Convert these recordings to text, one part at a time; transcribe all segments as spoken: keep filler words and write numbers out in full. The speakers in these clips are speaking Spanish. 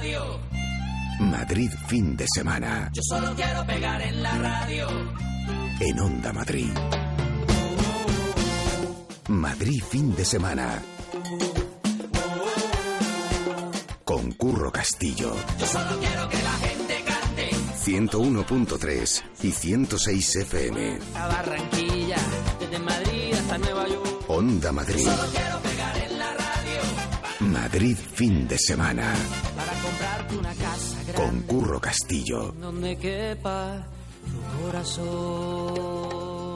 radio. Madrid fin de semana. Yo solo quiero pegar en la radio. En Onda Madrid. Madrid fin de semana. Con Curro Castillo. Yo solo quiero que la gente cante. ciento uno punto tres y ciento seis F M. A Barranquilla, desde Madrid hasta Nueva York. Onda Madrid. Yo solo quiero pegar en la radio. Madrid fin de semana. Para comprarte una casa grande. Con Curro Castillo. Donde quepa tu corazón.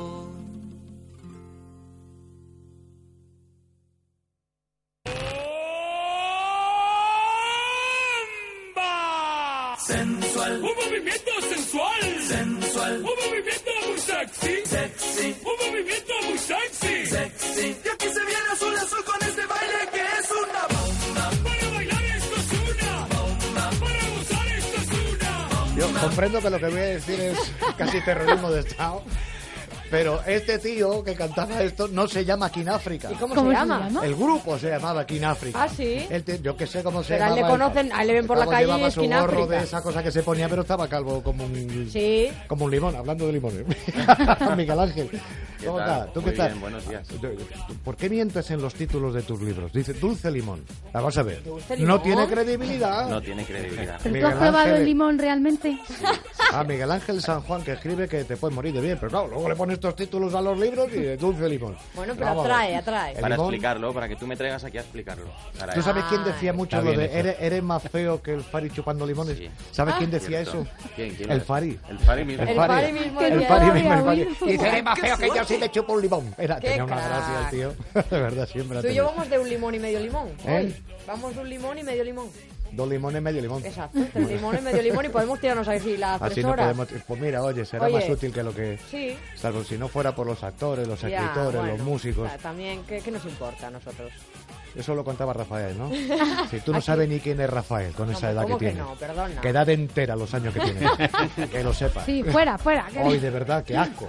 Sensual. Un movimiento sensual. Sensual. Un movimiento muy sexy. Sexy. Un movimiento muy sexy. Sexy. Y aquí se viene azul azul con este baile que es una bomba. Para bailar esto es una bomba. Para gozar esto es una bomba. Yo comprendo que lo que voy a decir es casi terrorismo de Estado. Pero este tío que cantaba esto no se llama Kináfrica. ¿Y cómo, ¿Cómo se se llama? llama? El grupo se llamaba Kináfrica. Ah, ¿sí? El tío- yo que sé cómo se Pero a él llamaba. le conocen, a él le ven por la Vamos, calle y llevaba es su gorro Kináfrica. de esa cosa que se ponía, pero estaba calvo como un... Sí. Como un limón, hablando de limones. Miguel Ángel, ¿cómo tal? estás? ¿Tú Muy qué tal? bien, buenos días. ¿Por qué mientes en los títulos de tus libros? Dice Dulce Limón. Vamos a ver. ¿Dulce No limón? tiene credibilidad. No tiene credibilidad. ¿Pero tú Miguel has probado Ángel- el limón realmente? Ah, Miguel Ángel San Juan, que escribe que te puedes morir de bien. Pero claro, luego le pones estos títulos a los libros y de Dulce Limón. Bueno, pero Vamos a ver. atrae, atrae. El Para limón- explicarlo, para que tú me traigas aquí a explicarlo. Para ¿Tú eso. sabes quién Ah, decía mucho está lo de bien hecho. eres, eres más feo que el Fari chupando limones? Sí. ¿Sabes Ah, quién decía Cierto. eso? ¿Quién? ¿Quién El lo- Fari. El Fari mismo. El Fari mismo El decía, Fari "No mismo, el había Fari. oído". Dice, eres más feo que yo si le chupo un limón. Era, Qué tenía una crack. gracia el tío. De verdad, siempre ha Tú y tenido. yo vamos de un limón y medio limón. ¿Eh? Hoy. Vamos de un limón y medio limón. Dos limones, medio limón. Exacto, tres limones, medio limón y podemos tirarnos así las Así tres no horas. podemos... Pues mira, oye, será Oye. más útil que lo que... Sí. Salvo si no fuera por los actores, los Ya, escritores, bueno, los músicos. o sea, también, ¿qué, qué nos importa a nosotros? Eso lo contaba Rafael, ¿no? Si tú no Así. sabes ni quién es Rafael con esa Hombre, edad que ¿cómo que tiene. no? Perdona. Que edad entera los años que tiene. Que lo sepas. Sí, fuera, fuera. que- Hoy, de verdad, qué asco.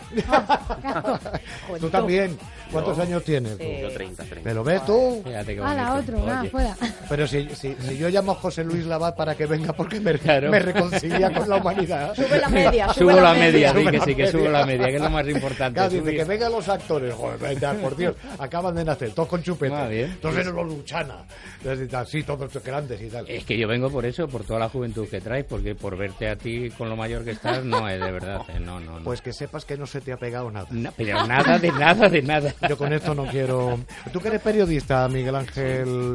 Tú también. ¿Cuántos Yo- años tienes? tú? Sí. Yo treinta, treinta. ¿Me lo ves tú? Fíjate qué A la bonito. otro, va, Oye. fuera. Pero si, si, si yo llamo a José Luis Labat para que venga porque me, Claro. me reconcilia con la humanidad. Sube la media, sube Subo la media. media, Sube di que la sí, que media. subo la media, que es lo más importante. Claro, dice subir. que vengan los actores. Joder, vete, por Dios, acaban de nacer, todos con chupete. Ah, bien. Entonces los Luchana. Entonces, y tal, sí, todos grandes y tal. Es que yo vengo por eso, por toda la juventud que traes, porque por verte a ti con lo mayor que estás, no es de verdad, eh, no, no, no. Pues que sepas que no se te ha pegado nada. No, pero nada de nada de nada. Yo con esto no quiero... Tú que eres periodista, Miguel Ángel,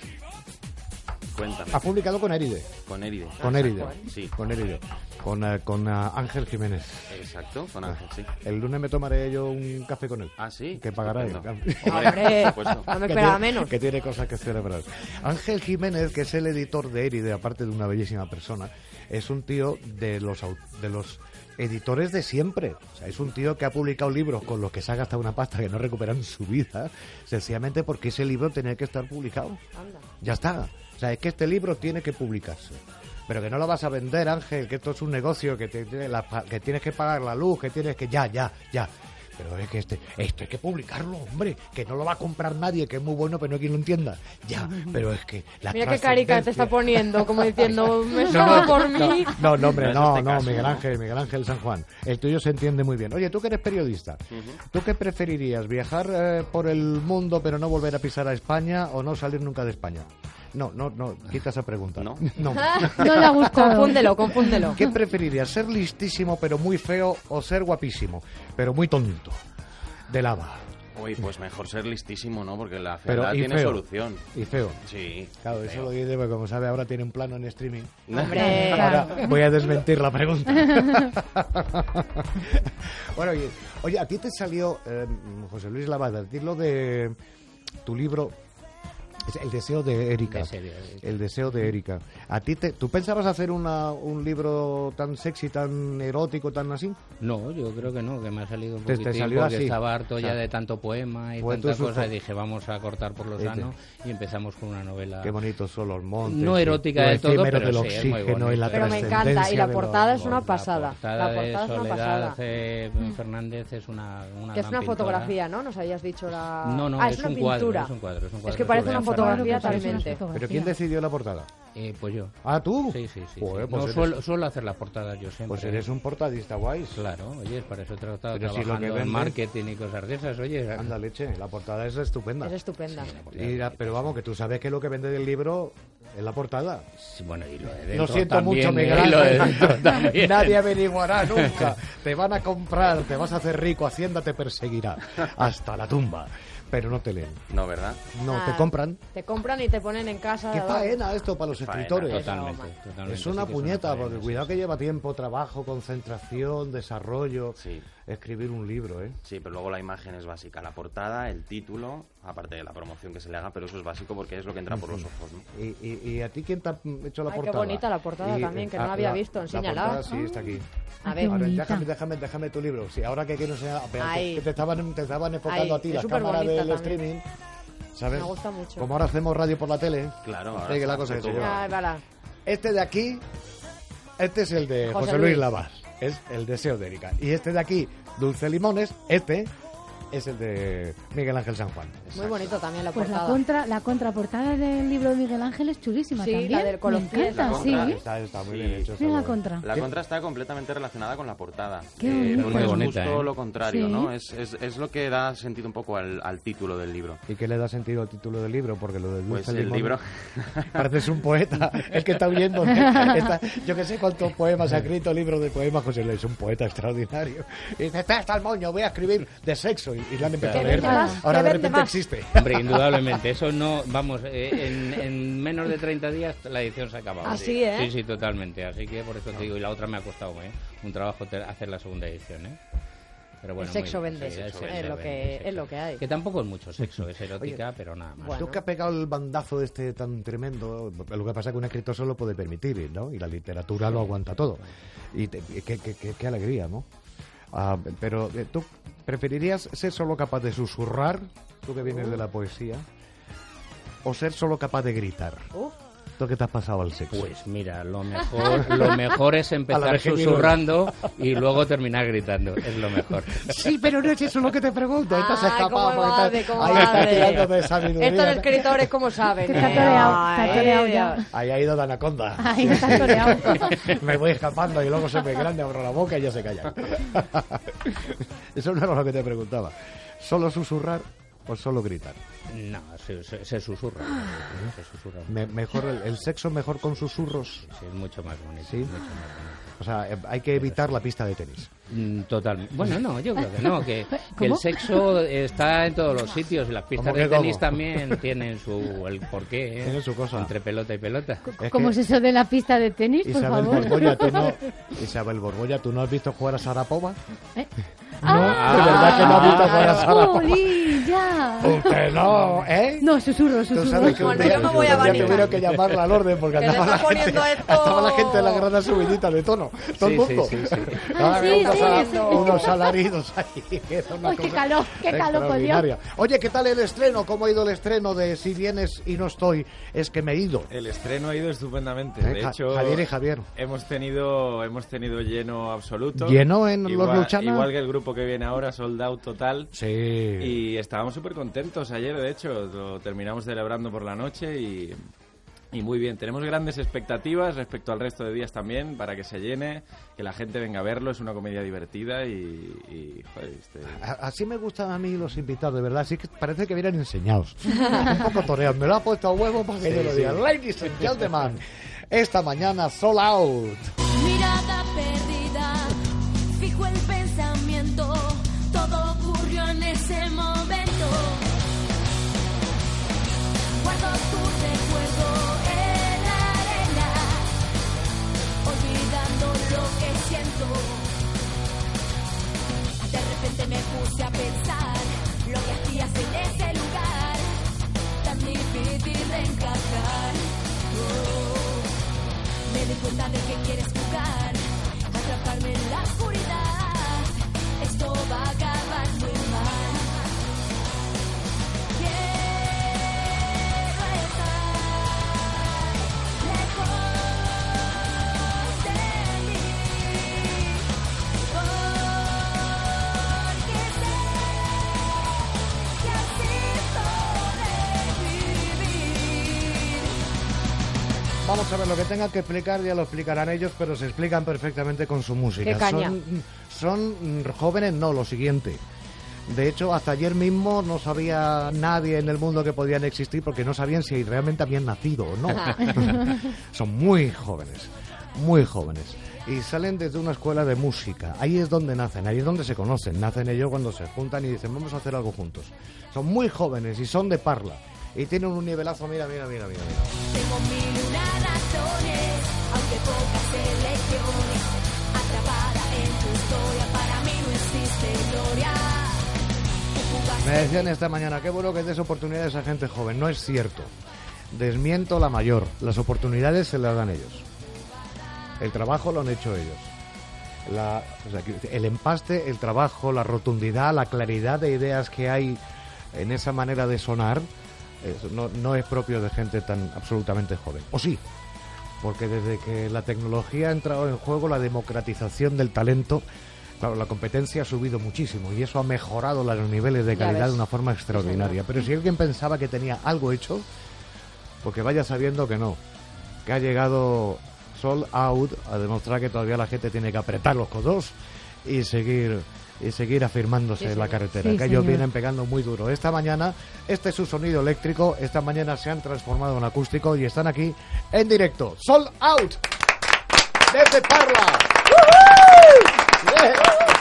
Cuéntame. has publicado con Éride. Con Éride. Con Éride. Sí. Con Éride. Con, eh, con eh, Ángel Jiménez. Exacto, con Ángel, sí. El lunes me tomaré yo un café con él. Ah, sí. Que pagará él. Estupendo. Hombre, Por supuesto. no me Que esperaba tiene- menos. Que tiene cosas que celebrar. Ángel Jiménez, que es el editor de Éride, aparte de una bellísima persona, es un tío de los au- de los editores de siempre. O sea, es un tío que ha publicado libros con los que se ha gastado una pasta que no recuperan su vida, sencillamente porque ese libro tenía que estar publicado. Anda. Ya está. O sea, es que este libro tiene que publicarse. Pero que no lo vas a vender, Ángel, que esto es un negocio, que, te, te- la- que tienes que pagar la luz, que tienes que... Ya, ya, ya. Pero es que este, esto hay que publicarlo, hombre, que no lo va a comprar nadie, que es muy bueno, pero no hay quien lo entienda. Ya, pero es que la Mira qué carica te está trascendencia- poniendo, como diciendo, me No, solo no, por no, mí. no, no, hombre, No es no, este no, caso, Miguel ¿no? Ángel, Miguel Ángel San Juan. El tuyo se entiende muy bien. Oye, tú que eres periodista, ¿tú qué preferirías? ¿Viajar eh, por el mundo pero no volver a pisar a España o no salir nunca de España? No, no, no, quita esa pregunta. No. no. No le ha gustado. Confúndelo, confúndelo. ¿Qué preferirías? ¿Ser listísimo pero muy feo o ser guapísimo pero muy tonto? De lava. Uy, pues mejor ser listísimo, ¿no? Porque la Pero, fealdad y tiene feo. solución. Y feo. Sí. Claro, eso feo. lo dice porque como sabe ahora tiene un plano en streaming. Hombre, Ahora voy a desmentir la pregunta. Bueno, oye, oye, a ti te salió, eh, José Luis Lavada, a ti lo de tu libro, es El deseo de Erika. De serio, de- El deseo de Erika. ¿A ti te, tú pensabas hacer una, un libro tan sexy, tan erótico, tan así? No, yo creo que no, que me ha salido un Te- te poquitín salió porque así. estaba harto O sea, ya de tanto poema y fue tanta tu cosa susto. y dije, vamos a cortar por lo Este. sano y empezamos con una novela. Qué bonitos son los montes. No y erótica lo del todo, efímero pero del sí, es muy oxígeno y la bonito. Pero me encanta, y trascendencia la de portada los- es una pasada. La portada La de portada es una Soledad pasada. C. Fernández es una, una Que es gran una pintora. fotografía, ¿no? Nos habías dicho la... No, no, ah, es, es una un pintura. cuadro, es un cuadro, es un cuadro. Es que parece Soledad una fotografía Fernández. talmente. ¿Pero quién decidió la portada? Eh, pues yo. ¿Ah, tú? Sí, sí, sí. Joder, sí. pues No, eres- suelo, suelo hacer las portadas yo siempre. Pues eres un portadista guay. Claro, oye, para eso he tratado Pero si lo que trabajando en vende- marketing y cosas de esas, oye. Anda, leche, la portada es estupenda. Es estupenda. Y la- pero vamos, que tú sabes que lo que vende del libro es la portada. Sí, bueno, y lo de Lo dentro siento también, mucho, ¿eh? Miguel Y lo de Ángel. dentro también. Nadie averiguará nunca. Te van a comprar, te vas a hacer rico, Hacienda te perseguirá hasta la tumba. Pero no te leen. No, ¿verdad? No, Ah, te compran. Te compran y te ponen en casa. Qué debajo. faena esto para los Faena. escritores. Totalmente, totalmente. Es una sí que puñeta, faena, porque sí, cuidado sí. que lleva tiempo, trabajo, concentración, desarrollo, Sí. escribir un libro, ¿eh? Sí, pero luego la imagen es básica. La portada, el título, aparte de la promoción que se le haga, pero eso es básico porque es lo que entra por los ojos, ¿no? ¿Y, y, y a ti quién te ha hecho la Ay, qué portada? bonita la portada también, que no ah, la había visto, enséñala. La portada, sí, está aquí. A Ah, ver, qué A ver, bonita. déjame, déjame, déjame tu libro. Sí, ahora que quiero enseñar, espera, que- Ay. que te estaban, te estaban enfocando Ay, a ti es las súper cámaras bonita del también. streaming, ¿sabes? Me gusta mucho. Como ahora hacemos radio por la tele. Claro, ahora Este que la se cosa hace es todo. ella. Ay, vale. Este de aquí, este es el de José, José Luis Luis. Lavaz, es el deseo de Erika. Y este de aquí, Dulce Limones, este es el de Miguel Ángel San Juan. Muy bonito también la Pues la, portada. contra, la contraportada del libro de Miguel Ángel es chulísima Sí, también. la del con Me los pies, encanta, la sí. contra. Está, está muy Sí. bien hecho. Sí, está la bueno. contra. La contra está completamente relacionada con la portada. Qué Eh, bonito. no Muy es bonita, justo ¿eh? lo contrario, Sí. ¿no? Es, es, es lo que da sentido un poco al, al título del libro. ¿Y qué le da sentido al título del libro? Porque lo del Pues Dulce el Limones- libro... Pareces un poeta, el que está oyendo. Está- yo que sé cuántos poemas ha escrito, libro de poemas, José Luis, es un poeta extraordinario. Y dice, está hasta el moño, voy a escribir de sexo. Y, y le han empezado a Que leer. vende más, Ahora que de vende repente más. existe. Hombre, indudablemente, eso no, vamos, eh, en, en menos de treinta días la edición se ha acabado. Así, ¿eh? Sí, sí, totalmente, así que por eso te digo, y la otra me ha costado ¿eh? un trabajo te- hacer la segunda edición, ¿eh? Pero bueno, El sexo muy- vende, sí, el el sexo sexo es lo vende, que- el sexo es lo que hay. Que tampoco es mucho sexo, es erótica, pero nada más. Bueno. Tú que has pegado el bandazo este tan tremendo, lo que pasa es que un escritor solo puede permitir, ¿no? Y la literatura lo aguanta todo. Y te- qué, qué- qué- qué alegría, ¿no? Ah, pero eh, tú preferirías ser solo capaz de susurrar, tú que vienes de la poesía, o ser solo capaz de gritar. Uf. ¿Tú qué te has pasado al sexo? Pues mira, lo mejor, lo mejor es A la empezar de gemir. susurrando y luego terminar gritando, es lo mejor. Sí, pero no es eso lo que te pregunto. Estás Ay, escapado cómo porque evade, estás, cómo ahí estás evade. tirando de sabiduría. Estos escritores, ¿cómo saben? Que eh? está toreado, está Ay, toreado Dios. ya. Ahí ha ido de anaconda. Ahí está toreado. Me voy escapando y luego se me grande, abro la boca y ya se calla. Eso no era lo que te preguntaba. ¿Solo susurrar o solo gritar? No, se, se- se susurra, se susurra. Me- mejor el, el sexo mejor con susurros. Sí, es mucho más bonito. ¿Sí? mucho más bonito. O sea, eh, hay que evitar la pista de tenis. Mm, Total. Bueno, no, yo creo que no, que, que el ¿Cómo? sexo está en todos los sitios y las pistas ¿Cómo de que tenis cómo? también tienen su el porqué, ¿eh? Tienen su cosa. Entre pelota y pelota. Es ¿Cómo que- es eso de la pista de tenis, por Isabel favor? Borgoya, ¿tú no, Isabel Borgoya, ¿tú no has visto jugar a Sarapova? ¿Eh? No, de verdad que no has visto jugar a Sarapova. ¡Jolín, ya! Usted no, ¿eh? No, susurro, Tú susurro. sabes que un Bueno, día, yo me voy a un día abanicar. tuvieron que llamarla al orden porque Que le andaba la, está gente, poniendo esto- estaba la gente en la grada subidita de tono. Todo el Sí, sí, mundo. sí, sí. Ah, Sí, unos, sí, ala- sí. unos alaridos ahí. que era una Uy, qué cosa calor, qué calor, por extraordinaria. Oye, ¿qué tal el estreno? ¿Cómo ha ido el estreno de Si vienes y no estoy? Es que me he ido. El estreno ha ido estupendamente. Eh, De Ja- hecho, Javier y Javier. hemos tenido hemos tenido lleno absoluto. ¿Lleno en los igual, Luchana? Igual que el grupo que viene ahora, sold out total. Sí. Y estábamos súper contentos ayer, de hecho, lo terminamos celebrando por la noche y, y muy bien. Tenemos grandes expectativas respecto al resto de días también, para que se llene, que la gente venga a verlo, es una comedia divertida y, y, joder, este, A- Así me gustan a mí los invitados, de verdad. Así que parece que vienen enseñados. Un poco toreados. Me lo ha puesto a huevo para que Sí, yo lo sí. diga. Ladies and gentlemen, esta mañana Sold Out. Mirada perdida, fijo el pensamiento, todo ocurrió en ese momento. Guardo tu recuerdo en la arena, olvidando lo que siento. De repente me puse a pensar lo que hacías en ese lugar, tan difícil de encajar. Oh. Me di cuenta de que quieres jugar, atraparme en la oscuridad. Esto va a acabar muy mal. Quiero estar lejos de mí, porque sé que así podré vivir. Vamos a ver, lo que tengan que explicar ya lo explicarán ellos, pero se explican perfectamente con su música. ¡Qué caña! Son, son jóvenes, no, lo siguiente. De hecho, hasta ayer mismo no sabía nadie en el mundo que podían existir porque no sabían si realmente habían nacido o no. Son muy jóvenes, muy jóvenes. Y salen desde una escuela de música. Ahí es donde nacen, ahí es donde se conocen. Nacen ellos cuando se juntan y dicen, vamos a hacer algo juntos. Son muy jóvenes y son de Parla. Y tienen un nivelazo, mira, mira, mira, mira. mira. Tengo mil y una razones, aunque pocas elecciones. Atrapada en tu historia, para mí no existe gloria. Me decían esta mañana, qué bueno que des oportunidades a gente joven. No es cierto. Desmiento la mayor. Las oportunidades se las dan ellos. El trabajo lo han hecho ellos. La, o sea, el empaste, el trabajo, la rotundidad, la claridad de ideas que hay en esa manera de sonar, eso no, no es propio de gente tan absolutamente joven. O sí, porque desde que la tecnología ha entrado en juego, la democratización del talento, claro, la competencia ha subido muchísimo y eso ha mejorado los niveles de calidad de una forma extraordinaria. Sí, pero si alguien pensaba que tenía algo hecho, porque vaya sabiendo que no, que ha llegado Sold Out a demostrar que todavía la gente tiene que apretar los codos y seguir y seguir afirmándose sí, en la carretera, sí, que ellos señor. vienen pegando muy duro. Esta mañana, este es su sonido eléctrico, esta mañana se han transformado en acústico y están aquí en directo. Sold Out desde Parla. ¡Uh-huh! Yeah.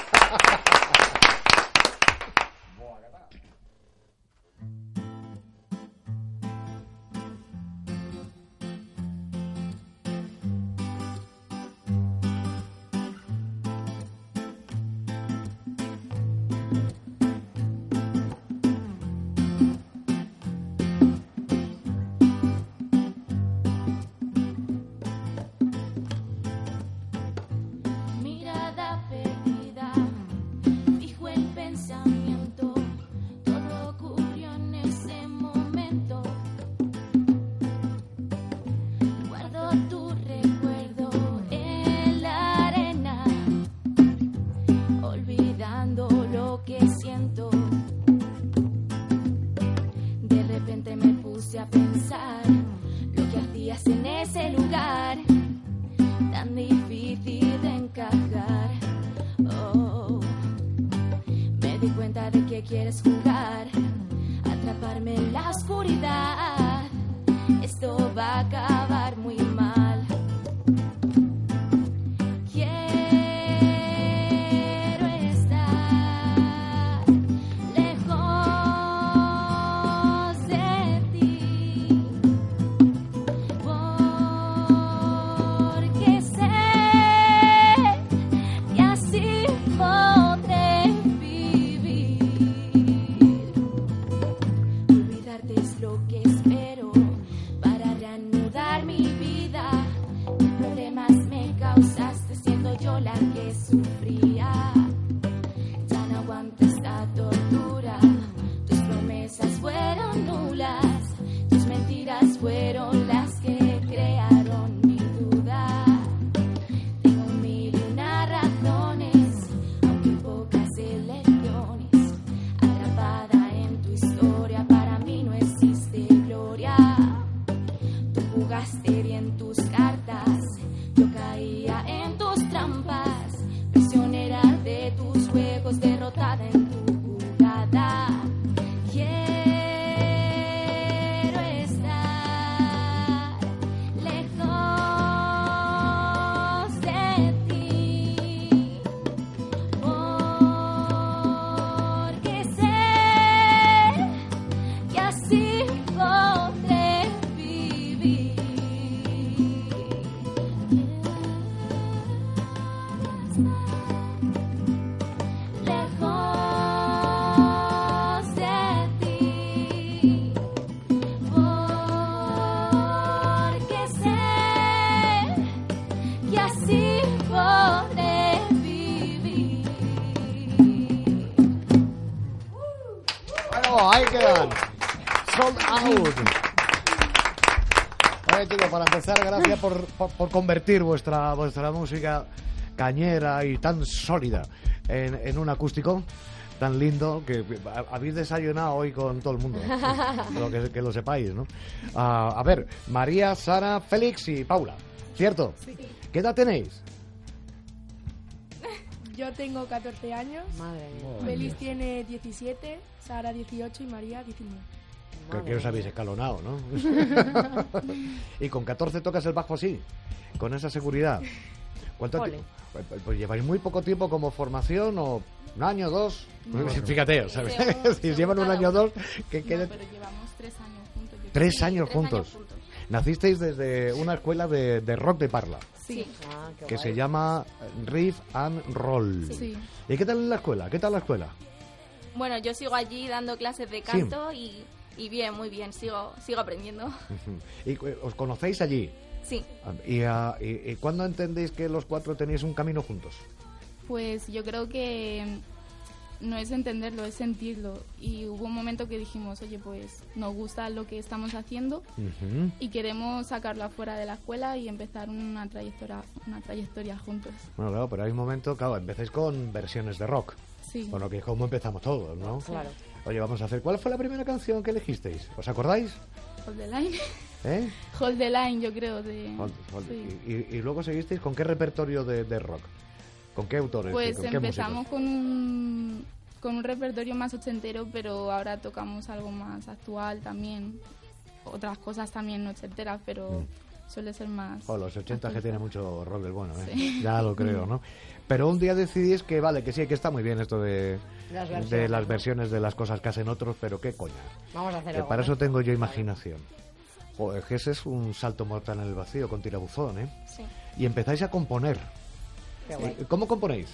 Ahí quedan. Sold Out. Oye, chicos, para empezar, gracias por, por, por convertir vuestra vuestra música cañera y tan sólida en, en un acústico. tan lindo que habéis desayunado hoy con todo el mundo. Lo que, que lo sepáis, ¿no? Ah, a ver, María, Sara, Félix y Paula, ¿cierto? Sí. ¿Qué edad tenéis? Yo tengo catorce años, Madre mía. Oh, Félix Dios. tiene diecisiete, Sara dieciocho y María diecinueve. Que, Madre que os mía. habéis escalonado, ¿no? Y con catorce tocas el bajo así, con esa seguridad. ¿Cuánto Ole. tiempo? Pues, pues lleváis muy poco tiempo como formación o un año, dos. No. Fíjate, ¿sabes? Según- Si según llevan un cada año o uno. dos, que quede... No, pero llevamos tres años juntos. yo Tres creo. años Tres juntos. juntos. Nacisteis desde una escuela de, de rock de Parla, Sí. Ah, qué que guay. se llama Riff and Roll. Sí. ¿Y qué tal en la escuela? ¿Qué tal la escuela? Bueno, yo sigo allí dando clases de canto y, y bien, muy bien, sigo, sigo aprendiendo. ¿Y eh, os conocéis allí? Sí, ¿Y, ah, y, y cuándo entendéis que los cuatro tenéis un camino juntos? Pues yo creo que no es entenderlo, es sentirlo. Y hubo un momento que dijimos, oye, pues nos gusta lo que estamos haciendo Ujú. y queremos sacarlo afuera de la escuela y empezar una trayectoria, una trayectoria juntos. Bueno, claro, pero hay un momento, claro, empezáis con versiones de rock. Sí. Bueno, que es como empezamos todos, ¿no? Claro. Oye, vamos a hacer... ¿Cuál fue la primera canción que elegisteis? ¿Os acordáis? Hold the line. ¿Eh? Hold the line, yo creo. De, Hold- hold- sí. y, y- y luego seguisteis con qué repertorio de, de rock? ¿Con qué autores? Pues ¿Con qué empezamos músicos? con un, con un repertorio más ochentero, pero ahora tocamos algo más actual también. Otras cosas también ochenteras, pero Mm. suele ser más... Oh, los ochenta que actual. tiene mucho rock del bueno, ¿eh? Sí. Ya lo creo, ¿no? Pero un día decidís que vale, que sí, que está muy bien esto de Las de versiones, las ¿no? versiones de las cosas que hacen otros, pero qué coña. Vamos a hacer Que algo, para ¿no? eso tengo yo imaginación. Joder, que ese es un salto mortal en el vacío con tirabuzón, ¿eh? sí. Y empezáis a componer. Qué guay. Eh, ¿Cómo componéis?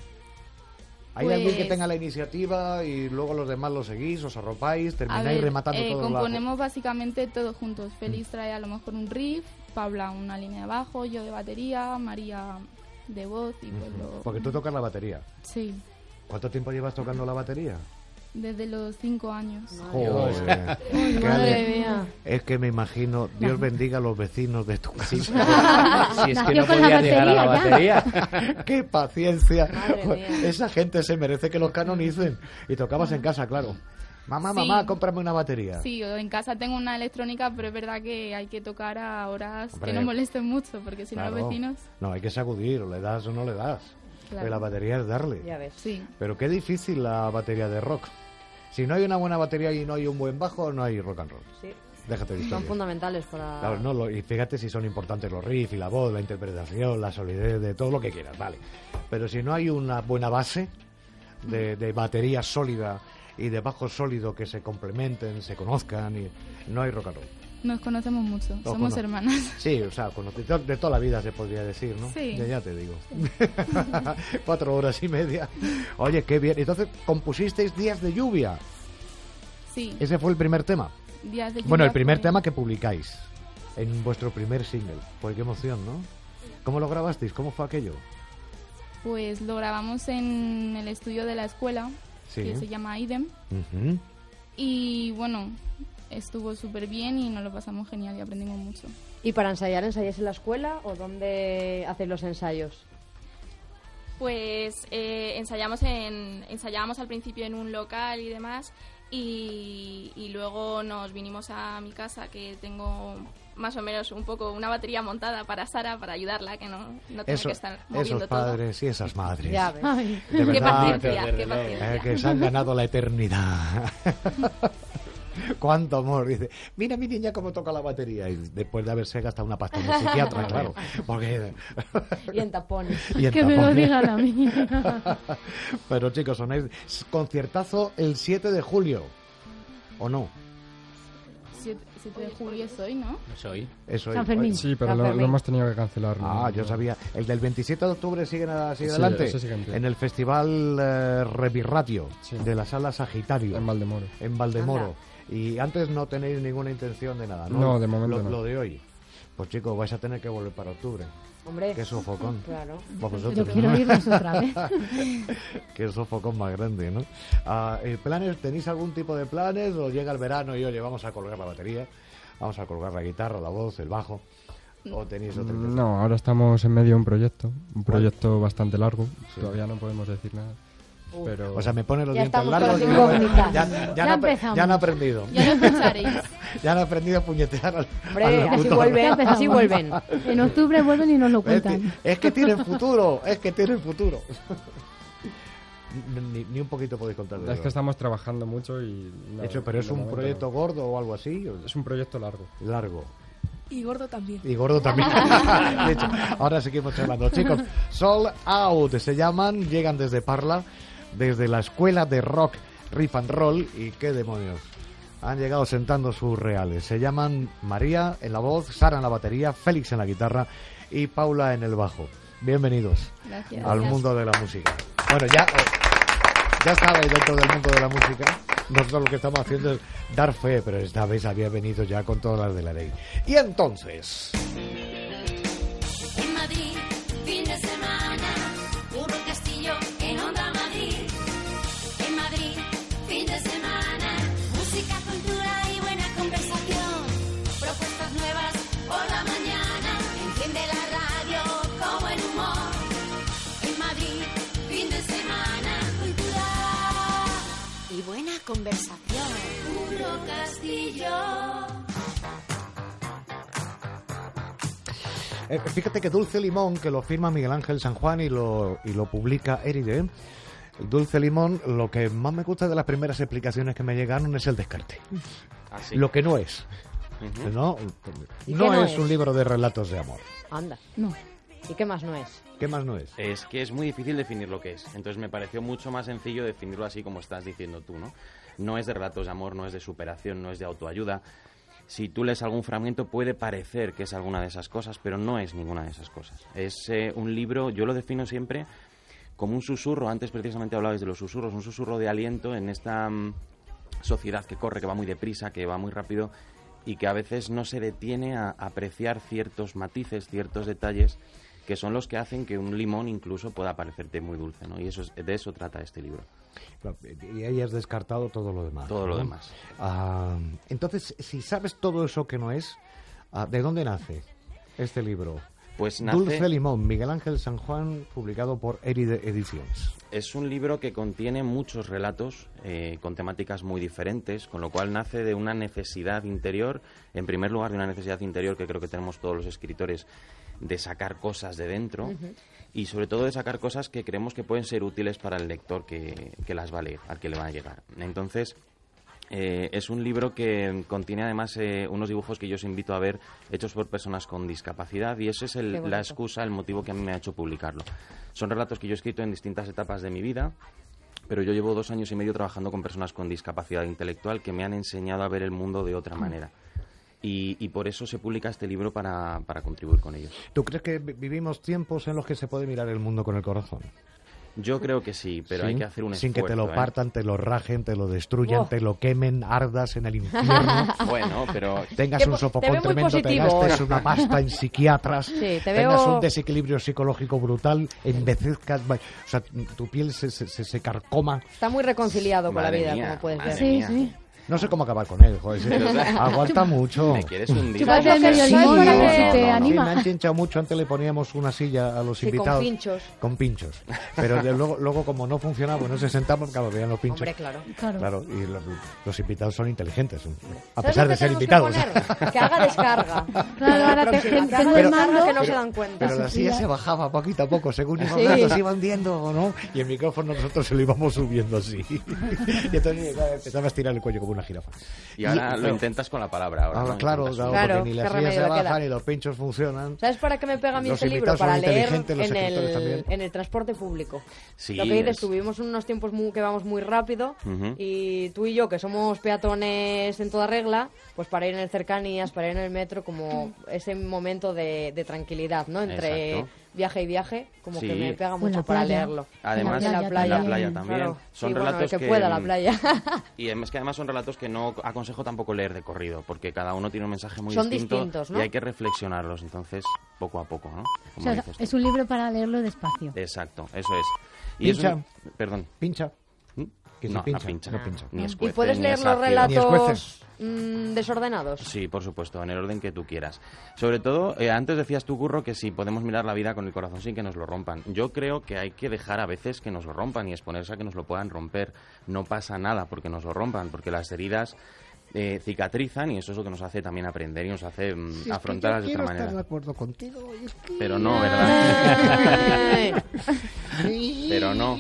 ¿Hay Pues- alguien que tenga la iniciativa y luego los demás lo seguís, os arropáis, A termináis ver, rematando eh, todo la- componemos básicamente todos juntos. Félix trae a lo mejor un riff, Paula una línea de bajo, yo de batería, María de voz y pues Ujú. lo... Porque tú tocas la batería. Sí, ¿Cuánto tiempo llevas tocando la batería? desde los cinco años. Joder. Ay, Qué madre ale- mía. Es que me imagino, Dios bendiga a los vecinos de tu casa. Si es que no podía llegar a la batería. ¡Qué paciencia! Madre Joder, mía. esa gente se merece que los canonicen. Y tocabas en casa, claro. Mamá, Sí. mamá, cómprame una batería. Sí, yo en casa tengo una electrónica, pero es verdad que hay que tocar a horas Hombre. que no molesten mucho, porque si no Claro. los vecinos... No, hay que sacudir, o le das o no le das. Claro. Porque la batería es darle. Ya ves. Sí. Pero qué difícil la batería de rock. Si no hay una buena batería y no hay un buen bajo, no hay rock and roll. Sí. Déjate de Son historias. fundamentales para... Claro, no, lo- y fíjate si son importantes los riffs y la voz, la interpretación, la solidez, de todo lo que quieras, vale. Pero si no hay una buena base de, de batería sólida y de bajo sólido que se complementen, se conozcan, y no hay rock and roll. Nos conocemos mucho, Os somos conozco. hermanas. Sí, o sea, conoce- de, de toda la vida se podría decir, ¿no? Sí. Ya, ya te digo. Cuatro horas y media. Oye, qué bien. Entonces, compusisteis Días de Lluvia. Sí, Ese fue el primer tema. días de Bueno, el lluvia primer fue- tema que publicáis en vuestro primer single. Pues qué emoción, ¿no? ¿Cómo lo grabasteis? ¿Cómo fue aquello? Pues lo grabamos en el estudio de la escuela, Sí. que se llama IDEM. Ujú. Y bueno, estuvo súper bien y nos lo pasamos genial y aprendimos mucho. ¿Y para ensayar, ensayáis en la escuela o dónde hacéis los ensayos? Pues eh, ensayamos en, ensayábamos al principio en un local y demás y, y luego nos vinimos a mi casa que tengo más o menos un poco una batería montada para Sara para ayudarla que no, no tenga Eso- que estar moviendo esos todo. padres y esas madres. Ya ves. Ay. De Qué verdad, paciencia, desde qué luego. paciencia. eh, que se han ganado la eternidad. Cuánto amor, dice, mira mi niña cómo toca la batería, y después de haberse gastado una pasta en el psiquiatra, claro, porque... Y en tapones. y en Que me lo tapones. digan a mí. Pero chicos, sonáis conciertazo el siete de julio, ¿o no? siete de julio es hoy, ¿no? Soy. Eso San es. Fermín. Sí, pero San lo, lo Fermín. hemos tenido que cancelar. ¿no? Ah, yo sabía. El del veintisiete de octubre sigue, sigue Sí, adelante. ese sigue en pie. En el festival eh, Revirratio Sí. de la sala Sagitario. En Valdemoro. En Valdemoro. Y antes no tenéis ninguna intención de nada, ¿no? No, de momento lo, no. Lo de hoy. Pues chicos, vais a tener que volver para octubre. Hombre. Qué sofocón. Claro. Para vosotros, Yo ¿no? quiero irnos otra vez. Qué sofocón más grande, ¿no? Ah, eh, ¿planes, ¿Tenéis algún tipo de planes? ¿O llega el verano y oye, vamos a colgar la batería? ¿Vamos a colgar la guitarra, la voz, el bajo? ¿O tenéis otra intención? No, ahora estamos en medio de un proyecto, un ¿Cuál? proyecto bastante largo, Sí. todavía no podemos decir nada. Pero... O sea, me pone los Ya dientes estamos largos. con y las luego- incógnitas. ya, Ya ya, han apre- empezamos. ya han aprendido. Ya lo pensaréis. Ya han aprendido a puñetear al, Hombre, al así locutor. vuelven, así vuelven. En octubre vuelven y nos lo Es que, cuentan. es que tienen futuro, es que tienen futuro. Ni, ni un poquito podéis contar de Es que estamos trabajando mucho y... no, Hecho, pero es de un momento proyecto no. gordo o algo así. Es un proyecto largo. Largo. Y gordo también. Y gordo también. De hecho, ahora seguimos charlando. Chicos, Sold Out se llaman, llegan desde Parla, desde la escuela de rock Riff and Roll. ¿Y qué demonios? Han llegado sentando sus reales. Se llaman María en la voz, Sara en la batería, Félix en la guitarra y Paula en el bajo. Bienvenidos Gracias. al mundo de la música. Bueno, ya, ya estabais dentro del mundo de la música. Nosotros lo que estamos haciendo es dar fe, pero esta vez había venido ya con todas las de la ley. Y entonces... En Madrid, fin de semana, Curro Castillo en Onda Madrid. En Madrid, fin de semana, música, cultura y buena conversación. Propuestas nuevas por la mañana, enciende la radio como el humor. En Madrid, fin de semana, cultura y buena conversación. Curro Castillo. Eh, fíjate que Dulce Limón, que lo firma Miguel Ángel San Juan y lo, y lo publica Eride. El Dulce Limón, lo que más me gusta de las primeras explicaciones que me llegaron es el descarte. Ah, sí. Lo que no es. Ujú. No, ¿Y no qué no es, es? un libro de relatos de amor. Anda. No. ¿Y qué más no es? ¿Qué más no es? Es que es muy difícil definir lo que es. Entonces me pareció mucho más sencillo definirlo así como estás diciendo tú, ¿no? No es de relatos de amor, no es de superación, no es de autoayuda. Si tú lees algún fragmento puede parecer que es alguna de esas cosas, pero no es ninguna de esas cosas. Es eh, un libro, yo lo defino siempre como un susurro, antes precisamente hablabais de los susurros, un susurro de aliento en esta mm, sociedad que corre, que va muy deprisa, que va muy rápido y que a veces no se detiene a apreciar ciertos matices, ciertos detalles que son los que hacen que un limón incluso pueda parecerte muy dulce, ¿no? Y eso es, de eso trata este libro. Y ahí has descartado todo lo demás. Todo lo ¿no? demás. Ah, entonces, si sabes todo eso que no es, ah, ¿de dónde nace este libro? Pues nace... Dulce Limón, Miguel Ángel San Juan, publicado por Eride Ediciones. Es un libro que contiene muchos relatos eh, con temáticas muy diferentes, con lo cual nace de una necesidad interior, en primer lugar de una necesidad interior que creo que tenemos todos los escritores, de sacar cosas de dentro uh-huh. y sobre todo de sacar cosas que creemos que pueden ser útiles para el lector que, que las va a leer, al que le van a llegar. Entonces, eh, es un libro que contiene además eh, unos dibujos que yo os invito a ver hechos por personas con discapacidad y esa es el, la excusa, el motivo que a mí me ha hecho publicarlo. Son relatos que yo he escrito en distintas etapas de mi vida, pero yo llevo dos años y medio trabajando con personas con discapacidad intelectual que me han enseñado a ver el mundo de otra manera. Y, y por eso se publica este libro para, para contribuir con ellos. ¿Tú crees que vivimos tiempos en los que se puede mirar el mundo con el corazón? Yo creo que sí, pero ¿Sí? hay que hacer un Sin esfuerzo. que te lo ¿eh? partan, te lo rajen, te lo destruyan, Oh. te lo quemen, ardas en el infierno. Bueno, pero... Tengas Te un po- te sofocón veo muy tremendo, te positivo gastes hoy. una pasta en psiquiatras, Sí, te tengas veo- un desequilibrio psicológico brutal, envejezcas, o sea, tu piel se, se, se, se carcoma. Está muy reconciliado con Madre la vida, mía, como puedes madre ver. Sí, mía. sí. No sé cómo acabar con él, joder. sí. Pero, o sea, Aguanta mucho. ¿Me quieres hundir? Chúpate el ¿Sabes medio lo que- limón sabes a lo ver que- si te no, no, Sí, me anima. han chinchado mucho. Antes le poníamos una silla a los Sí, con invitados. pinchos. Con pinchos. Pero de- luego, luego, como no funcionaba, pues no se sentaban, claro, veían los pinchos. Hombre, claro. Claro. Claro, y los, los invitados son inteligentes, a ¿Sabes pesar lo de que ser tenemos invitados. que poner? Que haga descarga. Claro, ahora te- Próxima, te- que haga tengo el descarga mando. que no se Pero- dan cuenta. Pero la silla se bajaba poquito a poco, según iban Sí. hablando, se iban hundiendo, ¿no? Y el micrófono nosotros se lo íbamos subiendo así. Y entonces claro, empezaba a estirar el cuello como una jirafa. Y ahora lo claro, intentas con la palabra. Ahora, ahora, ¿no? claro, Intentas- claro, Claro, porque ni qué la silla remedio se le queda. baja, ni los pinchos funcionan. ¿Sabes para qué me pega a mí Los este libro? invitados son Para leer inteligentes, los en escritores el, también. en el transporte público. Sí, Lo que dices, es- tuvimos unos tiempos muy, que vamos muy rápido Ujú. y tú y yo, que somos peatones en toda regla, pues para ir en el cercanías, para ir en el metro, como ese momento de, de tranquilidad, ¿no? Entre Exacto. viaje y viaje, como Sí. que me pega O en mucho la para playa. leerlo. Además, En la en la playa playa, en la playa también. Claro. Son Sí, bueno, el relatos que que, pueda la mm, playa. Y es que además son relatos que no aconsejo tampoco leer de corrido, porque cada uno tiene un mensaje muy Son distinto distintos, ¿no? y hay que reflexionarlos, entonces poco a poco, ¿no? O Como sea, dices tú. es un libro para leerlo despacio. Exacto, eso es. Y es Pincha. un- Perdón. Pincha. Que se no, pincha, no pincha. no pincha. Ni ¿Y escuece, puedes ni leer es los ácido. relatos mm, desordenados? Sí, por supuesto, en el orden que tú quieras. Sobre todo, eh, antes decías tú, Curro, que si podemos mirar la vida con el corazón sin que nos lo rompan. Yo creo que hay que dejar a veces que nos lo rompan y exponerse a que nos lo puedan romper. No pasa nada porque nos lo rompan, porque las heridas eh, cicatrizan y eso es lo que nos hace también aprender y nos hace mm, Si es que afrontarlas yo de quiero otra estar de manera. acuerdo contigo. y es que- Pero no, ¿verdad? Pero no.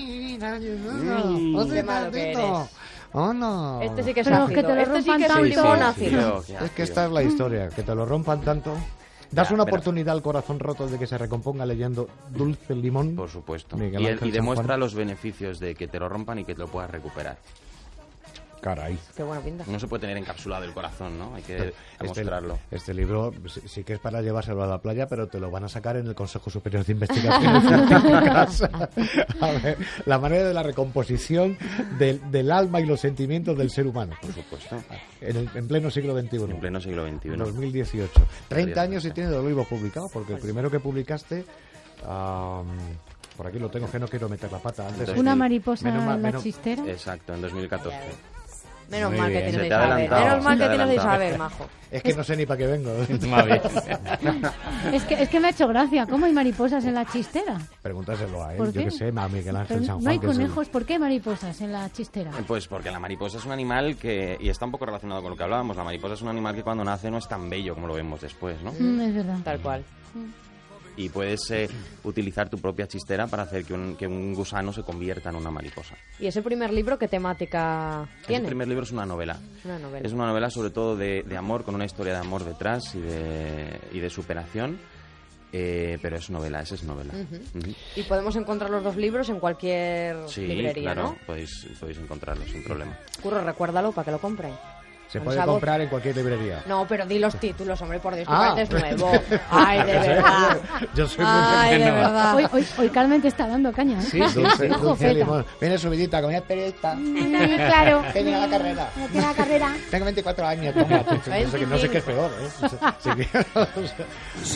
Mm. Qué malo que eres. Oh, no. Este sí que es Pero ácido. que te lo Este sí rompan que es un tanto. limón Sí, ácido. sí, Es que esta es la historia, que te lo rompan tanto. ¿Das Ya, una pero- oportunidad al corazón roto de que se recomponga leyendo Dulce Limón? Por supuesto. Miguel Y, Ángel y San demuestra Juan. los beneficios de que te lo rompan y que te lo puedas recuperar. Caray. Qué buena pinta. No se puede tener encapsulado el corazón, ¿no? Hay que Este, demostrarlo. este libro sí, sí que es para llevárselo a la playa, pero te lo van a sacar en el Consejo Superior de Investigaciones Científicas. A ver, la manera de la recomposición del, del alma y los sentimientos del ser humano. Por supuesto. En, el, en pleno siglo veintiuno. En pleno siglo veintiuno. dos mil dieciocho. treinta Podría años y ser. tiene los libros publicados, porque el primero que publicaste... am, por aquí lo tengo, que no quiero meter la pata. Antes Entonces, Una sí. mariposa Menos mal, en la menos- chistera. Exacto, en dos mil catorce. Menos Muy mal que bien. tienes Se de te ha Isabel. adelantado, Menos mal se te que ha tienes de adelantado. Isabel, majo. Es que no sé ni para qué vengo. Más bien. Es que, es que me ha hecho gracia. ¿Cómo hay mariposas en la chistera? Pregúntaselo a él, ¿Por yo qué? que sé, a Miguel Ángel Pero San Juan. no hay que es el- conejos, ¿por qué hay mariposas en la chistera? Pues porque la mariposa es un animal que, y está un poco relacionado con lo que hablábamos, la mariposa es un animal que cuando nace no es tan bello como lo vemos después, ¿no? Mm, es verdad. Tal cual. Y puedes eh, utilizar tu propia chistera para hacer que un, que un gusano se convierta en una mariposa. ¿Y ese primer libro qué temática tiene? El primer libro es una novela. Una novela. Es una novela sobre todo de, de amor, con una historia de amor detrás y de, y de superación. Eh, pero es novela, esa es novela. Ujú. Ujú. Y podemos encontrar los dos libros en cualquier Sí, librería, claro, ¿no? podéis, podéis encontrarlo sin problema. Curro, recuérdalo para que lo compren. Se Con puede esa voz. comprar en cualquier librería. No, pero di los títulos, hombre, por Dios, que Ah. pareces nuevo. Ay, de verdad. Yo soy muy Ay, de pequeño. verdad. Hoy, hoy, hoy Carmen te está dando caña, ¿eh? Sí, dulce, Ojo, dulce feta. limón. Viene subidita, comida pereza. Claro. Termina la carrera. Tiene la carrera. Tengo veinticuatro años. Toma, no, sé, qué- no sé qué es peor, ¿eh? Sí que-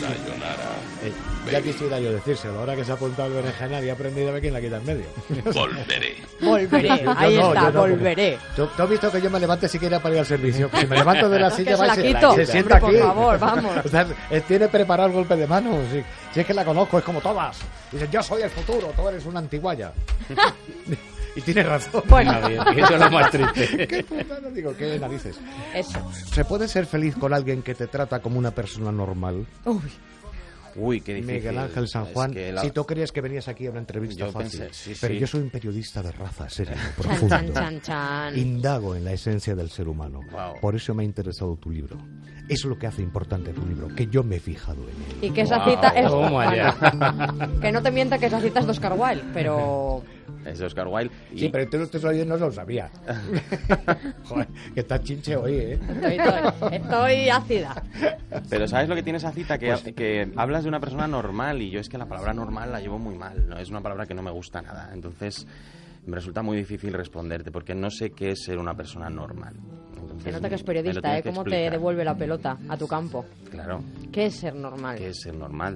Eh, ya quisiera yo decírselo. Ahora que se ha apuntado el berenjena y ha aprendido a ver quién la quita en medio. Volveré. Volveré, Yo ahí no, está, yo no, volveré. ¿Tú, tú has visto que yo me levante siquiera para ir al servicio? Si me levanto de la Es que silla, se va y la se, quito. se sienta Hombre, por aquí. favor, vamos. O sea, eh, tiene preparado el golpe de mano. Si, si es que la conozco, es como todas. Dicen, yo soy el futuro, tú eres una antiguaya. Y tiene razón. Bueno. Y eso es lo más triste. ¿Qué puta? No digo, qué narices. Eso. ¿Se puede ser feliz con alguien que te trata como una persona normal? Uy. Uy, qué difícil. Miguel Ángel San Es Juan, que la- si tú creías que venías aquí a una entrevista Yo fácil, pensé, sí, pero sí. yo soy un periodista de raza serio, Chan, profundo. chan, chan, chan. Indago en la esencia del ser humano. Wow. Por eso me ha interesado tu libro. Eso es lo que hace importante tu libro, que yo me he fijado en él. Y que esa Wow, cita es... toma ya. Que no te mienta que esa cita es de Oscar Wilde, pero... Es de Oscar Wilde. Y Sí, pero tú lo estás oyendo, no lo sabía. Joder, que estás chinche hoy, ¿eh? Estoy, estoy- estoy ácida. Pero ¿sabes lo que tiene esa cita? Que, Pues- que hablas de una persona normal y yo es que la palabra normal la llevo muy mal, ¿no? Es una palabra que no me gusta nada. Entonces me resulta muy difícil responderte porque no sé qué es ser una persona normal. Entonces, Se nota que es me lo periodista, tienes ¿eh? que Cómo te explicar. devuelve la pelota a tu campo. Claro, ¿Qué es ser normal? ¿qué es ser normal?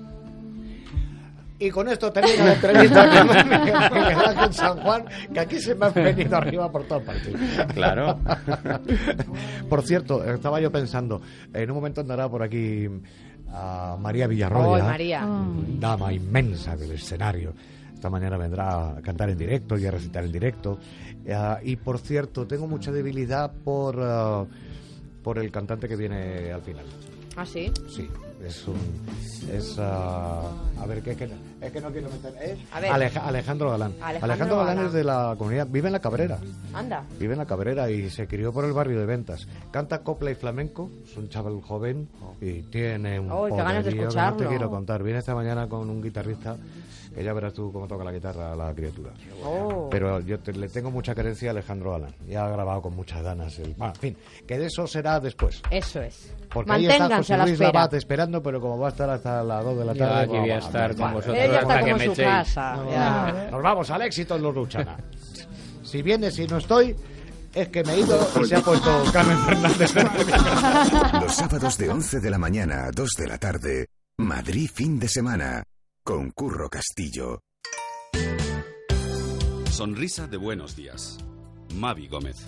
Y con esto termino la entrevista con Miguel Ángel San Juan, que aquí se me ha venido arriba por todas partes. Claro. Por cierto, estaba yo pensando, en un momento andará por aquí a María Villarroya, ¡Ay, María! dama inmensa del escenario. Esta mañana vendrá a cantar en directo y a recitar en directo. Eh, y por cierto, tengo mucha debilidad por, eh, por el cantante que viene al final. ¿Ah, sí? Sí, es un... Es, ah, a ver, ¿qué es que no, es que no quiero meter... ¿eh? A ver. Aleja- Alejandro Galán. Alejandro Alejandro Galán Galán. es de la comunidad... Vive en La Cabrera. Anda. Vive en La Cabrera y se crió por el barrio de Ventas. Canta copla y flamenco, es un chaval joven y tiene un Oh, qué ganas de poderío que no escucharlo. te quiero contar. Viene esta mañana con un guitarrista que ya verás tú cómo toca la guitarra a la criatura. Oh. Pero yo te- le tengo mucha carencia a Alejandro Galán. Ya ha grabado con muchas ganas. El, bueno, en fin, que de eso será después. Eso es. Porque ahí está Manténganse José a la Luis espera. Labat esperando, pero como va a estar hasta las dos de la Yo tarde... aquí voy a pues, estar vamos, con vale. vosotros Ella hasta está que como me en su echéis. casa. No, ya. Nos vamos al éxito en los Luchana. Si viene, si no estoy, es que me he ido y se ha puesto Carmen Fernández. Los sábados de once de la mañana a dos de la tarde, Madrid fin de semana, con Curro Castillo. Sonrisa de buenos días. Mavi Gómez.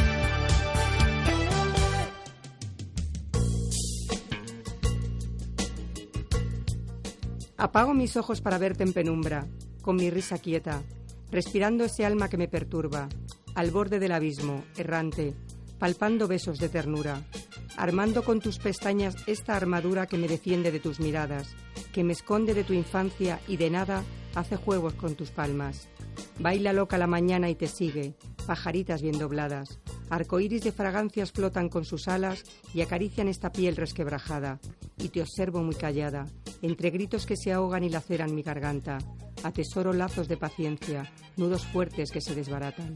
Apago mis ojos para verte en penumbra, con mi risa quieta, respirando ese alma que me perturba, al borde del abismo, errante, palpando besos de ternura, armando con tus pestañas esta armadura que me defiende de tus miradas, que me esconde de tu infancia y de nada hace juegos con tus palmas. Baila loca la mañana y te sigue, pajaritas bien dobladas, arcoíris de fragancias flotan con sus alas y acarician esta piel resquebrajada, y te observo muy callada, entre gritos que se ahogan y laceran mi garganta, atesoro lazos de paciencia, nudos fuertes que se desbaratan.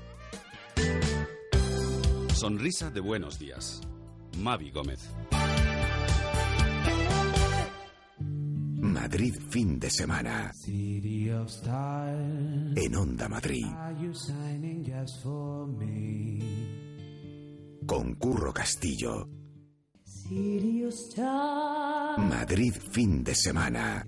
Sonrisa de buenos días. Mavi Gómez. Madrid fin de semana. En Onda Madrid. Con Curro Castillo. Madrid fin de semana.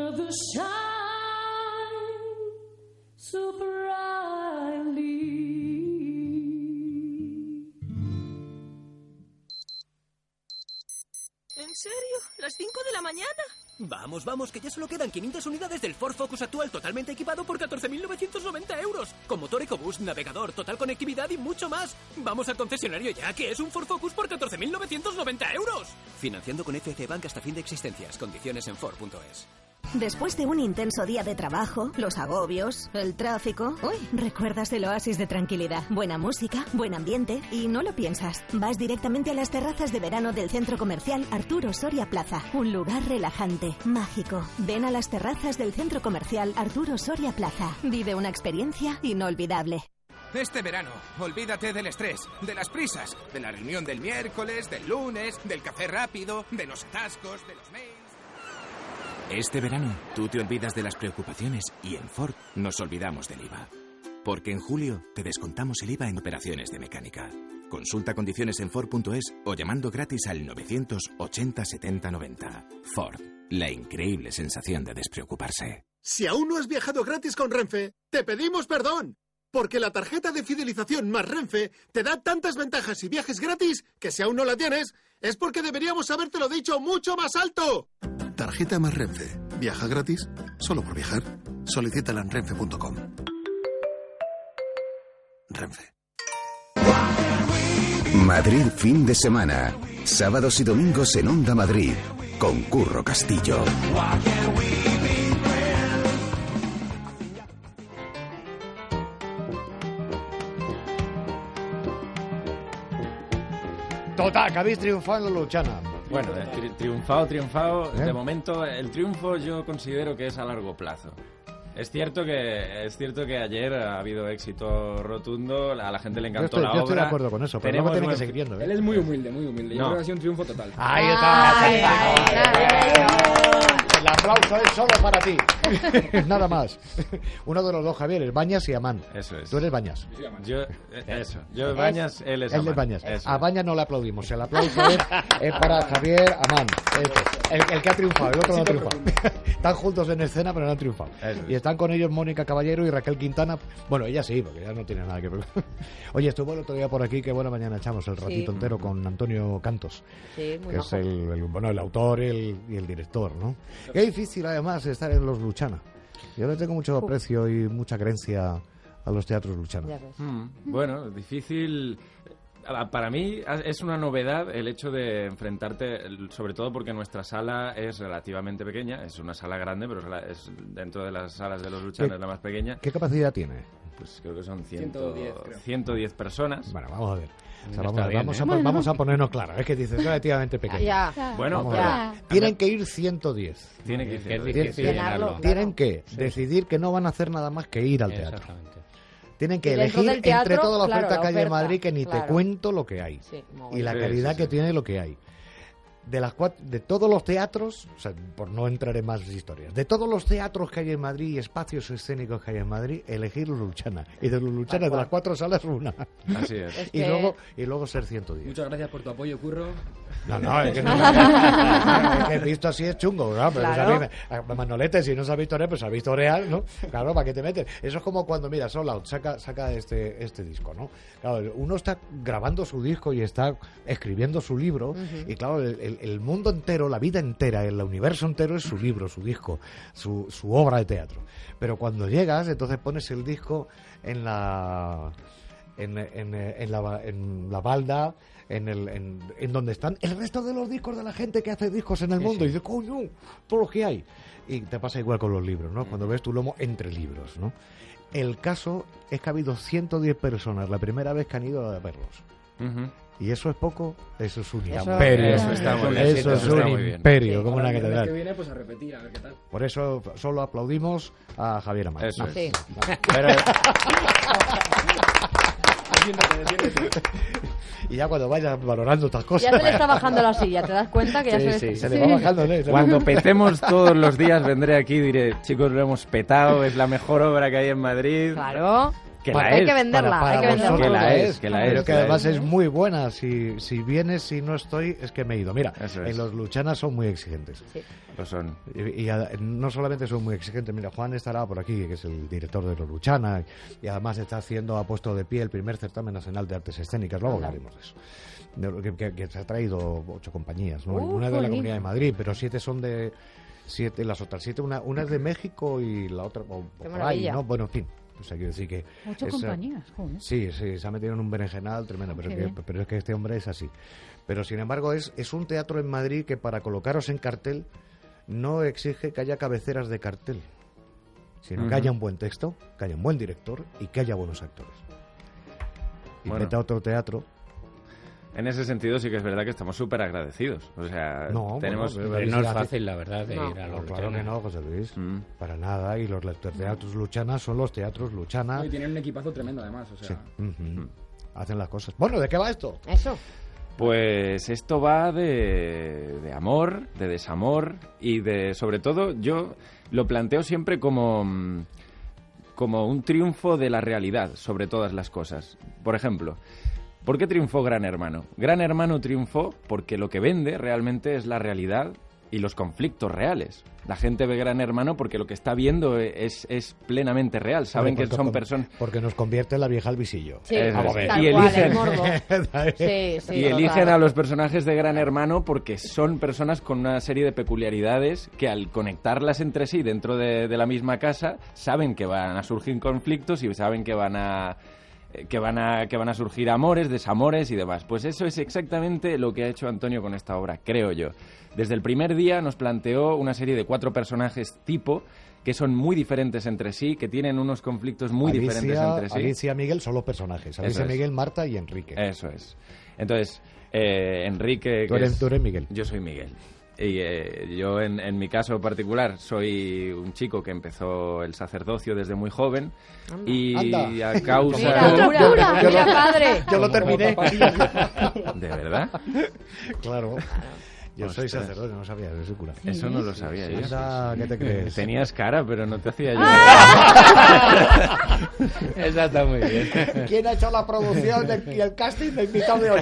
¿En serio? ¿Las cinco de la mañana? Vamos, vamos, que ya solo quedan quinientas unidades del Ford Focus actual totalmente equipado por catorce mil novecientos noventa euros. Con motor EcoBoost, navegador, total conectividad y mucho más. Vamos al concesionario ya, que es un Ford Focus por catorce mil novecientos noventa euros. Financiando con F C Bank hasta fin de existencias. Condiciones en Ford punto es. Después de un intenso día de trabajo, los agobios, el tráfico, uy, recuerdas el oasis de tranquilidad, buena música, buen ambiente y no lo piensas. Vas directamente a las terrazas de verano del centro comercial Arturo Soria Plaza, un lugar relajante, mágico. Ven a las terrazas del centro comercial Arturo Soria Plaza. Vive una experiencia inolvidable. Este verano, olvídate del estrés, de las prisas, de la reunión del miércoles, del lunes, del café rápido, de los atascos, de los mails. Este verano, tú te olvidas de las preocupaciones y en Ford nos olvidamos del I V A. Porque en julio te descontamos el I V A en operaciones de mecánica. Consulta condiciones en Ford punto es o llamando gratis al novecientos ochenta setenta noventa. Ford, la increíble sensación de despreocuparse. Si aún no has viajado gratis con Renfe, te pedimos perdón. Porque la tarjeta de fidelización más Renfe te da tantas ventajas y viajes gratis que si aún no la tienes, es porque deberíamos habértelo dicho mucho más alto. Tarjeta más Renfe. ¿Viaja gratis? Solo por viajar. Solicítala en renfe punto com. Renfe. Madrid fin de semana. Sábados y domingos en Onda Madrid. Con Curro Castillo. Total, que habéis triunfado en la Luchana. Bueno, eh, tri- triunfado, triunfado. ¿Eh? De momento, el triunfo yo considero que es a largo plazo. Es cierto que es cierto que ayer ha habido éxito rotundo, a la gente le encantó yo estoy, la yo obra. estoy de acuerdo con eso, pero Tenemos luego tiene que buen- seguir viendo, ¿eh? Él es muy humilde, muy humilde. Yo No. creo que ha sido un triunfo total. Ahí está. Ay, El aplauso es solo para ti. Nada más. Uno de los dos Javieres, Bañas y Amán. Eso es. Tú eres Bañas. Yo, eh, eso. Yo Bañas, él es Él Amán. es Bañas. Eso. A Bañas no le aplaudimos. El aplauso es, es para Javier Amán. Este, el, el que ha triunfado, el otro no ha triunfado. Están juntos en escena, pero no han triunfado. Eso es. Y están con ellos Mónica Caballero y Raquel Quintana. Bueno, ella sí, porque ya no tiene nada que ver. Oye, estuvo el otro día por aquí, que bueno, mañana echamos el ratito Sí. entero con Antonio Cantos, Sí, muy que es majo. el, el- bueno, el autor y el, y el director, ¿no? Qué difícil además estar en los Luchana. Yo le tengo mucho aprecio y mucha creencia a los teatros Luchana. Mm, bueno, difícil. Ah, Para mí es una novedad el hecho de enfrentarte, sobre todo porque nuestra sala es relativamente pequeña, es una sala grande, pero es la- es dentro de las salas de los Luchana ¿Qué- es la más pequeña. ¿Qué capacidad tiene? Pues creo que son ciento diez, creo. ciento diez personas. Bueno, vamos a ver. O sea, Está vamos, bien, vamos ¿eh? a, pon- vamos a ponernos claro. Es que dices relativamente pequeño. Ya. Bueno, Vamos pero- a ver. Tienen que ir ciento diez. Tiene que ir Es ciento diez. difícil Tienen- llenarlo. Tienen que decidir que no van a hacer nada más que ir al teatro. Exactamente. Tienen que Y dentro elegir del teatro, entre toda la claro, oferta la que hay en oferta, Madrid, que ni te claro. cuento lo que hay. Sí, Y la Sí, calidad sí, que sí. tiene lo que hay. de las cuatro, de todos los teatros, o sea, por no entrar en más historias, de todos los teatros que hay en Madrid y espacios escénicos que hay en Madrid, elegir Luluchana. Y de Luluchana, de las cuatro salas, una. Así es. y, que... luego, y luego ser ciento diez. Muchas gracias por tu apoyo, Curro. No, no, es que, no, es que visto así es chungo, ¿no? Pero Claro. sabéis, Manolete, si no se ha visto real, pues se ha visto real, ¿no? Claro, ¿para qué te metes? Eso es como cuando, mira, Soul Out saca, saca este, este disco, ¿no? Claro, uno está grabando su disco y está escribiendo su libro, Ujú. y claro, el, el, el mundo entero, la vida entera, el universo entero es su libro, su disco, su, su obra de teatro. Pero cuando llegas, entonces pones el disco en la... En, en, en, la, en la balda, en, el, en, en donde están el resto de los discos de la gente que hace discos en el Sí, mundo. sí. Y dices, coño, todo lo que hay. Y te pasa igual con los libros, ¿no? Cuando ves tu lomo entre libros, ¿no? El caso es que ha habido ciento diez personas la primera vez que han ido a verlos. Ujú. Y eso es poco, eso es un Eso- imperio. eso está muy bien, Eso eso es está un muy bien. imperio, Sí, como ahora una el viernes catedral. que viene, pues a repetir, a ver qué tal. Por eso solo aplaudimos a Javier Amar. Eso No. es. Sí. Pero, Y ya cuando vayas valorando estas cosas. Ya se le está bajando la silla, ¿te das cuenta? Que ya Sí, se le sí, está... se le va bajando, ¿no? cuando petemos todos los días vendré aquí y diré, chicos, lo hemos petado, es la mejor obra que hay en Madrid. Claro. Que Para- la hay es. que venderla, Para- para hay que venderla. vosotros Que la lo es, que la pero es, que que la además es. es muy buena. Si, si vienes, si no estoy, es que me he ido. Mira, Eso es. en los Luchanas son muy exigentes. Sí. Lo son. Y, y a- no solamente son muy exigentes, mira, Juan estará por aquí, que es el director de los Luchana, y además está haciendo, ha puesto de pie el primer certamen nacional de artes escénicas. Luego Anda. hablaremos de eso. De lo que, que- que se ha traído ocho compañías, ¿no? Uh, Una de la jolín. Comunidad de Madrid, pero siete son de... siete Las otras siete, una, una es de México y la otra o- Qué por ahí, maravilla. ¿no? Bueno, en fin. O sea, quiero decir que... Ocho esa- compañías, joder. Sí, sí, se ha metido en un berenjenal tremendo, pero, Qué es que, bien. pero es que este hombre es así. Pero sin embargo es, es un teatro en Madrid que para colocaros en cartel no exige que haya cabeceras de cartel, sino que Ujú. haya un buen texto, que haya un buen director y que haya buenos actores. Y Bueno. vete a otro teatro. En ese sentido sí que es verdad que estamos súper agradecidos. O sea, No, tenemos... bueno, Pero no es fácil, la verdad, de No. ir a No, los claro Luchana. que no, José Luis, Mm. para nada. Y los, los teatros Luchana son los teatros Luchana. No, y tienen un equipazo tremendo además, o sea... Sí. Ujú. Hacen las cosas. Bueno, ¿de qué va esto? Eso. Pues esto va de, de amor, de desamor y de, sobre todo, yo lo planteo siempre como, mm, como un triunfo de la realidad sobre todas las cosas. Por ejemplo, ¿por qué triunfó Gran Hermano? Gran Hermano triunfó porque lo que vende realmente es la realidad y los conflictos reales. La gente ve Gran Hermano porque lo que está viendo es, es plenamente real. Saben que Porque son con- personas... Porque nos convierte en la vieja al visillo. Sí, Eso Vamos es. a ver. tal Y cual, eligen- el morbo. Sí, sí, y eligen total. a los personajes de Gran Hermano porque son personas con una serie de peculiaridades que al conectarlas entre sí dentro de, de la misma casa saben que van a surgir conflictos y saben que van a eh, que van a que van a surgir amores, desamores y demás. Pues eso es exactamente lo que ha hecho Antonio con esta obra, creo yo. Desde el primer día nos planteó una serie de cuatro personajes tipo que son muy diferentes entre sí, que tienen unos conflictos muy Alicia, diferentes entre sí. Alicia y Miguel son los personajes. Alicia, Eso es. Miguel, Marta y Enrique. Eso es. Entonces, eh, Enrique... Tú que eres- es- tú eres Miguel. Yo soy Miguel. Y eh, yo, en, en mi caso particular, soy un chico que empezó el sacerdocio desde muy joven. Anda. Y Anda. a causa... Mira, Yo- mira, yo- mira, padre. Yo lo terminé. ¿De verdad? Claro. Yo soy Ostras. sacerdote, no sabía, yo soy cura. Eso no lo sabía yo. Anda, ¿qué te crees? Tenías cara, pero no te hacía yo. Esa está muy bien. ¿Quién ha hecho la producción de- y el casting de invitado de hoy?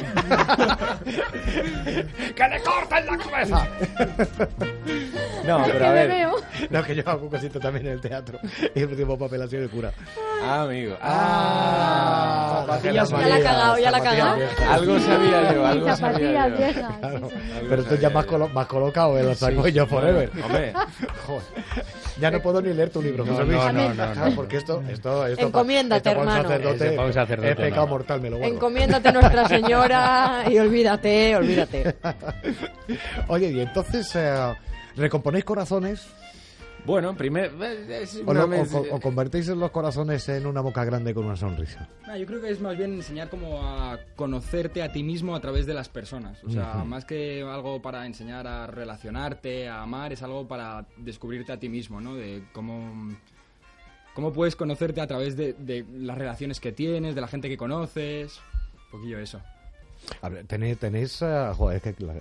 ¡Que le corten la cabeza! No, Es pero que a me ver. veo. No, que yo hago un cosito también en el teatro. Y el último papel ha sido de cura. Ah, amigo. Ah, zapatillas Ya la ha cagado, ya la ha cagado. Algo sabía yo, Y algo sabía zapatillas yo. viejas. Claro. sí, sí. Pero tú ya más, colo- más colocado en la Sacoyo Forever. Hombre, Joder. Ya no puedo ni leer tu libro, No, José Luis. no, no, no, Claro, no. porque esto, esto, esto, Encomiéndate, esto para un hermano. sacerdote, Ese para un sacerdote, es pecado no. mortal, me lo guardo. Encomiéndate a Nuestra Señora y olvídate, olvídate. Oye, y entonces, eh, ¿recomponéis corazones? bueno, primer... es ¿O, una lo- o vez- co- o convertéis los corazones en una boca grande con una sonrisa? Ah, yo creo que es más bien enseñar como a conocerte a ti mismo a través de las personas. O sea, Ujú. más que algo para enseñar a relacionarte, a amar, es algo para descubrirte a ti mismo, ¿no? De cómo, cómo puedes conocerte a través de, de las relaciones que tienes, de la gente que conoces. Un poquillo eso. A ver, tenéis, tenéis eh, joder, es que la-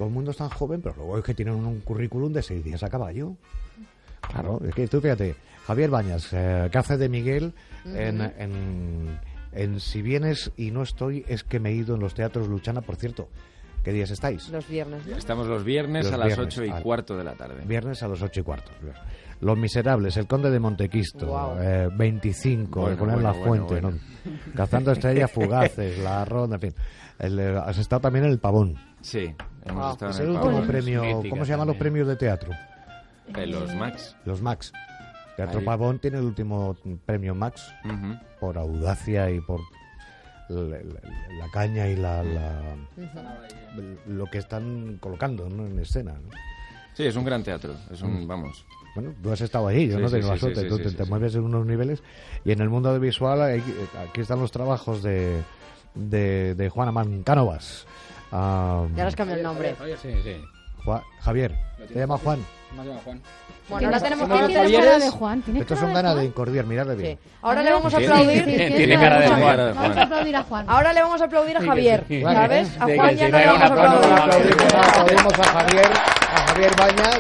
todo el mundo es tan joven, pero luego es que tienen un currículum de seis días a caballo. Claro, es que tú fíjate, Javier Bañas, eh, que hace de Miguel Ujú. en, en, en Si vienes y no estoy, es que me he ido en los teatros Luchana, por cierto. ¿Qué días estáis? Los viernes. ¿no? Estamos los viernes Los a las viernes, ocho y al- cuarto de la tarde. Viernes a las ocho y cuarto. Los Miserables, El Conde de Montequisto, Guau. eh, veinticinco, Bueno, El poner bueno, la bueno, fuente, bueno. ¿no? Cazando estrellas fugaces, La ronda, en fin. El, eh, has estado también en El Pavón. Sí, hemos Ah, estado es en el el último Pavón. premio, Mítica ¿cómo se llaman los también. premios de teatro? Eh, los Max. Los Max. Teatro Ahí. Pavón tiene el último premio Max Ujú. por audacia y por la, la- la caña y la, la- lo que están colocando, ¿no? En escena, ¿no? Sí, es un gran teatro. Es un, vamos. Bueno, tú has estado ahí, yo Sí, no sí, tengo la sí, suerte, sí, tú sí, te, sí, te sí. mueves en unos niveles y en el mundo audiovisual hay- aquí están los trabajos de, de, de Juan Amán Cánovas. Ah, Ya has cambiado el nombre. Sí, sí. Juan- Javier, ¿te llama Juan? Me llama Juan. Bueno, ahora tenemos Tienes que cara Javieres. de Juan. ¿Tienes Estos cara son de ganas Juan? de incordiar, miradle bien. Ahora le vamos a Sí, aplaudir. sí, sí, Tiene sí, cara de vamos a- Juan. Vamos a aplaudir a Juan. Ahora le vamos a aplaudir a Sí, que Javier, sí. ¿sabes? A Sí, Juan que ya sí, no le no, vamos a no, Bueno, aplaudir. aplaudimos, aplaudimos a Javier, a Javier Bañas.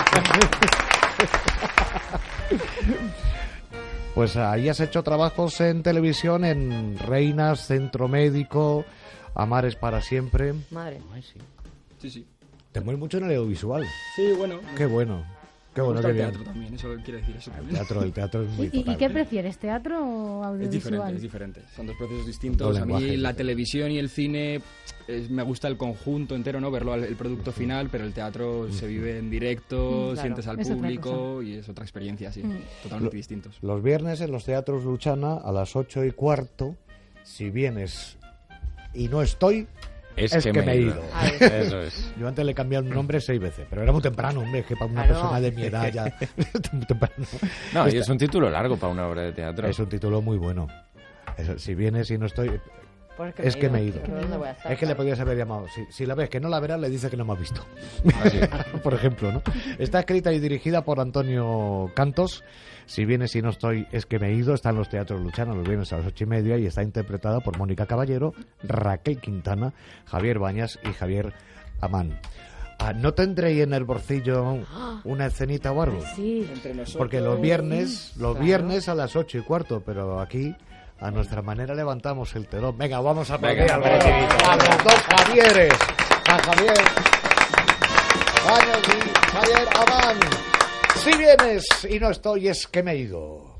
Pues ahí has hecho trabajos en televisión, en Reinas, Centro Médico, Amares para siempre. Madre. Sí, sí. Te mueves mucho en el audiovisual. Sí, bueno. Qué bueno. Qué Me bueno, gusta qué el bien. teatro también, eso quiere decir eso El también. teatro, el teatro es muy ¿Y, y total. qué prefieres, teatro o Es audiovisual? diferente, es diferente. Son dos procesos distintos. Dos A mí lenguajes, la sí. televisión y el cine eh, me gusta el conjunto entero, ¿no? Verlo al el producto final, pero el teatro se vive en directo, Mm, claro. sientes al Es otra público y es otra experiencia, sí. Mm. Totalmente Lo- distintos. Los viernes en los teatros Luchana a las ocho y cuarto, si vienes y no estoy, es, que, me he ido. Ahí. Eso es. Yo antes le he cambiado el nombre seis veces, pero era muy temprano, hombre, es que para una Claro. persona de mi edad ya... muy temprano. No, y Esta- es un título largo para una obra de teatro. Es un título muy bueno. Eso, si vienes y no estoy... Pues Es que me he ido. ¿Pero dónde voy a estar? Es que le podías haber llamado. Si, si la ves que no la verás, le dices que no me has visto. Ah, sí. Por ejemplo, ¿no? Está escrita y dirigida por Antonio Cantos. Si vienes y no estoy, es que me he ido. Está en los teatros Luchana los viernes a las ocho y media y está interpretada por Mónica Caballero, Raquel Quintana, Javier Bañas y Javier Amán. Ah, ¿no tendréis en el bolsillo una escenita o algo? Sí. Entre nosotros... Porque los viernes, los Claro. viernes a las ocho y cuarto, pero aquí a nuestra manera levantamos el telón. Venga, vamos a aplaudir Venga, al venga, Rey. venga. A los dos Javieres, a Javier Baños y Javier Amán. Si vienes y no estoy, es que me he ido.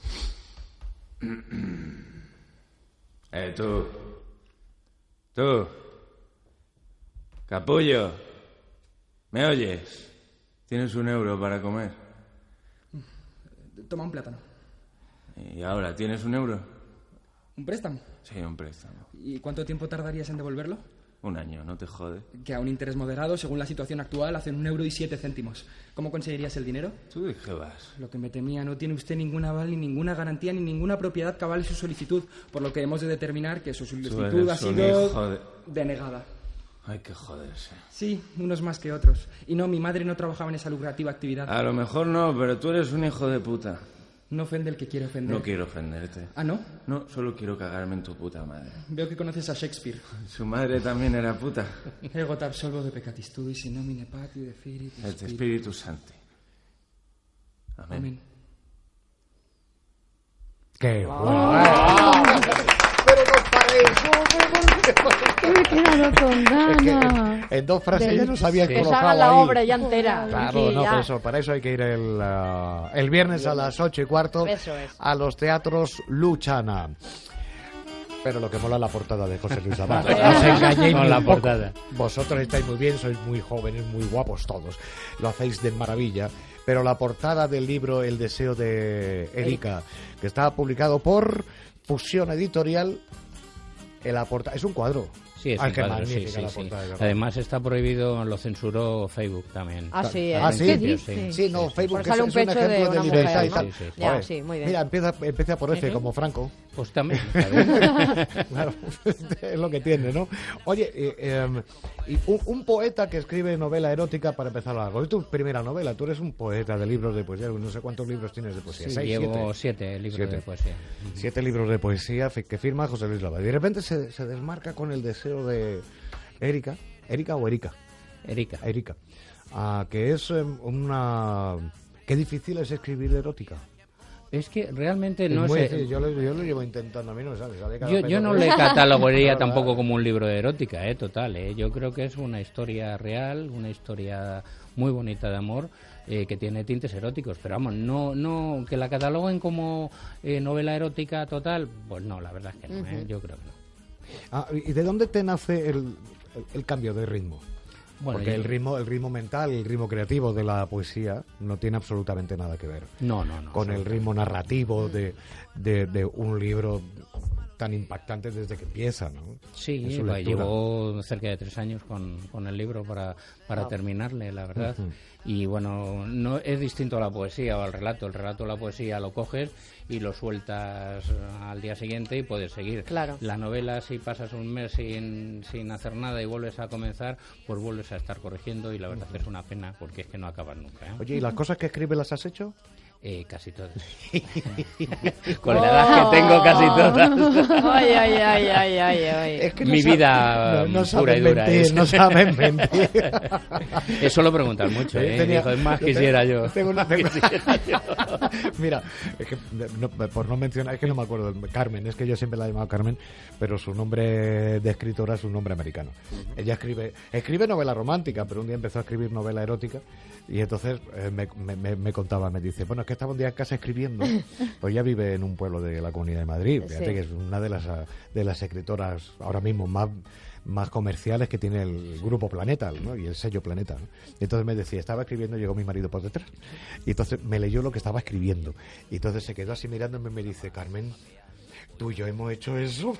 Eh, tú. Tú. Capullo. ¿Me oyes? Tienes un euro para comer. Toma un plátano. ¿Y ahora tienes un euro? ¿Un préstamo? Sí, un préstamo. ¿Y cuánto tiempo tardarías en devolverlo? Un año, no te jode. Que a un interés moderado, según la situación actual, hacen un euro y siete céntimos. ¿Cómo conseguirías el dinero? ¿Tú de qué vas? Lo que me temía, no tiene usted ningún aval, ni ninguna garantía, ni ninguna propiedad que avale su solicitud, por lo que hemos de determinar que su solicitud eres ha un sido hijo de- denegada. Hay que joderse. Sí, unos más que otros. Y no, mi madre no trabajaba en esa lucrativa actividad. A lo mejor no, pero tú eres un hijo de puta. No ofende el que quiere ofender. No quiero ofenderte. ¿Ah, no? No, solo quiero cagarme en tu puta madre. Veo que conoces a Shakespeare. Su madre también era puta. Ego te absolvo de peccatis tuis in nomine Patri de Filii et El Spiritus. Espíritu Santo. Amén. Amén. ¡Qué bueno! Pero no paréis. Que me he quedado con ganas. En dos frases Del- ya nos habías Que colocado se haga la ahí. obra ya entera. Claro, Sí, no, ya. por eso, para eso hay que ir el, ah, el viernes a las ocho y cuarto Eso es. a los teatros Luchana. Pero lo que mola es la portada de José Luis Abad. Sí. No os engañéis Con ni la un poco. portada. Vosotros estáis muy bien, sois muy jóvenes, muy guapos todos. Lo hacéis de maravilla. Pero la portada del libro El deseo de Erika, que está publicado por Fusión Editorial, en la portada es un cuadro. Sí, es Ay, un qué cuadro, sí, magnífica sí, la sí. portada, de verdad. Además está prohibido, lo censuró Facebook también. Ah, sí, ¿eh? Al Ah, sí. principio, ¿Qué dices? Sí, no, Facebook Porque es, sale un es un pecho de ejemplo de, una libertad mujer, y ¿no? tal. Sí, sí, sí. Ya, Joder. sí, muy bien. Mira, empieza, empieza por F, Ujú. como Franco. Pues también. Claro, es lo que tiene, ¿no? Oye, eh, eh, y un, un poeta que escribe novela erótica para empezar algo. Es tu primera novela, tú eres un poeta de libros de poesía, no sé cuántos libros tienes de poesía. Sí, ¿Seis, llevo siete? siete libros Siete. de poesía. Siete libros de poesía fi- que firma José Luis Lava. Y de repente se, se desmarca con el deseo de Erika. ¿Erika o Erika? Erika. Erika. Ah, que es eh, una... Qué difícil es escribir erótica. Es que realmente Es no muy sé. difícil, yo, lo, yo lo llevo intentando, a mí no me sale. sale cada Yo, pelo yo no que- le catalogaría Claro, tampoco claro. como un libro de erótica, eh, total. Eh. Yo creo que es una historia real, una historia muy bonita de amor, eh, que tiene tintes eróticos. Pero vamos, no, no que la cataloguen como eh, novela erótica total, pues no, la verdad es que no. eh, Ujú. Yo creo que no. Ah, ¿y de dónde te nace el, el, el cambio de ritmo? Bueno, Porque yo- el ritmo, el ritmo mental, el ritmo creativo de la poesía no tiene absolutamente nada que ver. No, no, no. Con el ritmo narrativo de, de, de un libro tan impactante desde que empieza, ¿no? Sí, En su pues, lectura. llevo cerca de tres años con, con el libro para, para Ah. terminarle, la verdad. Ujú. Y bueno, no es distinto a la poesía o al relato. El relato o la poesía lo coges y lo sueltas al día siguiente y puedes seguir. Claro. La novela, si pasas un mes sin, sin hacer nada y vuelves a comenzar, pues vuelves a estar corrigiendo y la verdad es que es una pena porque es que no acabas nunca. ¿eh? Oye, ¿y las cosas que escribes las has hecho? Eh, casi todas. Con la edad que tengo, casi todas. Ay, ay, ay, ay, ay, ay. Es que no Mi sabe- vida no- no pura y saben dura mentir, es. no saben mentir. Eso lo preguntan mucho, ¿eh? Tenía- Dijo, es más, yo quisiera tengo- yo. tengo una- tengo- Quisiera yo. Mira, es que no, por no mencionar, es que no me acuerdo, Carmen, es que yo siempre la he llamado Carmen, pero su nombre de escritora es un nombre americano. Ella escribe escribe novela romántica, pero un día empezó a escribir novela erótica y entonces eh, me, me- me- me contaba, me dice, bueno, es que estaba un día en casa escribiendo, pues ella vive en un pueblo de la Comunidad de Madrid, fíjate Sí. que es una de las, ah, de las escritoras ahora mismo más más comerciales que tiene el grupo Planeta, ¿no? Y el sello Planeta, ¿no? Y entonces me decía, estaba escribiendo, llegó mi marido por detrás y entonces me leyó lo que estaba escribiendo y entonces se quedó así mirándome y me dice, Carmen, tú y yo hemos hecho eso.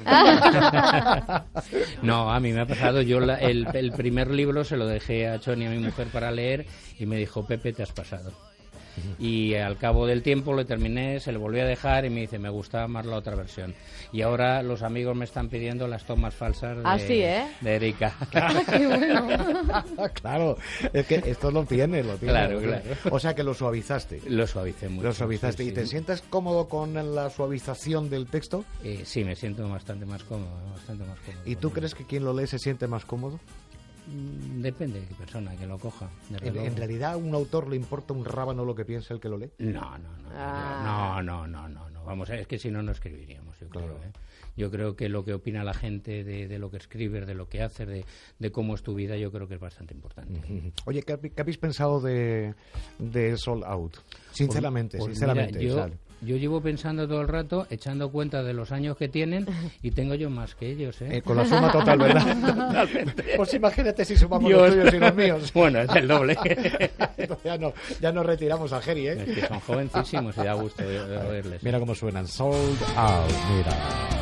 No, a mí me ha pasado. Yo la- el, el primer libro se lo dejé a Choni, a mi mujer, para leer y me dijo, Pepe, te has pasado. Y al cabo del tiempo lo terminé, se lo volví a dejar y me dice, me gustaba más la otra versión. Y ahora los amigos me están pidiendo las tomas falsas de, Ah, sí, ¿eh? de Erika. Qué bueno. Claro, es que esto lo tiene, lo tiene. Claro, lo tiene. claro. O sea que lo suavizaste. Lo suavicé mucho. Lo suavizaste. sí, ¿Y sí. te sientes cómodo con la suavización del texto? Eh, sí, me siento bastante más cómodo, bastante más cómodo. ¿Y tú crees que quien lo lee se siente más cómodo? Mm, Depende de qué persona que lo coja. desde En, luego. en realidad, ¿a un autor le importa un rábano lo que piensa el que lo lee? No, no, no. Ah. No, no, no, no, no. Vamos, es que si no, no escribiríamos, yo creo. ¿eh? Yo creo que lo que opina la gente de, de lo que escribes, de lo que haces, de, de cómo es tu vida, yo creo que es bastante importante. Oye, ¿qué, hab- qué habéis pensado de, de Sold Out? Sinceramente, Pues- pues sinceramente. mira, yo, Sal. yo llevo pensando todo el rato, echando cuenta de los años que tienen, y tengo yo más que ellos, ¿eh? Eh, con la suma total, ¿verdad? Totalmente. Pues imagínate si sumamos Dios. los tuyos y los míos. Bueno, es el doble. Entonces ya, no, ya nos retiramos a Jerry, ¿eh? Es que son jovencísimos y da gusto de, de oírles. Mira cómo suenan. Sold Out, mira.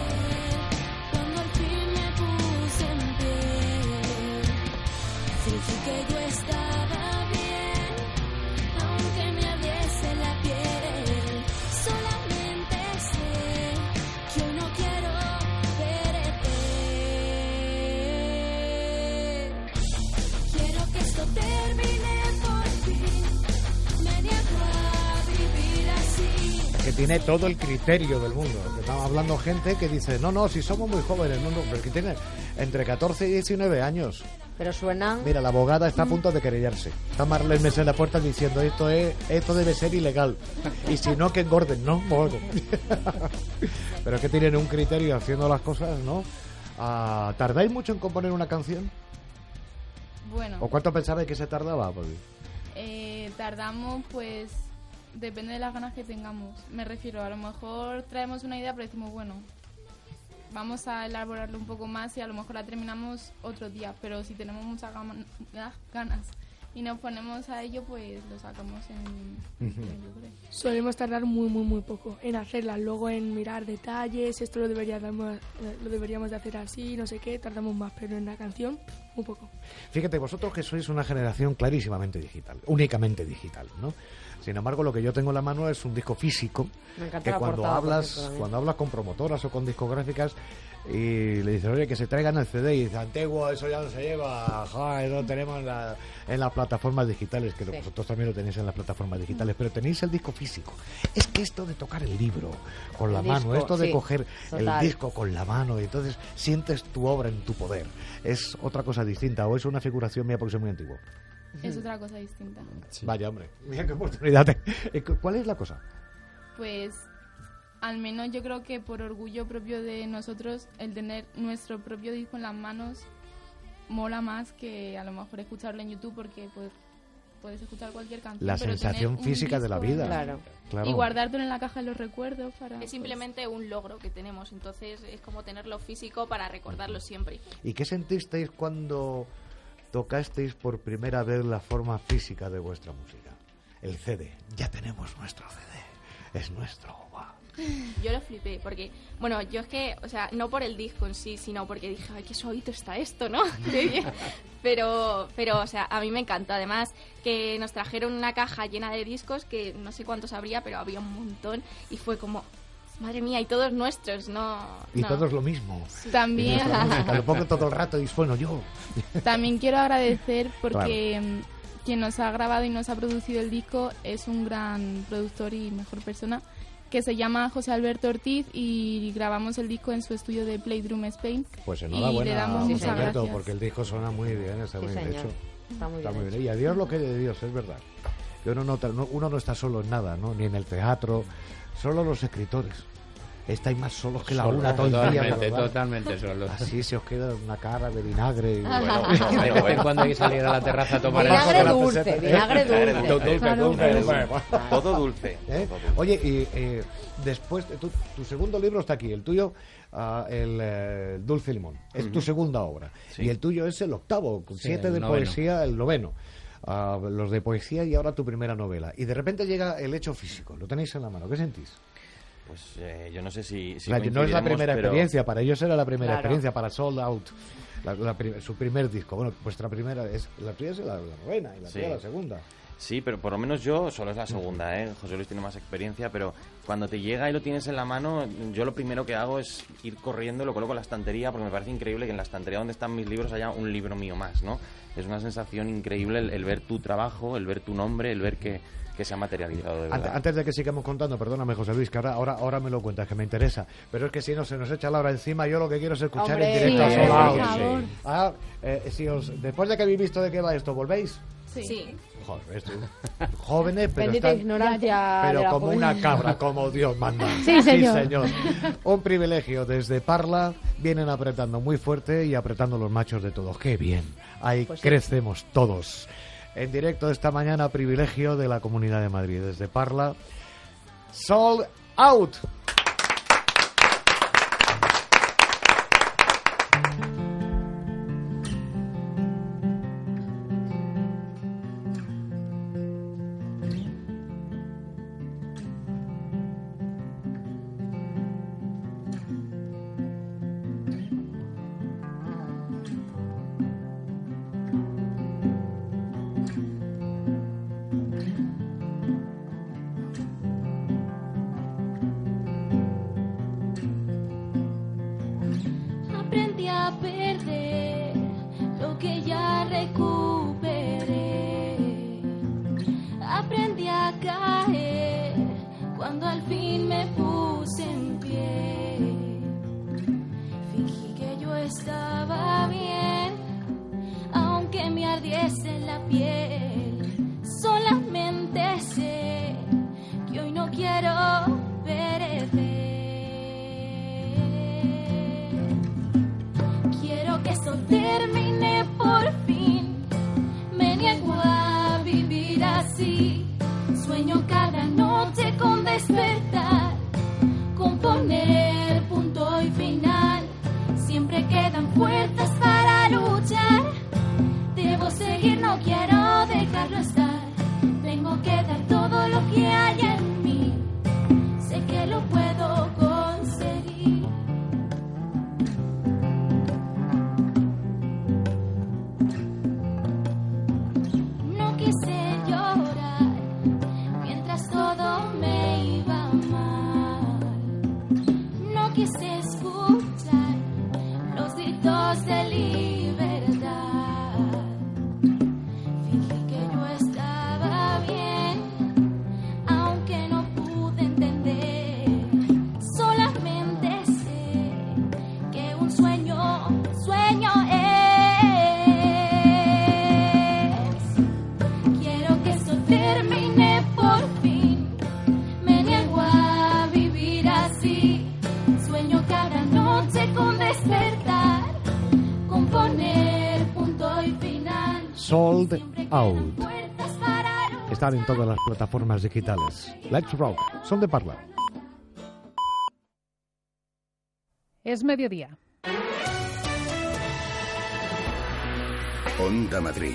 Cuando al fin me puse en pie, sentí que yo estaba bien, aunque me abriese la piel. Solamente sé que hoy no quiero perder. Quiero que esto termine por fin. Me niego a vivir así. Que tiene todo el criterio del mundo. Que estamos hablando gente que dice, no, no, si somos muy jóvenes, no, no, pero que tiene entre catorce y diecinueve años. Pero suena... Mira, la abogada está a punto de querellarse. Está Marlene Mesa en la puerta diciendo, esto es, esto debe ser ilegal. Y si no, que engorden, ¿no? O algo. Pero es que tienen un criterio haciendo las cosas, ¿no? Ah, ¿tardáis mucho en componer una canción? Bueno, ¿O cuánto pensabais que se tardaba? Pues, eh, tardamos pues depende de las ganas que tengamos. Me refiero, a lo mejor traemos una idea pero decimos, bueno, vamos a elaborarlo un poco más y a lo mejor la terminamos otro día, pero si tenemos muchas gama- ah, ganas y nos ponemos a ello, pues lo sacamos en, en yo creo. Solemos tardar muy, muy, muy poco en hacerla. Luego en mirar detalles, esto lo deberíamos, lo deberíamos de hacer así, no sé qué, tardamos más, pero en la canción, muy poco. Fíjate, vosotros que sois una generación clarísimamente digital, únicamente digital, ¿no? Sin embargo, lo que yo tengo en la mano es un disco físico, Me encanta que la cuando portada, por hablas, cierto, también. cuando hablas con promotoras o con discográficas, y le dicen, oye, que se traigan el C D, y dice, antiguo, eso ya no se lleva, joder, no tenemos en, la, en las plataformas digitales, que sí. Vosotros también lo tenéis en las plataformas digitales, pero tenéis el disco físico. Es que esto de tocar el libro con la el mano, disco, esto de sí, coger total. el disco con la mano, y entonces sientes tu obra en tu poder, es otra cosa distinta, o es una figuración mía porque soy muy antiguo. Es otra cosa distinta. Sí. Vaya, hombre, mira qué oportunidad. ¿Cuál es la cosa? Pues, al menos yo creo que por orgullo propio de nosotros, el tener nuestro propio disco en las manos mola más que a lo mejor escucharlo en YouTube, porque pues, puedes escuchar cualquier canción. La pero sensación tener un física de la disco, vida. Claro. Claro. Y guardártelo en la caja de los recuerdos para... Es simplemente un logro que tenemos, entonces es como tenerlo físico para recordarlo siempre. ¿Y qué sentisteis cuando tocasteis por primera vez la forma física de vuestra música? El C D. Ya tenemos nuestro C D. Es nuestro. Wow. Yo lo flipé, porque, bueno, yo es que, o sea, no por el disco en sí, sino porque dije, ay, qué suavito está esto, ¿no? Qué bien. Pero, pero, o sea, a mí me encantó. Además, que nos trajeron una caja llena de discos, que no sé cuántos habría, pero había un montón, y fue como, madre mía, y todos nuestros, ¿no? Y no. todos lo mismo. También. Lo pongo todo el rato y sueno yo. También quiero agradecer porque Claro. quien nos ha grabado y nos ha producido el disco es un gran productor y mejor persona, que se llama José Alberto Ortiz, y grabamos el disco en su estudio de Playroom Spain. Pues y le enhorabuena, damos José muchas Alberto, gracias. porque el disco suena muy bien, está Sí, muy bien señor. hecho. Está muy Está bien muy hecho. bien. Y a Dios lo que de Dios, es verdad. Que uno no, no- uno no está solo en nada, ¿no? Ni en el teatro, solo los escritores. Estáis más solos que la Solo, una todo el día. totalmente, ¿verdad? totalmente solos. Así se os queda una cara de vinagre. Y, Bueno, de vez en cuando hay que salir a la terraza a tomar Vinagre el sol. dulce, vinagre dulce. Dulce, Claro. dulce, dulce. Todo dulce. ¿Eh? Oye, y eh, después, tu, tu segundo libro está aquí, el tuyo, ah, el eh, Dulce Limón. Es tu Ujú. segunda obra. Sí. Y el tuyo es el octavo, con Sí, siete el de noveno. poesía, el noveno. Ah, los de poesía y ahora tu primera novela. Y de repente llega el hecho físico, lo tenéis en la mano. ¿Qué sentís? Pues eh, yo no sé si, si La- no es la coincidiremos, primera pero- experiencia, para ellos era la primera Claro. experiencia, para Sold Out, la- la pri- su primer disco. Bueno, vuestra primera es la tuya es la, la novena y la Sí. tuya la segunda. Sí, pero por lo menos yo solo es la segunda, ¿eh? José Luis tiene más experiencia, pero cuando te llega y lo tienes en la mano, yo lo primero que hago es ir corriendo, lo coloco en la estantería, porque me parece increíble que en la estantería donde están mis libros haya un libro mío más, ¿no? Es una sensación increíble el, el ver tu trabajo, el ver tu nombre, el ver que, que se ha materializado de Ante- verdad. Antes de que sigamos contando, perdóname José Luis, que ahora, ahora, ahora me lo cuentas, que me interesa. Pero es que si no se nos echa la hora encima, yo lo que quiero es escuchar Hombre, en directo a sí, Sold por Out. favor. Ah, eh, si os, después de que habéis visto de qué va esto, ¿volvéis? Sí. Joder, esto- jóvenes, pero Bendita están- ignorancia pero de la como juventud. una cabra, como Dios manda. Sí, señor. Un privilegio. Desde Parla vienen apretando muy fuerte y apretando los machos de todos. ¡Qué bien! Ahí Pues sí. crecemos todos. En directo esta mañana, privilegio de la Comunidad de Madrid. Desde Parla, Sold Out. Aprendí a perder lo que ya recuperé. Aprendí a caer cuando al fin me puse en pie. Fingí que yo estaba bien, aunque me ardiese la piel. Solamente sé que hoy no quiero perecer. Quiero que esto termine por fin. Me niego a vivir así. Sueño cada noche con despertar, con poner punto y final. Siempre quedan fuerzas para luchar. Debo seguir, no quiero dejarlo estar. Tengo que dar todo lo que hay en mí. Sé que lo puedo conseguir. No quise llorar mientras todo me iba mal. No quise escuchar por fin me niego a vivir así. Sueño cada noche con despertar, con poner punto y final. Sold Out. Están en todas las plataformas digitales. Let's Rock. Son de Parla. Es mediodía. Onda Madrid.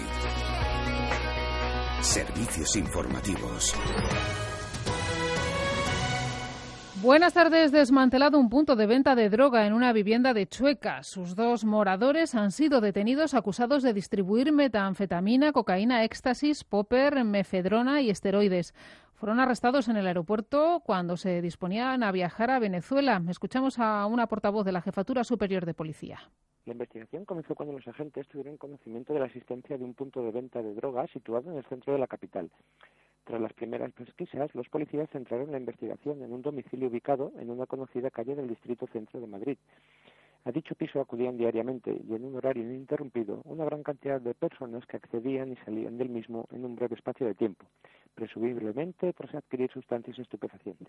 Servicios informativos. Buenas tardes. Desmantelado un punto de venta de droga en una vivienda de Chueca. Sus dos moradores han sido detenidos acusados de distribuir metanfetamina, cocaína, éxtasis, popper, mefedrona y esteroides. Fueron arrestados en el aeropuerto cuando se disponían a viajar a Venezuela. Escuchamos a una portavoz de la Jefatura Superior de Policía. La investigación comenzó cuando los agentes tuvieron conocimiento de la existencia de un punto de venta de droga situado en el centro de la capital. Tras las primeras pesquisas, los policías centraron la investigación en un domicilio ubicado en una conocida calle del distrito centro de Madrid. A dicho piso acudían diariamente y en un horario ininterrumpido una gran cantidad de personas que accedían y salían del mismo en un breve espacio de tiempo, presumiblemente tras adquirir sustancias estupefacientes.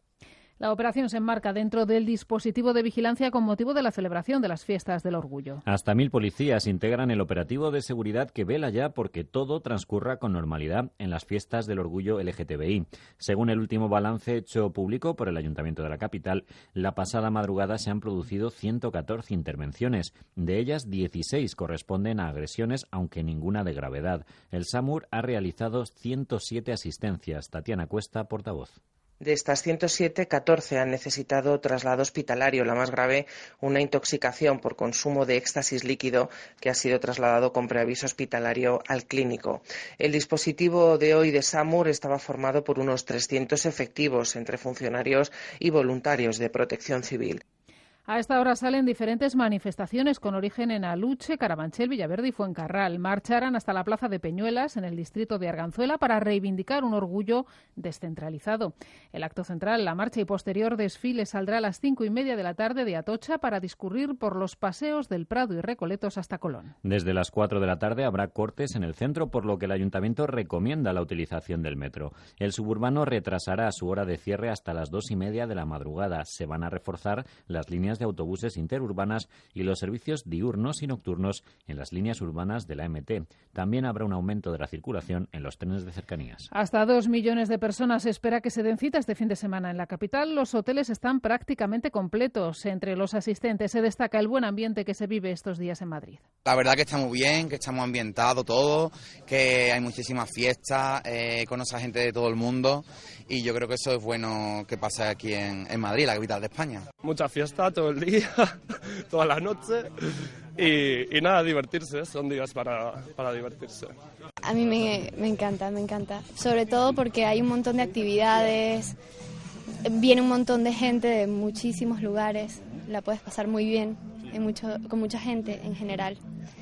La operación se enmarca dentro del dispositivo de vigilancia con motivo de la celebración de las fiestas del orgullo. Hasta mil policías integran el operativo de seguridad que vela ya porque todo transcurra con normalidad en las fiestas del orgullo L G T B I. Según el último balance hecho público por el Ayuntamiento de la capital, la pasada madrugada se han producido ciento catorce intervenciones. De ellas, dieciséis corresponden a agresiones, aunque ninguna de gravedad. El SAMUR ha realizado ciento siete asistencias. Tatiana Cuesta, portavoz. De estas ciento siete, catorce han necesitado traslado hospitalario. La más grave, una intoxicación por consumo de éxtasis líquido que ha sido trasladado con preaviso hospitalario al clínico. El dispositivo de hoy de SAMUR estaba formado por unos trescientos efectivos entre funcionarios y voluntarios de Protección Civil. A esta hora salen diferentes manifestaciones con origen en Aluche, Carabanchel, Villaverde y Fuencarral. Marcharán hasta la plaza de Peñuelas, en el distrito de Arganzuela, para reivindicar un orgullo descentralizado. El acto central, la marcha y posterior desfile saldrá a las cinco y media de la tarde de Atocha para discurrir por los paseos del Prado y Recoletos hasta Colón. Desde las cuatro de la tarde habrá cortes en el centro, por lo que el Ayuntamiento recomienda la utilización del metro. El suburbano retrasará su hora de cierre hasta las dos y media de la madrugada. Se van a reforzar las líneas de autobuses interurbanas y los servicios diurnos y nocturnos en las líneas urbanas de la M T. También habrá un aumento de la circulación en los trenes de cercanías. Hasta dos millones de personas se espera que se den cita este fin de semana en la capital. Los hoteles están prácticamente completos. Entre los asistentes se destaca el buen ambiente que se vive estos días en Madrid. La verdad que está muy bien, que estamos ambientados todos, que hay muchísimas fiestas, eh, conoce a gente de todo el mundo y yo creo que eso es bueno que pase aquí en, en Madrid, la capital de España. Mucha fiesta todo el día, toda la noche y, y nada, divertirse, son días para, para divertirse. A mí me, me encanta, me encanta, sobre todo porque hay un montón de actividades, viene un montón de gente de muchísimos lugares, la puedes pasar muy bien en mucho, con mucha gente en general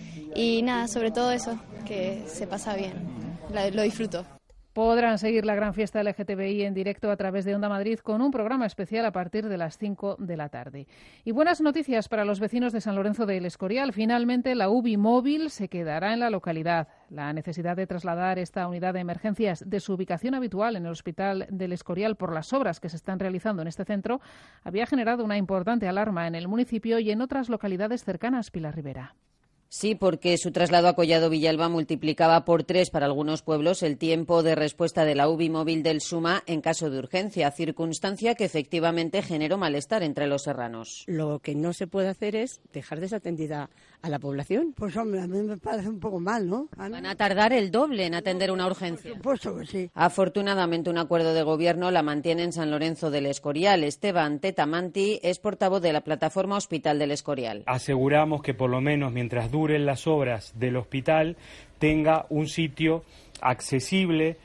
y nada, sobre todo eso, que se pasa bien, lo, lo disfruto. Podrán seguir la gran fiesta L G T B I en directo a través de Onda Madrid con un programa especial a partir de las cinco de la tarde. Y buenas noticias para los vecinos de San Lorenzo de El Escorial. Finalmente, la U B I móvil se quedará en la localidad. La necesidad de trasladar esta unidad de emergencias de su ubicación habitual en el Hospital del Escorial por las obras que se están realizando en este centro había generado una importante alarma en el municipio y en otras localidades cercanas. Pilar Rivera. Sí, porque su traslado a Collado Villalba multiplicaba por tres para algunos pueblos el tiempo de respuesta de la U B I móvil del SUMA en caso de urgencia, circunstancia que efectivamente generó malestar entre los serranos. Lo que no se puede hacer es dejar desatendida a la población. Pues hombre, a mí me parece un poco mal, ¿no? Van a tardar el doble en atender una urgencia. Por supuesto que sí. Afortunadamente, un acuerdo de gobierno la mantiene en San Lorenzo del Escorial. Esteban Tetamanti es portavoz de la plataforma Hospital del Escorial. Aseguramos que por lo menos mientras dure las obras del hospital tenga un sitio accesible,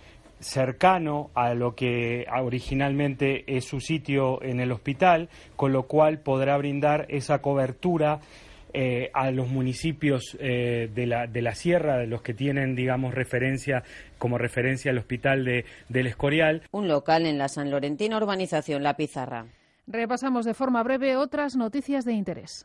cercano a lo que originalmente es su sitio en el hospital, con lo cual podrá brindar esa cobertura eh, a los municipios eh, de la de la sierra, de los que tienen, digamos, referencia como referencia al hospital de, del Escorial. Un local en la sanlorentina urbanización La Pizarra. Repasamos de forma breve otras noticias de interés.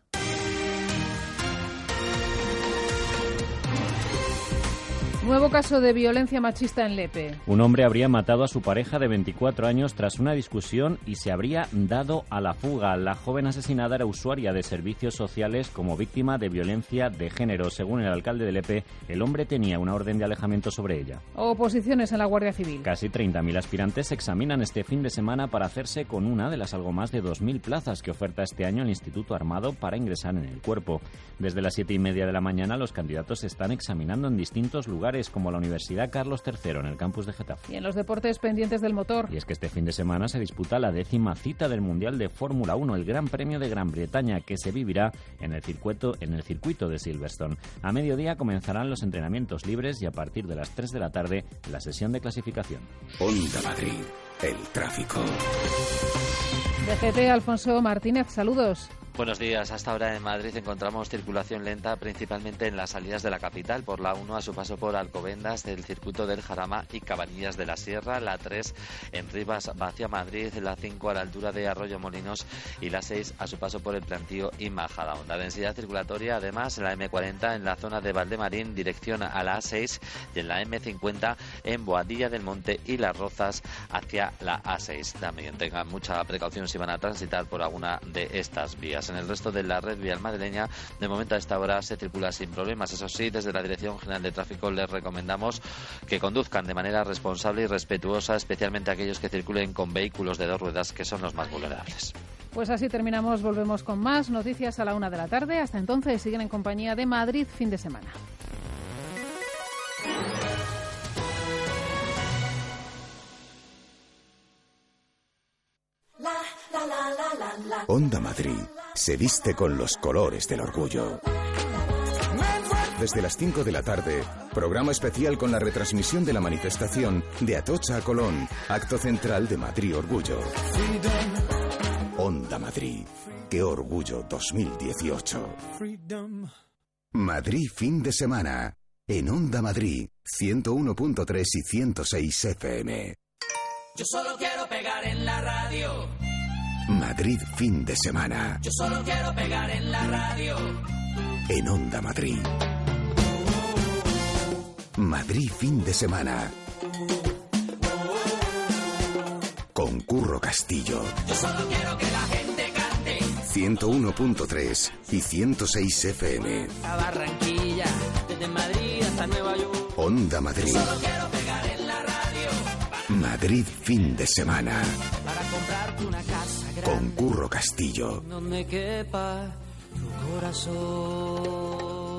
Nuevo caso de violencia machista en Lepe. Un hombre habría matado a su pareja de veinticuatro años tras una discusión y se habría dado a la fuga. La joven asesinada era usuaria de servicios sociales como víctima de violencia de género. Según el alcalde de Lepe, el hombre tenía una orden de alejamiento sobre ella. Oposiciones en la Guardia Civil. Casi treinta mil aspirantes se examinan este fin de semana para hacerse con una de las algo más de dos mil plazas que oferta este año el Instituto Armado para ingresar en el cuerpo. Desde las siete y media de la mañana los candidatos se están examinando en distintos lugares como la Universidad Carlos tercero en el campus de Getafe. Y en los deportes pendientes del motor. Y es que este fin de semana se disputa la décima cita del Mundial de Fórmula uno, el Gran Premio de Gran Bretaña, que se vivirá en el circuito, en el circuito de Silverstone. A mediodía comenzarán los entrenamientos libres y a partir de las tres de la tarde la sesión de clasificación. Onda Madrid, el tráfico. D G T, Alfonso Martínez, saludos. Buenos días. Hasta ahora en Madrid encontramos circulación lenta principalmente en las salidas de la capital, por la uno a su paso por Alcobendas, del circuito del Jarama y Cabanillas de la Sierra, la tres en Rivas hacia Madrid, la cinco a la altura de Arroyo Molinos y la seis a su paso por el Plantío y Majadahonda. Densidad circulatoria además en la eme cuarenta en la zona de Valdemarín dirección a la a seis y en la eme cincuenta en Boadilla del Monte y Las Rozas hacia la a seis. También tengan mucha precaución si van a transitar por alguna de estas vías. En el resto de la red vial madrileña, de momento a esta hora se circula sin problemas. Eso sí, desde la Dirección General de Tráfico les recomendamos que conduzcan de manera responsable y respetuosa, especialmente aquellos que circulen con vehículos de dos ruedas, que son los más vulnerables. Pues así terminamos, volvemos con más noticias a la una de la tarde. Hasta entonces siguen en compañía de Madrid fin de semana. Onda Madrid se viste con los colores del orgullo. Desde las cinco de la tarde, programa especial con la retransmisión de la manifestación de Atocha a Colón, acto central de Madrid Orgullo. Onda Madrid, qué orgullo dos mil dieciocho. Madrid fin de semana, en Onda Madrid, ciento uno punto tres y ciento seis efe eme. Yo solo quiero pegar en la radio. Madrid fin de semana. Yo solo quiero pegar en la radio. En Onda Madrid. Madrid fin de semana. Con Curro Castillo. Yo solo quiero que la gente cante. ciento uno punto tres y ciento seis efe eme. A Barranquilla, desde Madrid hasta Nueva York. Onda Madrid. Yo solo quiero pegar en la radio. Madrid fin de semana. Para comprarte una casa grande. Con Curro Castillo. Donde quepa tu corazón.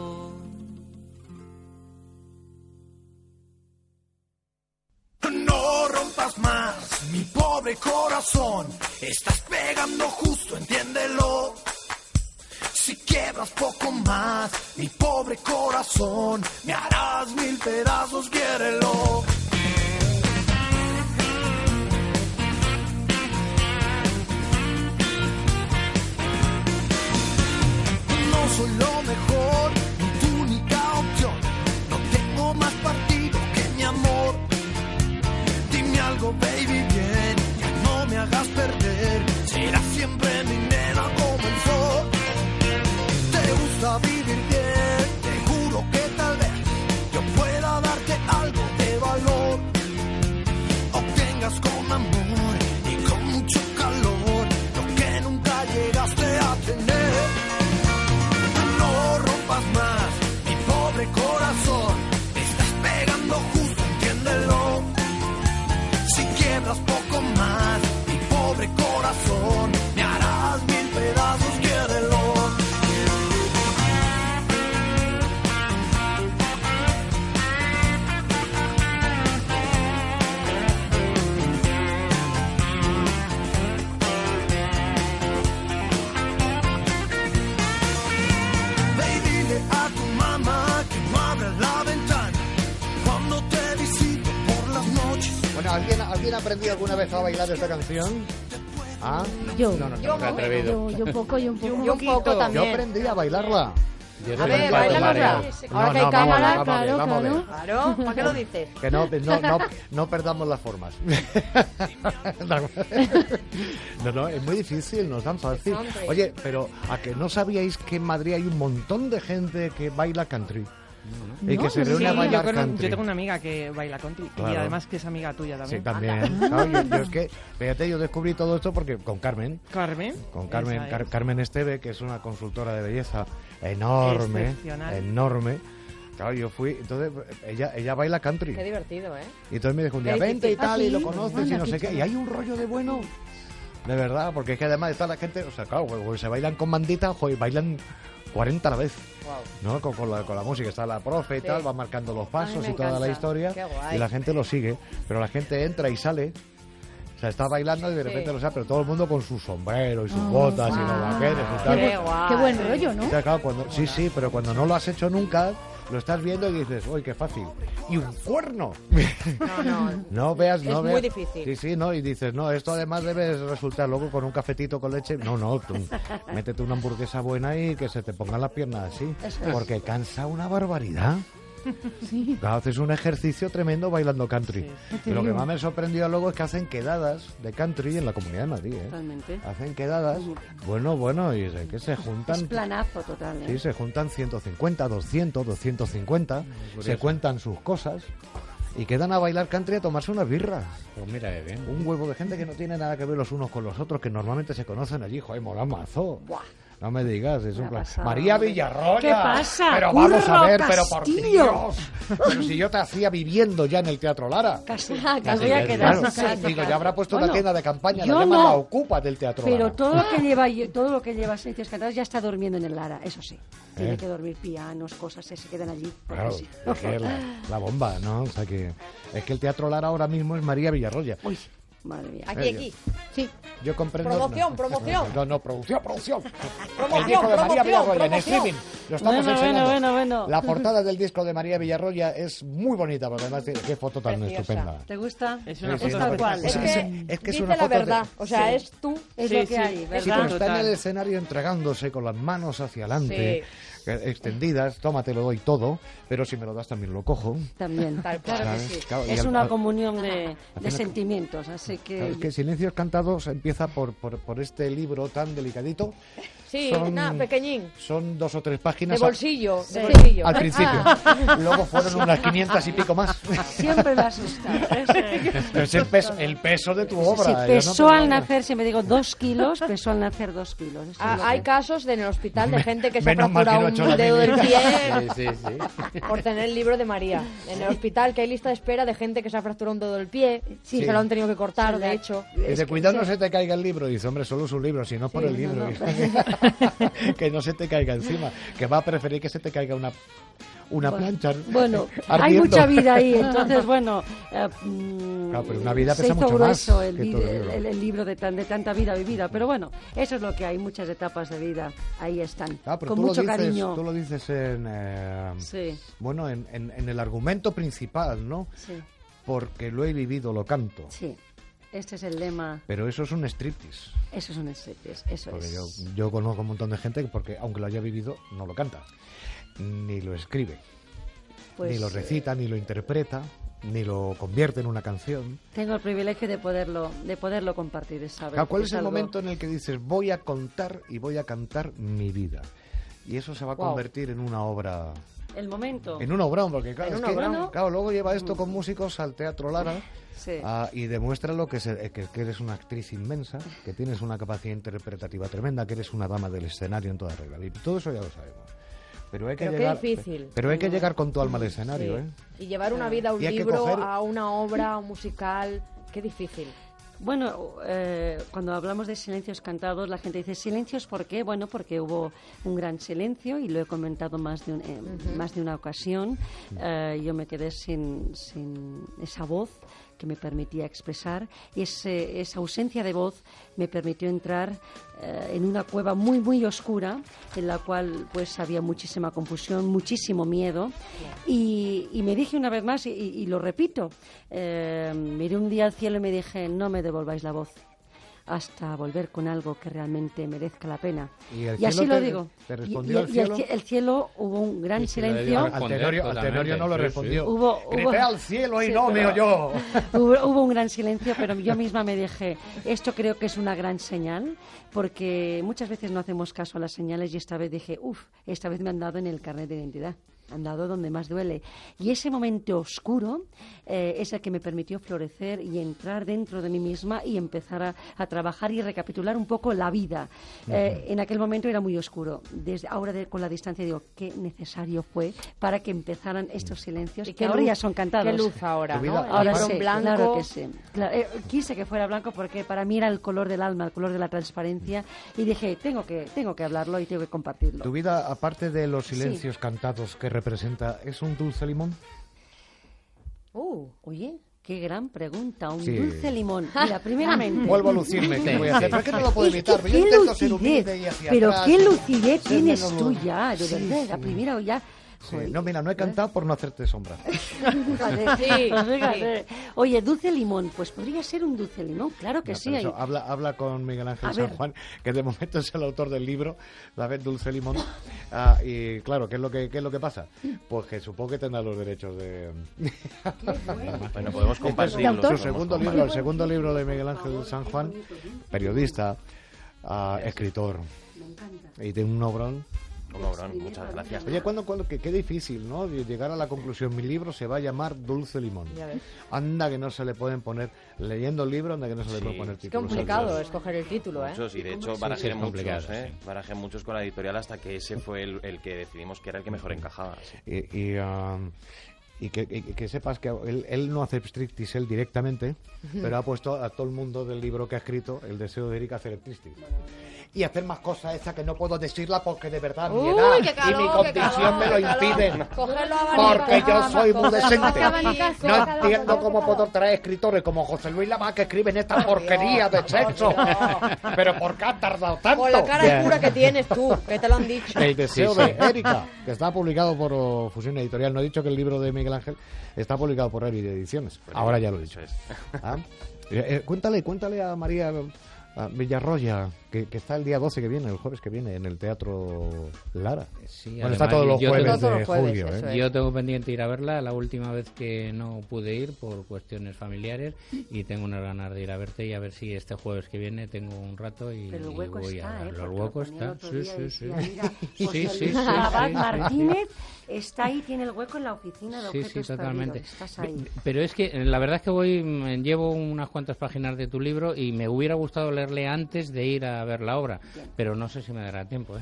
No rompas más, mi pobre corazón. Estás pegando justo, entiéndelo. Si quiebras poco más, mi pobre corazón, me harás mil pedazos, quiérelo. No soy lo mejor, ni tu única opción. No tengo más partido que mi amor. Dime algo, baby, bien, ya no me hagas perder. Serás siempre mi nena como el sol. Te gusta vivir bien, te juro que tal vez yo pueda darte algo de valor. Obtengas con amor y con mucho calor lo que nunca llegaste a tener. No rompas más, mi pobre corazón, me estás pegando justo, entiéndelo. Si quiebras poco más, mi pobre corazón, me harás mil pedazos, quiérelo. Ve y dile a tu mamá que no abra la ventana cuando te visito por las noches. Bueno, ¿alguien, ¿alguien ha aprendido alguna vez a bailar esta canción? ¿Ah? Yo. No, no, no, Yo, no me he atrevido. Yo, yo poco, yo un poco. Yo un poco también. Yo aprendí a bailarla. Yo a ver, bailámosla. Ahora no, que no, hay vamos cámara, a ver, vamos a ver, claro, vamos a ver. claro. ¿Para qué lo dices? Que no, no, no, no perdamos las formas. No, no, es muy difícil, no es tan fácil. Oye, pero ¿a que no sabíais que en Madrid hay un montón de gente que baila country? Y que se reúne Sí, a bailar yo, con- country. yo tengo una amiga que baila country y Claro. además que es amiga tuya también. Sí, también. Claro, yo, yo es que, fíjate, yo descubrí todo esto porque con Carmen. Carmen. Con Carmen, Esa Car- es. Carmen Esteve, que es una consultora de belleza enorme. Excepcional. Enorme. Claro, yo fui, entonces ella ella baila country. Qué divertido, ¿eh? Y entonces me dijo un día, Qué vente y difícil. tal, y lo ¿Ah, sí? conoces Anda, y no qué sé qué. chulo. Y hay un rollo de bueno, de verdad, porque es que además está la gente, o sea, claro, pues se bailan con bandita, joder, bailan cuarenta a la vez. ¿No? Con, con la, con la música, está la profe y Sí. tal, va marcando los pasos me y toda la encanta. historia. Qué guay. Y la gente lo sigue, pero la gente entra y sale. O sea, está bailando y de Sí. repente lo sabe, pero todo el mundo con su sombrero y sus Ah, botas y guau. los vaqueros y tal. Qué guay. Qué buen rollo, ¿no? O sea, claro, cuando- sí, sí, pero cuando no lo has hecho nunca, lo estás viendo y dices, uy, qué fácil. ¡Y un cuerno! No, no. No veas, Es no muy veas. difícil. Sí, sí, no, y dices, no, esto además debe resultar luego con un cafetito con leche. No, no, tú métete una hamburguesa buena y que se te pongan las piernas así. Eso es. Porque cansa una barbaridad. Sí. Claro, haces un ejercicio tremendo bailando country. te Y lo que digo. más me sorprendió luego es que hacen quedadas de country en la Comunidad de Madrid, ¿eh? Totalmente. Hacen quedadas, bueno, bueno, y es que se Es juntan... planazo total, ¿eh? Sí, se juntan ciento cincuenta, doscientos, doscientos cincuenta, se curioso. cuentan sus cosas y quedan a bailar country a tomarse unas birras. Pues mira, qué bien. Un huevo de gente que no tiene nada que ver los unos con los otros, que normalmente se conocen allí. Joder, mola mazo. No me digas, es un Una plan. pasada, María hombre. Villarroya. ¿Qué pasa? Pero vamos a Curro ver, pero por Castillo. Dios. Pero si yo te hacía viviendo ya en el Teatro Lara. Casi, Casi, me voy a casi, quedar. claro. casi. Digo, ya habrá puesto Bueno, una tienda de campaña, la yo llaman no. la Ocupa del Teatro Pero Lara. todo lo que lleva todo lo que lleva Silencios Cantados ya está durmiendo en el Lara, eso sí. Tiene ¿Eh? que dormir pianos, cosas, se se quedan allí. porque Claro, sí. es que es la, la bomba, ¿no? O sea que es que el Teatro Lara ahora mismo es María Villarroya. Uy, madre mía. Aquí, Eh, aquí. Sí. Yo comprendo. Promoción, no, promoción. No, no, producción, producción. Promoción, el disco de María promoción, Villarroya en promoción. streaming. Lo estamos Bueno, enseñando. bueno, bueno, bueno. La portada del disco de María Villarroya es muy bonita, porque además tiene qué foto tan Preciosa. estupenda. ¿Te gusta? Es una Sí, sí, es una tal foto- cual. Es es, que, es, es que es dice una la foto de- verdad. O sea, Sí. es tú. Es Sí, lo que sí. hay, Sí, ¿verdad? pero está en Total. el escenario entregándose con las manos hacia adelante, eh, extendidas, tómate, lo doy todo, pero si me lo das también lo cojo. También, Tal claro que cual. sí. Claro, y Es al- una al- comunión de, de una- sentimientos, así que... Claro, es que Silencios Cantados empieza por, por, por este libro tan delicadito. Sí, Son- nada, pequeñín. Son dos o tres páginas. De a- bolsillo, de Sí. bolsillo. Al principio. Ah. Luego fueron unas quinientas y pico más. Siempre me asusta. Pero es el peso, el peso de tu obra. Sí, yo no pesó me- al nacer, si me digo dos kilos, pesó al nacer dos kilos. Eso es Ah, lo hay que- casos de, en el hospital de gente que se ha Menos mal que no fracturado he hecho un la dedo del mili. pie Sí, sí, sí. por tener el libro de María. En el hospital que hay lista de espera de gente que se ha fracturado un dedo del pie, sí, Sí. se lo han tenido que cortar, Sí, de la- hecho. Dice, cuidado no se te caiga el libro. Dice, hombre, solo es un libro, si no es por Sí, el no, libro. no. Que no se te caiga encima. Que va a preferir que se te caiga una, una Bueno, plancha. Bueno, hay ardiendo. mucha vida ahí, entonces, bueno... eh, mm, Claro, pero una vida se pesa hizo mucho más grueso el, que vid- todo el libro. el- el libro de, tan, de tanta vida vivida, pero bueno, eso es lo que hay, muchas etapas de vida, ahí están, Ah, pero con tú lo mucho dices, cariño. Tú lo dices en, eh, Sí. bueno, en, en- en el argumento principal, ¿no? Sí, Porque lo he vivido, lo canto. sí, este es el lema, Pero eso es un striptease. eso es un striptease, eso Porque yo, es. yo conozco un montón de gente que, porque aunque lo haya vivido, no lo canta. Ni lo escribe. Pues, ni lo recita, ni lo interpreta, ni lo convierte en una canción. Tengo el privilegio de poderlo, de poderlo compartir, ¿sabes? Claro, ¿cuál es el algo- momento en el que dices, voy a contar y voy a cantar mi vida? Y eso se va a Wow. convertir en una obra... El momento. En un obrón, porque claro, En es un que, obrón. claro, luego lleva esto con músicos al Teatro Lara Sí. ah, y demuestra lo que, se- que, que eres una actriz inmensa, que tienes una capacidad interpretativa tremenda, que eres una dama del escenario en toda regla. Y todo eso ya lo sabemos. Pero hay que Pero qué llegar, difícil. pero hay que llegar con tu alma al escenario, Sí. ¿eh? Y llevar una vida a un Y hay que libro, coger- a una obra, a un musical, qué difícil. Bueno, eh, cuando hablamos de silencios cantados, la gente dice, ¿silencios por qué? Bueno, porque hubo un gran silencio y lo he comentado más de, un- eh, Ujú. más de una ocasión. Eh, yo me quedé sin, sin esa voz que me permitía expresar y ese, esa ausencia de voz me permitió entrar eh, en una cueva muy, muy oscura en la cual pues había muchísima confusión, muchísimo miedo y, y me dije una vez más y, y- y lo repito, eh, miré un día al cielo y me dije, no me devolváis la voz hasta volver con algo que realmente merezca la pena. ¿Y el así cielo lo te- digo. te Y- respondió y, el y cielo? cie- el cielo hubo un gran Y si le silencio. dio a responder, Al Tenorio- al Tenorio no lo sí, respondió. sí. Hubo, Grité hubo- al cielo y Sí, no me pero- oyó. Hubo, hubo un gran silencio, pero yo misma me dije, esto creo que es una gran señal, porque muchas veces no hacemos caso a las señales y esta vez dije, uff, esta vez me han dado en el carnet de identidad. han dado donde más duele. Y ese momento oscuro eh, es el que me permitió florecer y entrar dentro de mí misma y empezar a, a trabajar y recapitular un poco la vida. Eh, uh-huh. En aquel momento era muy oscuro. Desde ahora, de, con la distancia, digo, qué necesario fue para que empezaran estos silencios, que ahora luz, ya son cantados. Qué luz ahora, ¿no? Ahora sí, blanco. Claro que sí. Claro, eh, quise que fuera blanco porque para mí era el color del alma, el color de la transparencia, y dije, tengo que, tengo que hablarlo y tengo que compartirlo. ¿Tu vida, aparte de los silencios sí. cantados que representa, es un dulce limón? Uh, oye, qué gran pregunta, un sí. dulce limón. Mira, primeramente... Vuelvo a lucirme, ¿qué voy a hacer? ¿Por qué no lo puedo evitar? Yo intento lucidez, ser humilde y hacia pero atrás, qué lucidez tienes menos... tú ya, de sí, verdad, sí. la primera ya... Sí. No, mira, no he cantado por no hacerte sombra. Fíjate, sí, fíjate. Oye, dulce limón, pues podría ser un dulce limón, claro que no, sí. Eso, hay... habla, habla con Miguel Ángel A San ver. Juan, que de momento es el autor del libro, la vez Dulce Limón. Ah, y claro, ¿qué es lo que qué es lo que pasa? Pues que supongo que tendrá los derechos de... Bueno, podemos compartirlo. Su segundo libro, el segundo libro de Miguel Ángel San Juan, periodista, uh, escritor, y de un obrón. Un obrón, muchas gracias. Oye, ¿cuándo, cuándo, qué, qué difícil, ¿no? Llegar a la conclusión. Mi libro se va a llamar Dulce Limón. Anda que no se le pueden poner, leyendo el libro, anda que no se sí. le pueden poner títulos. Es complicado escoger el título, ¿eh? Muchos, y de hecho barajé sí, muchos, ¿eh? Sí. Barajé muchos con la editorial hasta que ese fue el, el que decidimos que era el que mejor encajaba. Sí. Y... y um... Y que, y que sepas que él, él no hace striptease él directamente, uh-huh. pero ha puesto a todo el mundo del libro que ha escrito el deseo de Eric a hacer striptease. Y hacer más cosas esas que no puedo decirla porque de verdad Uy, mi edad calor, y mi condición me lo impiden. Cógelo Porque yo soy muy decente. Abanicazo, No entiendo cómo puedo traer escritores como José Luis Lamar que escriben esta porquería de sexo. Pero ¿por qué ha tardado tanto? Con la cara oscura que tienes tú, que te lo han dicho. El deseo sí, sí. de Erika, que está publicado por oh, Fusión Editorial. No he dicho que el libro de Miguel Ángel está publicado por Revit Ediciones. Pues ahora ya lo he dicho. ¿Ah? Eh, eh, cuéntale, cuéntale a María a Villarroya, que, que está el día doce que viene, el jueves que viene, en el Teatro Lara. Sí, bueno, además, está todos los jueves tengo, de jueves, julio. ¿eh? Es. Yo tengo pendiente ir a verla, la última vez que no pude ir por cuestiones familiares, y tengo unas ganas de ir a verte y a ver si este jueves que viene tengo un rato y, Pero el hueco y voy está, a ver. ¿eh? El hueco está, sí, sí, sí. Mira, sí, sí, sí, sí, Abad sí, Martínez está ahí, tiene el hueco en la oficina de sí, objetos sí, totalmente. perdidos. Estás ahí. Pero es que la verdad es que voy llevo unas cuantas páginas de tu libro y me hubiera gustado leerle antes de ir a ver la obra, bien. Pero no sé si me dará tiempo. ¿eh?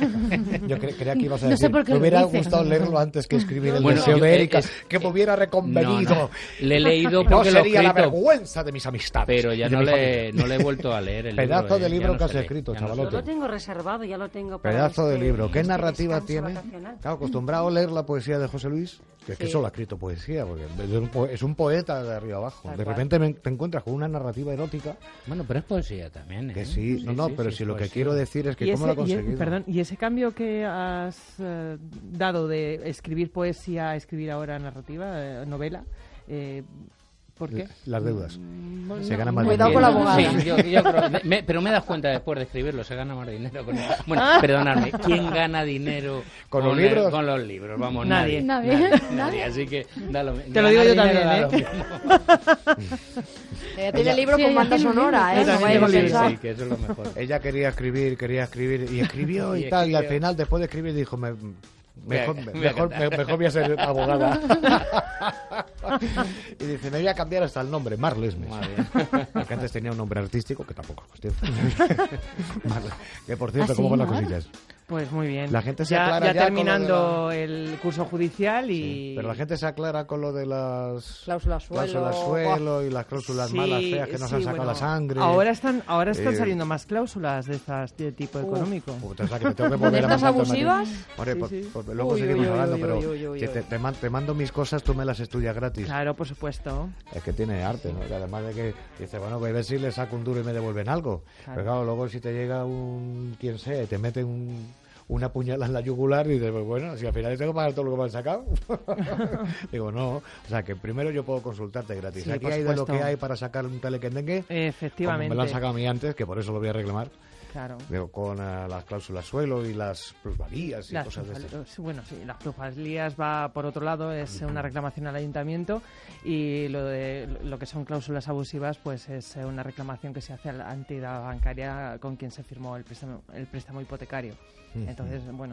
Yo cre creía que ibas a no decir, sé por qué me hubiera lo gustado leerlo antes que escribir el bueno, deseo yo, de Erika, es, que me hubiera reconvenido. No, no. Le he leído porque no sería lo la vergüenza de mis amistades. Pero ya no le, no le he vuelto a leer el Pedazo libro. de libro no que has lee, escrito, no chavalote. Yo lo tengo reservado, ya lo tengo para Pedazo este, de libro. ¿Qué este narrativa tiene? Vacacional. Claro, acostumbrado a leer la poesía de José Luis, que es que sí. Solo ha escrito poesía, porque es un, po es un poeta de arriba abajo. Tal de cual. Repente me, te encuentras con una narrativa erótica. Bueno, pero es poesía también, ¿eh? Que sí, sí no, no, sí, pero sí, si lo que quiero decir es que cómo ese, lo ha conseguido. Y, perdón, ¿y ese cambio que has eh, dado de escribir poesía a escribir ahora narrativa, eh, novela, eh, ¿por qué? Las deudas. Mm, se no, gana más cuidado dinero. con la abogada. Sí, yo, yo creo, me, pero me das cuenta después de escribirlo, se gana más dinero con eso. Bueno, perdonadme, ¿quién gana dinero con, con los libros? El, con los libros, vamos, nadie. Nadie. Nadie. nadie, nadie. Así que da lo mismo. Te lo digo yo también, ¿eh? Ella tiene libro sí, con banda sonora, ¿eh? No sí, sí, sí, que eso es lo mejor. Ella quería escribir, quería escribir, y escribió y, y tal, escribió. Y al final, después de escribir, dijo, me... Mejor, me, mejor, me, mejor voy a ser abogada. Y dice, me voy a cambiar hasta el nombre, Mar Lesmes. Porque antes tenía un nombre artístico, que tampoco es cuestión. Que por cierto, ¿Ah, ¿cómo sí, van las cosillas? Pues muy bien. La gente se ya, aclara ya, ya terminando la... el curso judicial y... Sí, pero la gente se aclara con lo de las cláusulas suelo, cláusulas suelo y las cláusulas sí, malas, feas, que no sí, se han sacado bueno, la sangre. Ahora están ahora están eh, saliendo más cláusulas de estas de tipo uh, económico. Uh, o sea, que me tengo que volver ¿De estas abusivas? Hombre, sí, por, sí. por, por, luego uy, seguimos uy, hablando, uy, pero uy, uy, uy, si te, te, man, te mando mis cosas, tú me las estudias gratis. Claro, por supuesto. Es que tiene arte, ¿no? Que además de que dice, bueno, voy a ver si le saco un duro y me devuelven algo. Claro. Pero claro, luego si te llega un, quien sea, y te mete un... una puñalada en la yugular y dices, pues bueno, si al final tengo que pagar todo lo que me han sacado. Digo, no. O sea, que primero yo puedo consultarte gratis. Sí, aquí hay supuesto. de lo que hay para sacar un telequendengue. Efectivamente. Como me lo han sacado a mí antes, que por eso lo voy a reclamar. Claro. Digo, con uh, las cláusulas suelo y las plusvalías y las cosas de estas. Bueno, sí, las plusvalías va por otro lado, es una reclamación al ayuntamiento, y lo de lo que son cláusulas abusivas, pues es una reclamación que se hace a la entidad bancaria con quien se firmó el préstamo, el préstamo hipotecario. Entonces, bueno,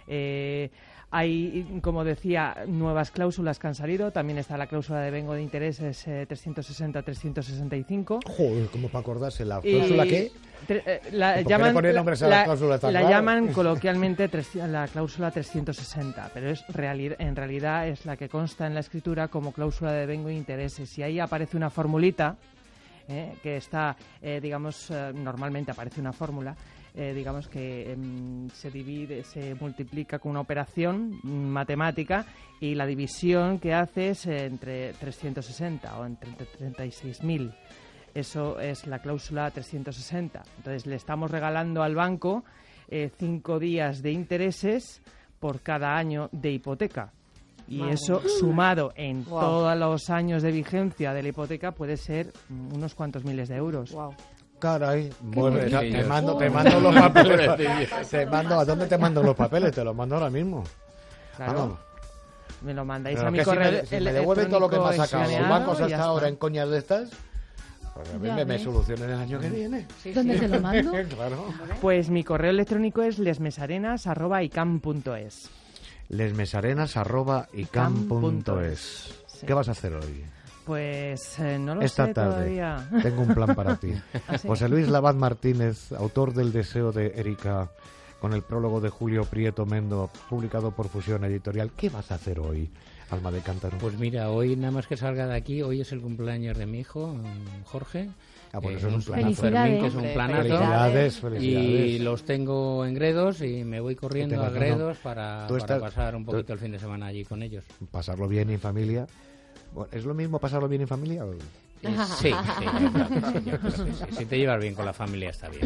Eh, Hay, como decía, nuevas cláusulas que han salido. También está la cláusula de vengo de intereses eh, trescientos sesenta a trescientos sesenta y cinco. Joder, ¿cómo para acordarse? ¿La cláusula y, qué? Tre, eh, la ¿Por qué llaman, le ponen nombres a la, las cláusulas tan la raros? llaman coloquialmente tres, la cláusula trescientos sesenta, pero es reali, en realidad es la que consta en la escritura como cláusula de vengo de intereses. Y ahí aparece una formulita, eh, que está, eh, digamos, eh, normalmente aparece una fórmula, Eh, digamos que eh, se divide, se multiplica con una operación matemática y la división que hace es entre trescientos sesenta o entre treinta y seis mil. Eso es la cláusula trescientos sesenta. Entonces le estamos regalando al banco eh, cinco días de intereses por cada año de hipoteca. Y Madre eso, mía. sumado en Wow. todos los años de vigencia de la hipoteca, puede ser mm, unos cuantos miles de euros. Wow. Caray, bueno, bonito. te, te mando, te Oh. mando los papeles. Te mando, ¿a dónde te mando los papeles? Te los mando ahora mismo. Claro. Vamos. Me lo mandáis Pero a mi que si correo me, si me devuelven todo lo que me ha sacado los electrónico bancos escaneado y hasta ya ahora está. en coñas de estas, pues a mí Ya me, me ves. solucionen el año que viene. Sí, ¿Dónde sí. te lo mando? Claro. Pues mi correo electrónico es lesmesarenas arroba icam punto es. lesmesarenas arroba icam punto es. Sí. ¿Qué vas a hacer hoy? Pues eh, no lo Esta sé tarde todavía. tengo un plan para ti. ¿Ah, sí? José Luis Labat Martínez, autor del Deseo de Erika, con el prólogo de Julio Prieto Mendo, publicado por Fusión Editorial. ¿Qué vas a hacer hoy, alma de cántaro? Pues mira, hoy nada más que salga de aquí, hoy es el cumpleaños de mi hijo, mm, Jorge. Ah, bueno, Eh, eso es un un planazo. Fermín, que es un Hombre, planazo. Felicidades, felicidades. Y los tengo en Gredos y me voy corriendo tengo a que no. Gredos para, Tú para estás- pasar un tú- poquito el fin de semana allí con ellos. Pasarlo bien en familia. Bueno, ¿es lo mismo pasarlo bien en familia? o- Eh, Sí, sí, yo creo que sí, yo creo que sí. Si te llevas bien con la familia está bien.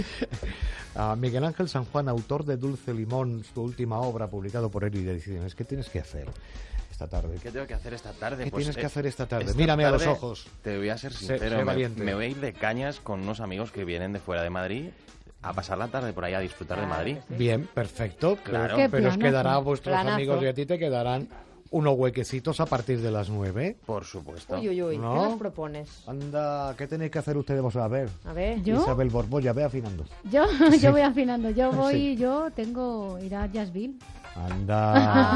A Miguel Ángel San Juan, autor de Dulce Limón, su última obra, publicado por Erika Ediciones. ¿Qué tienes que hacer esta tarde? ¿Qué tengo que hacer esta tarde? ¿Qué Pues, tienes eh, que hacer esta tarde? esta Mírame a los tarde ojos. Te voy a ser Sé- sincero, sé me, valiente. me voy a ir de cañas con unos amigos que vienen de fuera de Madrid a pasar la tarde por ahí a disfrutar de Madrid. Bien, perfecto. Claro. Pero, Qué pero os planazo. quedará a vuestros Planazo. amigos y a ti te quedarán unos huequecitos a partir de las nueve. Por supuesto. Uy, uy, uy. ¿No? ¿Qué nos propones? Anda, ¿qué tenéis que hacer ustedes vosotros? A ver. A ver. ¿Yo? Isabel Borbolla, ve afinando. Yo, Sí. yo voy afinando. Yo voy, Sí. yo tengo ir a Jazzville. Anda.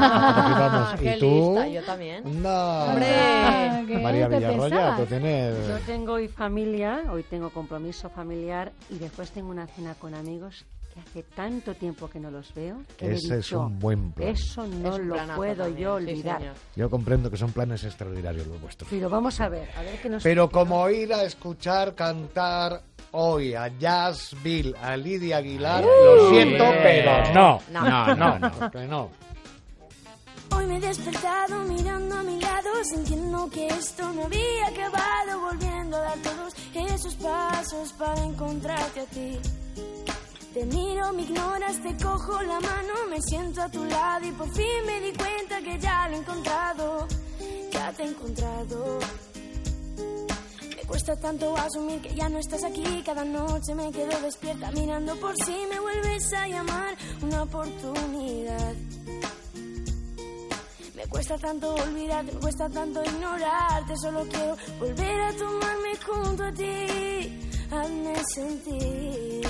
Ah, Aquí qué vamos. ¿Y tú? lista, yo también. Anda. ¡Hombre! ¿Qué María te Villarroya, pensabas? tú tienes... Yo tengo hoy familia, hoy tengo compromiso familiar y después tengo una cena con amigos que hace tanto tiempo que no los veo que me he Ese es dicho, un buen plan. eso no Es un lo planazo puedo también, yo sí, olvidar. señor. Yo comprendo que son planes extraordinarios los vuestros. Pero vamos a ver, a ver qué nos... Pero como ir a escuchar cantar hoy a Jazzville, a Lidia Aguilar, lo siento, pero no. No, no, no, no, que no. Hoy me he despertado mirando a mi lado, sintiendo que esto no había acabado, volviendo a dar todos esos pasos para encontrarte a ti. Te miro, me ignoras, te cojo la mano, me siento a tu lado y por fin me di cuenta que ya lo he encontrado, ya te he encontrado. Me cuesta tanto asumir que ya no estás aquí, cada noche me quedo despierta mirando por si me vuelves a llamar, una oportunidad. Me cuesta tanto olvidarte, me cuesta tanto ignorarte, solo quiero volver a tomarme junto a ti, hazme sentir.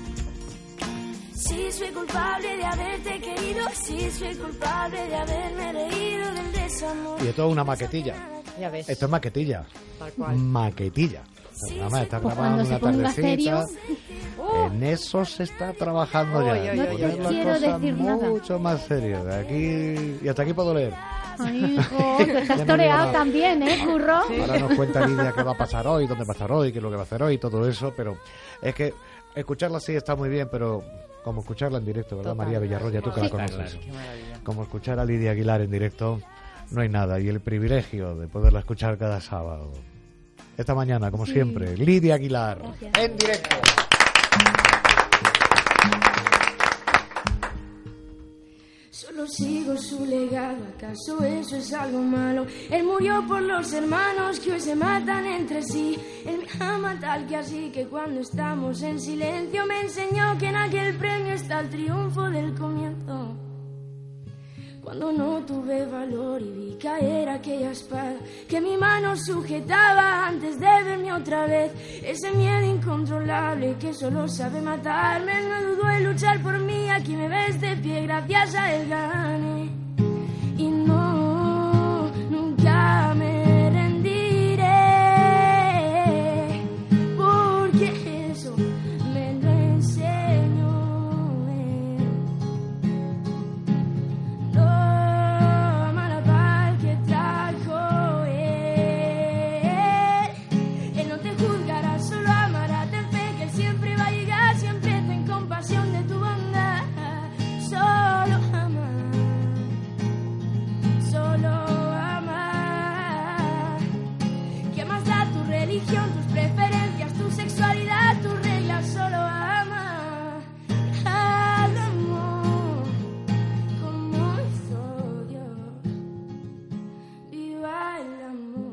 Si soy culpable de haberte querido, si soy culpable de haberme reído del desamor. Y esto es una maquetilla. Ya ves. Esto es maquetilla. Tal cual. Maquetilla. Además, está Pues grabando cuando se una ponga serio, tardecita. En eso se está trabajando ya. Uy, uy, uy, Poner uy, las uy. No quiero cosas decir nada. mucho más serio. De aquí y hasta aquí puedo leer. Ay, hijo, te Ya estás no toreado digo nada. también, ¿eh, curro? Ahora nos cuenta Lidia qué va a pasar hoy, dónde va a estar hoy, qué es lo que va a hacer hoy, todo eso, pero es que escucharla así está muy bien, pero como escucharla en directo, ¿verdad, Total. María Villarroya? Tú que la Sí. conoces. Claro. Qué maravilla. Como escuchar a Lidia Aguilar en directo, no hay nada. Y el privilegio de poderla escuchar cada sábado. Esta mañana, como Sí. siempre, Lidia Aguilar, Gracias. en directo. Solo sigo su legado, ¿acaso eso es algo malo? Él murió por los hermanos que hoy se matan entre sí. Él me ama tal que así que cuando estamos en silencio me enseñó que en aquel premio está el triunfo del comienzo. Cuando no tuve valor y vi caer aquella espada que mi mano sujetaba antes de verme otra vez, ese miedo incontrolable hombre que solo sabe matarme. No dudo en luchar por mí, aquí me ves de pie gracias a él gané. Y no, nunca me rendiré, porque eso me lo enseñó él. No ama la paz que trajo él. Él no te juzgará, solo amará, ten fe que él siempre va a llegar. Siempre ten compasión de tu bondad. Solo ama, solo ama. ¿Qué más da tu religión, tus preferencias, tu sexualidad, tus reglas? Solo ama al amor como hizo Dios. Viva el amor.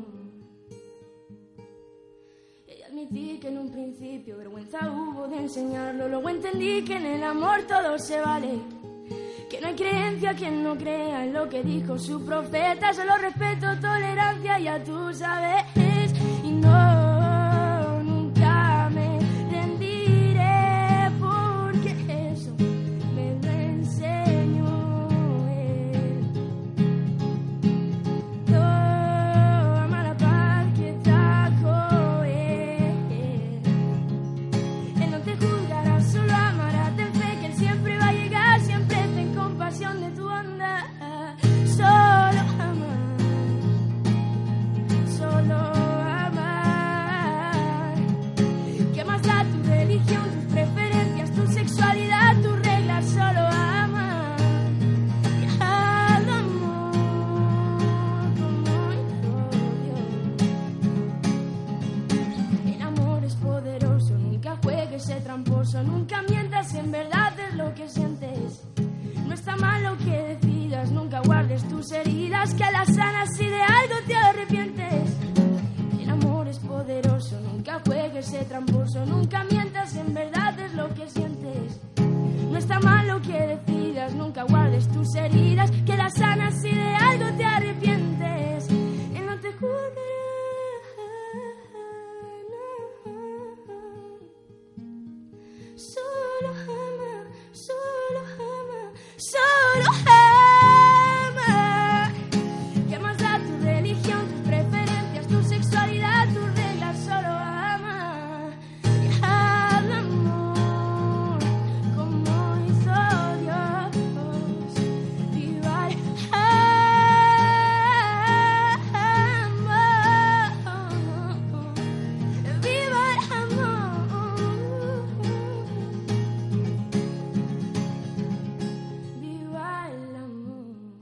Y admití que en un principio vergüenza hubo de enseñarlo. Luego entendí que en el amor todo se vale. Que no hay creencia quien no crea en lo que dijo su profeta. Solo respeto, tolerancia, ya tú sabes. Y no, nunca me rendiré, porque eso me lo enseñó él. No ama la paz que trajo él. Él no te juzgará, solo amará, ten fe que él siempre va a llegar. Siempre ten compasión de tu bondad. Solo ama, solo ama. ¿Qué más da tu religión, tus preferencias, tu sexualidad, tus reglas? Solo ama al amor como hizo Dios. El amor es poderoso, nunca juegues ese tramposo, nunca mientas, en verdad es lo que sientes. No está mal lo que decidas, nunca guardes tus heridas, que a las sanas si de algo te arrepientes. El amor es poderoso, nunca juegues ese tramposo, nunca mientas, en verdad es lo que sientes. No está mal lo que decidas, nunca guardes tus heridas, que a las sanas si de algo te arrepientes. Él no te juzgará. Solo ama, solo ama, solo ama. ¿Qué más da tu religión, tus preferencias, tu sexualidad, tus reglas? Solo ama al amor como hizo Dios. Viva el amor, viva el amor. Viva el amor.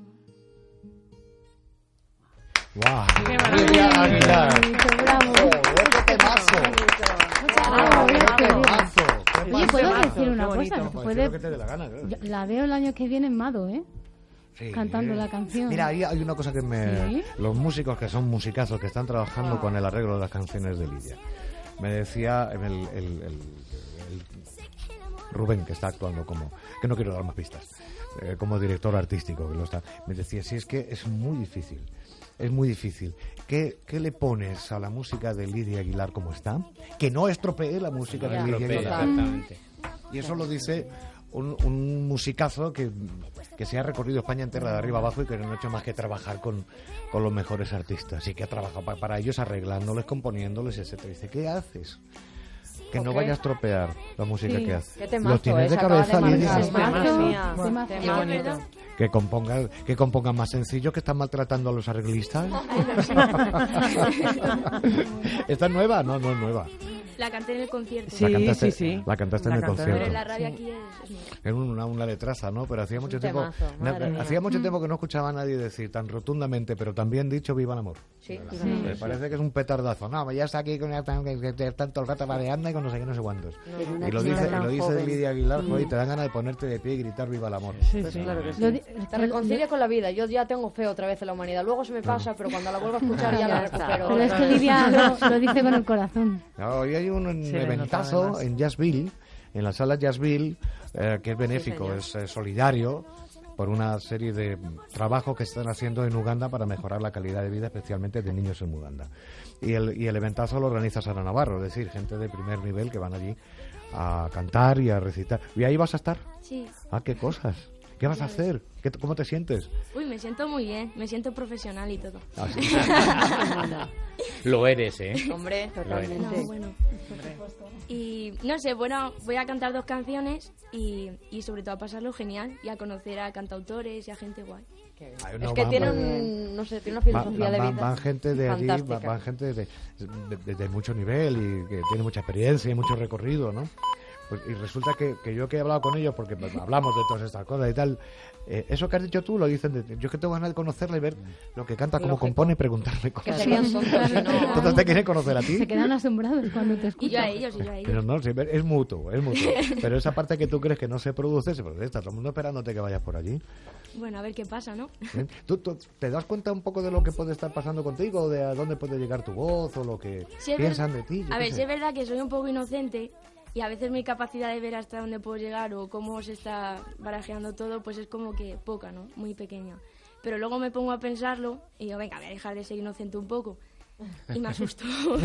¡Guau! Qué Lidia maravilla. Aguilar. Bravo. ¡Joder, qué temazo! Bravo, ¡Qué qué temazo! ¡Qué Oye, temazo! ¿puedo decir qué una bonito. cosa? Pues Puede- lo que te dé la gana, claro. Yo la veo el año que viene en Mado, ¿eh? Sí. Cantando la canción. Mira, ahí hay una cosa que me... ¿Sí? Los músicos que son musicazos, que están trabajando con el arreglo de las canciones de Lidia. Me decía el, el- el- el Rubén, que está actuando como... Que no quiero dar más pistas. eh, como director artístico, que lo está. Me decía, si es que es muy difícil. Es muy difícil. ¿Qué, ¿Qué le pones a la música de Lidia Aguilar como está? Que no estropee la música de Lidia Aguilar. Exactamente. Y eso lo dice un, un musicazo que, que se ha recorrido España entera de arriba abajo y que no ha hecho más que trabajar con, con los mejores artistas. Y que ha trabajado para, para ellos arreglándoles, componiéndoles, etcétera. Dice, ¿qué haces? Que no Ok. vaya a estropear la música Sí. que hace. Qué temazo, Los tienes eh, de se acaba cabeza, de Lidia. marcar. Madre mía. Temazo. Qué bonito. Que compongan, que compongan más sencillo, que están maltratando a los arreglistas. ¿Esta es nueva? No, no es nueva. La canté en el concierto. la cantaste, La cantaste en el concierto. Pero la radio aquí es... es nueva. Era una, una letraza, ¿no? Pero hacía mucho Un tiempo temazo, na- madre mía. hacía mucho Mm. tiempo que no escuchaba a nadie decir tan rotundamente, pero también dicho, viva el amor. Sí, Me viva el amor, sí. parece que es un petardazo. No, ya está aquí con el tanto el rato variando y con no sé qué, no sé cuántos. No. Y lo Una dice, tan y lo dice joven. Lidia Aguilar, Mm. joder, y te dan ganas de ponerte de pie y gritar viva el amor. Pues claro que sí. Lo di- Te reconcilia con la vida. Yo ya tengo fe otra vez en la humanidad. Luego se me pasa, pero cuando la vuelvo a escuchar ya la recupero. Pero es que Lidia lo, lo dice con el corazón. No, hoy hay un Sí, le eventazo notaba en Jazzville, en la sala Jazzville, eh, que es benéfico, señor. es eh, solidario, por una serie de trabajos que están haciendo en Uganda para mejorar la calidad de vida, especialmente de niños en Uganda. Y el, y el eventazo lo organiza Sara Navarro, es decir, gente de primer nivel que van allí a cantar y a recitar. ¿Y ahí vas a estar? Sí. Ah, ¿qué cosas? ¿Qué vas a hacer? ¿Qué, ¿Cómo te sientes? Uy, me siento muy bien, me siento profesional y todo. Ah, sí. Lo eres, ¿eh? Hombre, totalmente. No, bueno. Y no sé, bueno, voy a cantar dos canciones y, y sobre todo a pasarlo genial y a conocer a cantautores y a gente guay. Ay, es que va- tiene va- un, no sé, tiene una filosofía van, de van- vida van gente de allí, va- fantástica. van gente de, de- de- de mucho nivel y que tiene mucha experiencia y mucho recorrido, ¿no? Pues, y resulta que, que yo que he hablado con ellos, porque pues, hablamos de todas estas cosas y tal, eh, eso que has dicho tú lo dicen de yo, es que tengo ganas de conocerla y ver lo que canta, cómo Lógico. compone y preguntarle cosas. Que serían tontos si no. Entonces te quieren conocer a ti. Se quedan asombrados cuando te escuchan. Y yo a ellos, y yo a ellos. Pero no, sí, es mutuo, es mutuo. Pero esa parte que tú crees que no se produce, se produce. Está todo el mundo esperándote que vayas por allí. Bueno, a ver qué pasa, ¿no? ¿Eh? ¿Tú, tú te das cuenta un poco de lo que puede estar pasando contigo, o de a dónde puede llegar tu voz, o lo que Sí, es piensan ver- de ti? Yo A qué ver, sé. sí es verdad que soy un poco inocente y a veces mi capacidad de ver hasta dónde puedo llegar o cómo se está barajeando todo, pues es como que poca, ¿no? Muy pequeña. Pero luego me pongo a pensarlo y digo, venga, voy a dejar de ser inocente un poco. Y me asusto.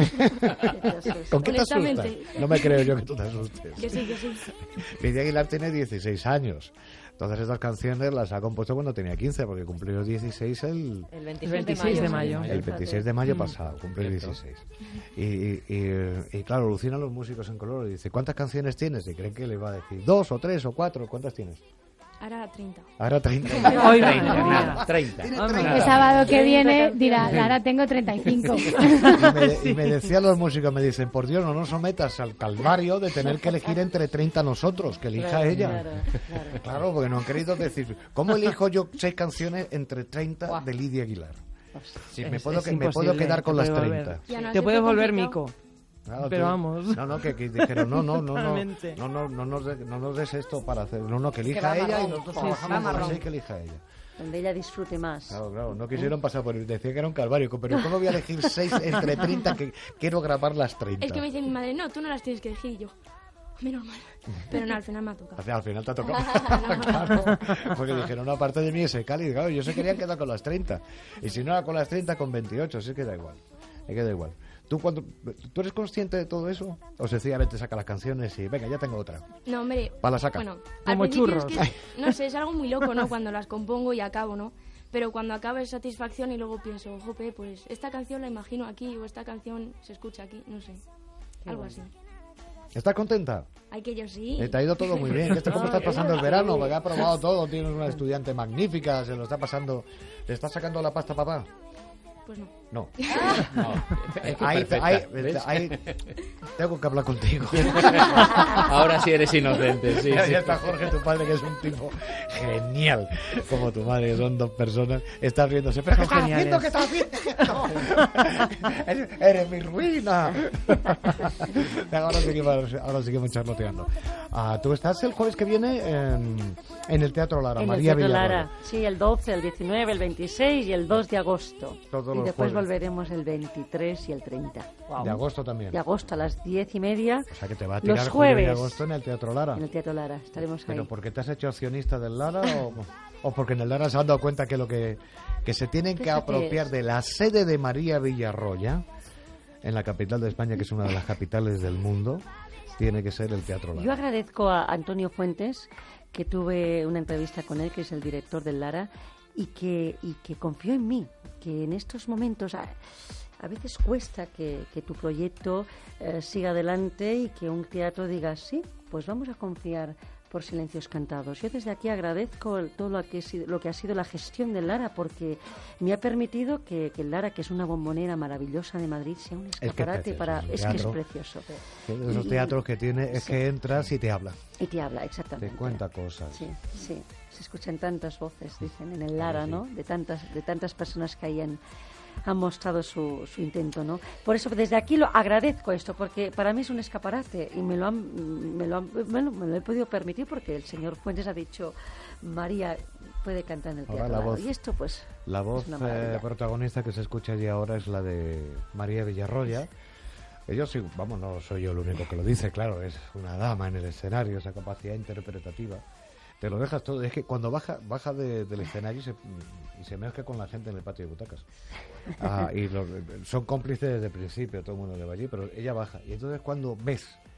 ¿Con qué te asustas? Honestamente. No me creo yo que tú te asustes. Que sí, que sí. Lidia Aguilar tiene dieciséis años. Entonces estas canciones las ha compuesto cuando tenía quince, porque cumplió dieciséis el... El veintiséis de mayo. El veintiséis de mayo Mm. pasado, cumplió Cierto. dieciséis. Y, y, y, y claro, alucinan los músicos en color y dice, ¿cuántas canciones tienes? Y creen que le va a decir, dos o tres o cuatro, ¿cuántas tienes? Ahora treinta. Ahora treinta. Hoy treinta, venga, nada, treinta. El sábado que viene dirá, ahora tengo treinta y cinco. Y me, y me decían los músicos, me dicen, por Dios, no nos sometas al calvario de tener que elegir entre treinta nosotros, que elija Claro, ella. claro, claro. Claro, porque no han querido decir, ¿cómo elijo yo seis canciones entre treinta de Lidia Aguilar? Si me Es- puedo, es que, me puedo imposible, quedar te con las puede volver. treinta. Ya no Te sé, puedes fue volver complicado. mico. Claro, Pero tú- vamos. No, no, que, que dijeron, no, no, no, no, Totalmente. no, no, no, nos, de- no nos des esto para hacer, no, no, que elija va ella marrón. y nosotros Sí, trabajamos va con las marrón. seis que elija ella. Donde ella disfrute más. Claro, claro, no quisieron pasar por... Decía que era un calvario, pero ¿cómo voy a elegir seis entre treinta que quiero grabar las treinta? Es que me dice mi madre, no, tú no las tienes que elegir y yo. Menos mal. Pero no, al final me ha tocado. O sea, al final te ha tocado. Claro, porque dijeron, una parte de mí es el cáliz. Claro, yo se querían quedar con las treinta. Y si no era con las treinta, con veintiocho. Así que da igual. Me queda igual. ¿Tú, cuando, ¿Tú eres consciente de todo eso? ¿O sencillamente saca las canciones y venga, ya tengo otra? No, hombre. Pa' la saca. Bueno, al Como principio churros. es que, no sé, es algo muy loco, ¿no? Cuando las compongo y acabo, ¿no? Pero cuando acaba es satisfacción y luego pienso, jope, pues esta canción la imagino aquí o esta canción se escucha aquí, no sé. Algo así. ¿Estás contenta? Ay, que yo sí. Eh, te ha ido todo muy bien. ¿Qué- ¿Cómo estás pasando el verano? Porque ha probado todo. Tienes una estudiante magnífica. Se lo está pasando. ¿Le estás sacando la pasta, papá? Pues no. No. No, es que Ahí, perfecta, ahí- ¿ves? ahí tengo que hablar contigo. Ahora sí eres inocente, sí, Ya, sí. ya está Jorge, tu padre, que es un tipo genial. Como tu madre, que son dos personas. Estás riéndose. ¿Pero qué Son estás haciendo? geniales. ¿Qué estás haciendo? eres, eres mi ruina. ahora, sí que, va- ahora sí que me charloteando. Ah, tú estás el jueves que viene en, en el Teatro Lara, En el María Teatro Villarroya. Lara, sí, el doce, el diecinueve, el veintiséis y el dos de agosto. Todos y los después jueves. volveremos el veintitrés y el treinta. De agosto también. De agosto a las diez y media. O sea que te va a tirar los julio y jueves. agosto en el Teatro Lara. En el Teatro Lara, estaremos ¿Pero ahí. por qué te has hecho accionista del Lara o, o porque en el Lara se han dado cuenta que lo que, que se tienen que Fíjate, apropiar de la sede de María Villarroya, en la capital de España, que es una de las capitales del mundo, tiene que ser el Teatro Lara? Yo agradezco a Antonio Fuentes, que tuve una entrevista con él, que es el director del Lara, y que, y que confió en mí, que en estos momentos... A, a veces cuesta que, que tu proyecto eh, siga adelante y que un teatro diga, sí, pues vamos a confiar por Silencios Cantados. Yo desde aquí agradezco el- todo lo que, ha sido, lo que ha sido la gestión del Lara, porque me ha permitido que, que el Lara, que es una bombonera maravillosa de Madrid, sea un que es escaparate precioso, para... es un Es que es teatro. precioso. Que de esos Y- teatros que tiene es sí. que entras y te habla, Y te habla, exactamente. te cuenta cosas. Sí, sí. Se escuchan tantas voces, dicen, en el Lara, ¿no? De tantas, de tantas personas que hayan han mostrado su, su intento, ¿no? Por eso desde aquí lo agradezco esto, porque para mí es un escaparate y me lo han, me lo han, bueno, me lo he podido permitir porque el señor Fuentes ha dicho, María puede cantar en el Ahora teatro la Lara. voz- Y esto, pues, La voz es una eh, maravilla. protagonista que se escucha allí ahora es la de María Villarroya. Yo sí, vamos, no soy yo el único que lo dice, claro, es una dama en el escenario, esa capacidad interpretativa. Te lo dejas todo, es que cuando baja baja de- del escenario y se, y se mezcla con la gente en el patio de butacas. Ah, y los- son cómplices desde el principio, todo el mundo que va allí, pero ella baja. Y entonces cuando ves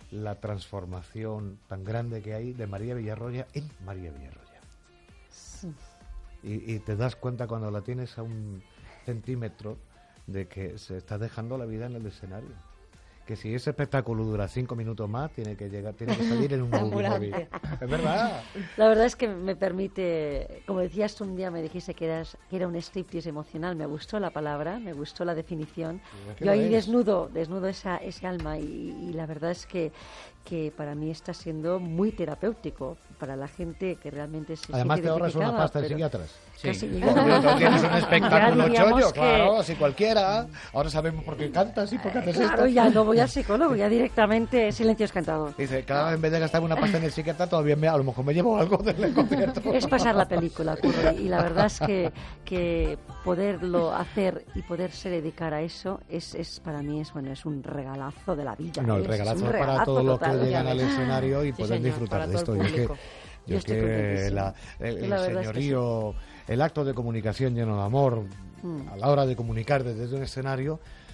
la transformación tan grande que hay de María Villarroya en María Villarroya. Sí. Y, y te das cuenta cuando la tienes a un centímetro de que se está dejando la vida en el escenario. Que si ese espectáculo dura cinco minutos más, tiene que llegar, tiene que salir en un móvil. Es verdad. La verdad es que me permite, como decías tú un día, me dijiste que, eras, que era un striptease emocional. Me gustó la palabra, me gustó la definición. Yo ahí desnudo, desnudo esa, ese alma y, y la verdad es que, que para mí está siendo muy terapéutico para la gente que realmente se Además siente te ahorras una pasta en pero... psiquiatras. Sí. Cuando tienes un espectáculo chollo, que... claro, si cualquiera. Ahora sabemos por qué cantas y por qué haces claro, esto. Ya no voy al psicólogo, ya directamente silencios cantados. Dice, cada vez en vez de gastar una pasta en el psiquiatra, todavía me, a lo mejor me llevo algo del concierto. Es pasar la película, Curro, y la verdad es que, que poderlo hacer y poderse dedicar a eso es, es para mí es bueno es un regalazo de la vida. No, el es regalazo es para todos los que llegan al escenario y sí, poder señor, disfrutar de esto. Yo es que, yo Yo es que la, el, el señorío, es sí. el acto de comunicación lleno de amor, mm. a la hora de comunicar desde un escenario,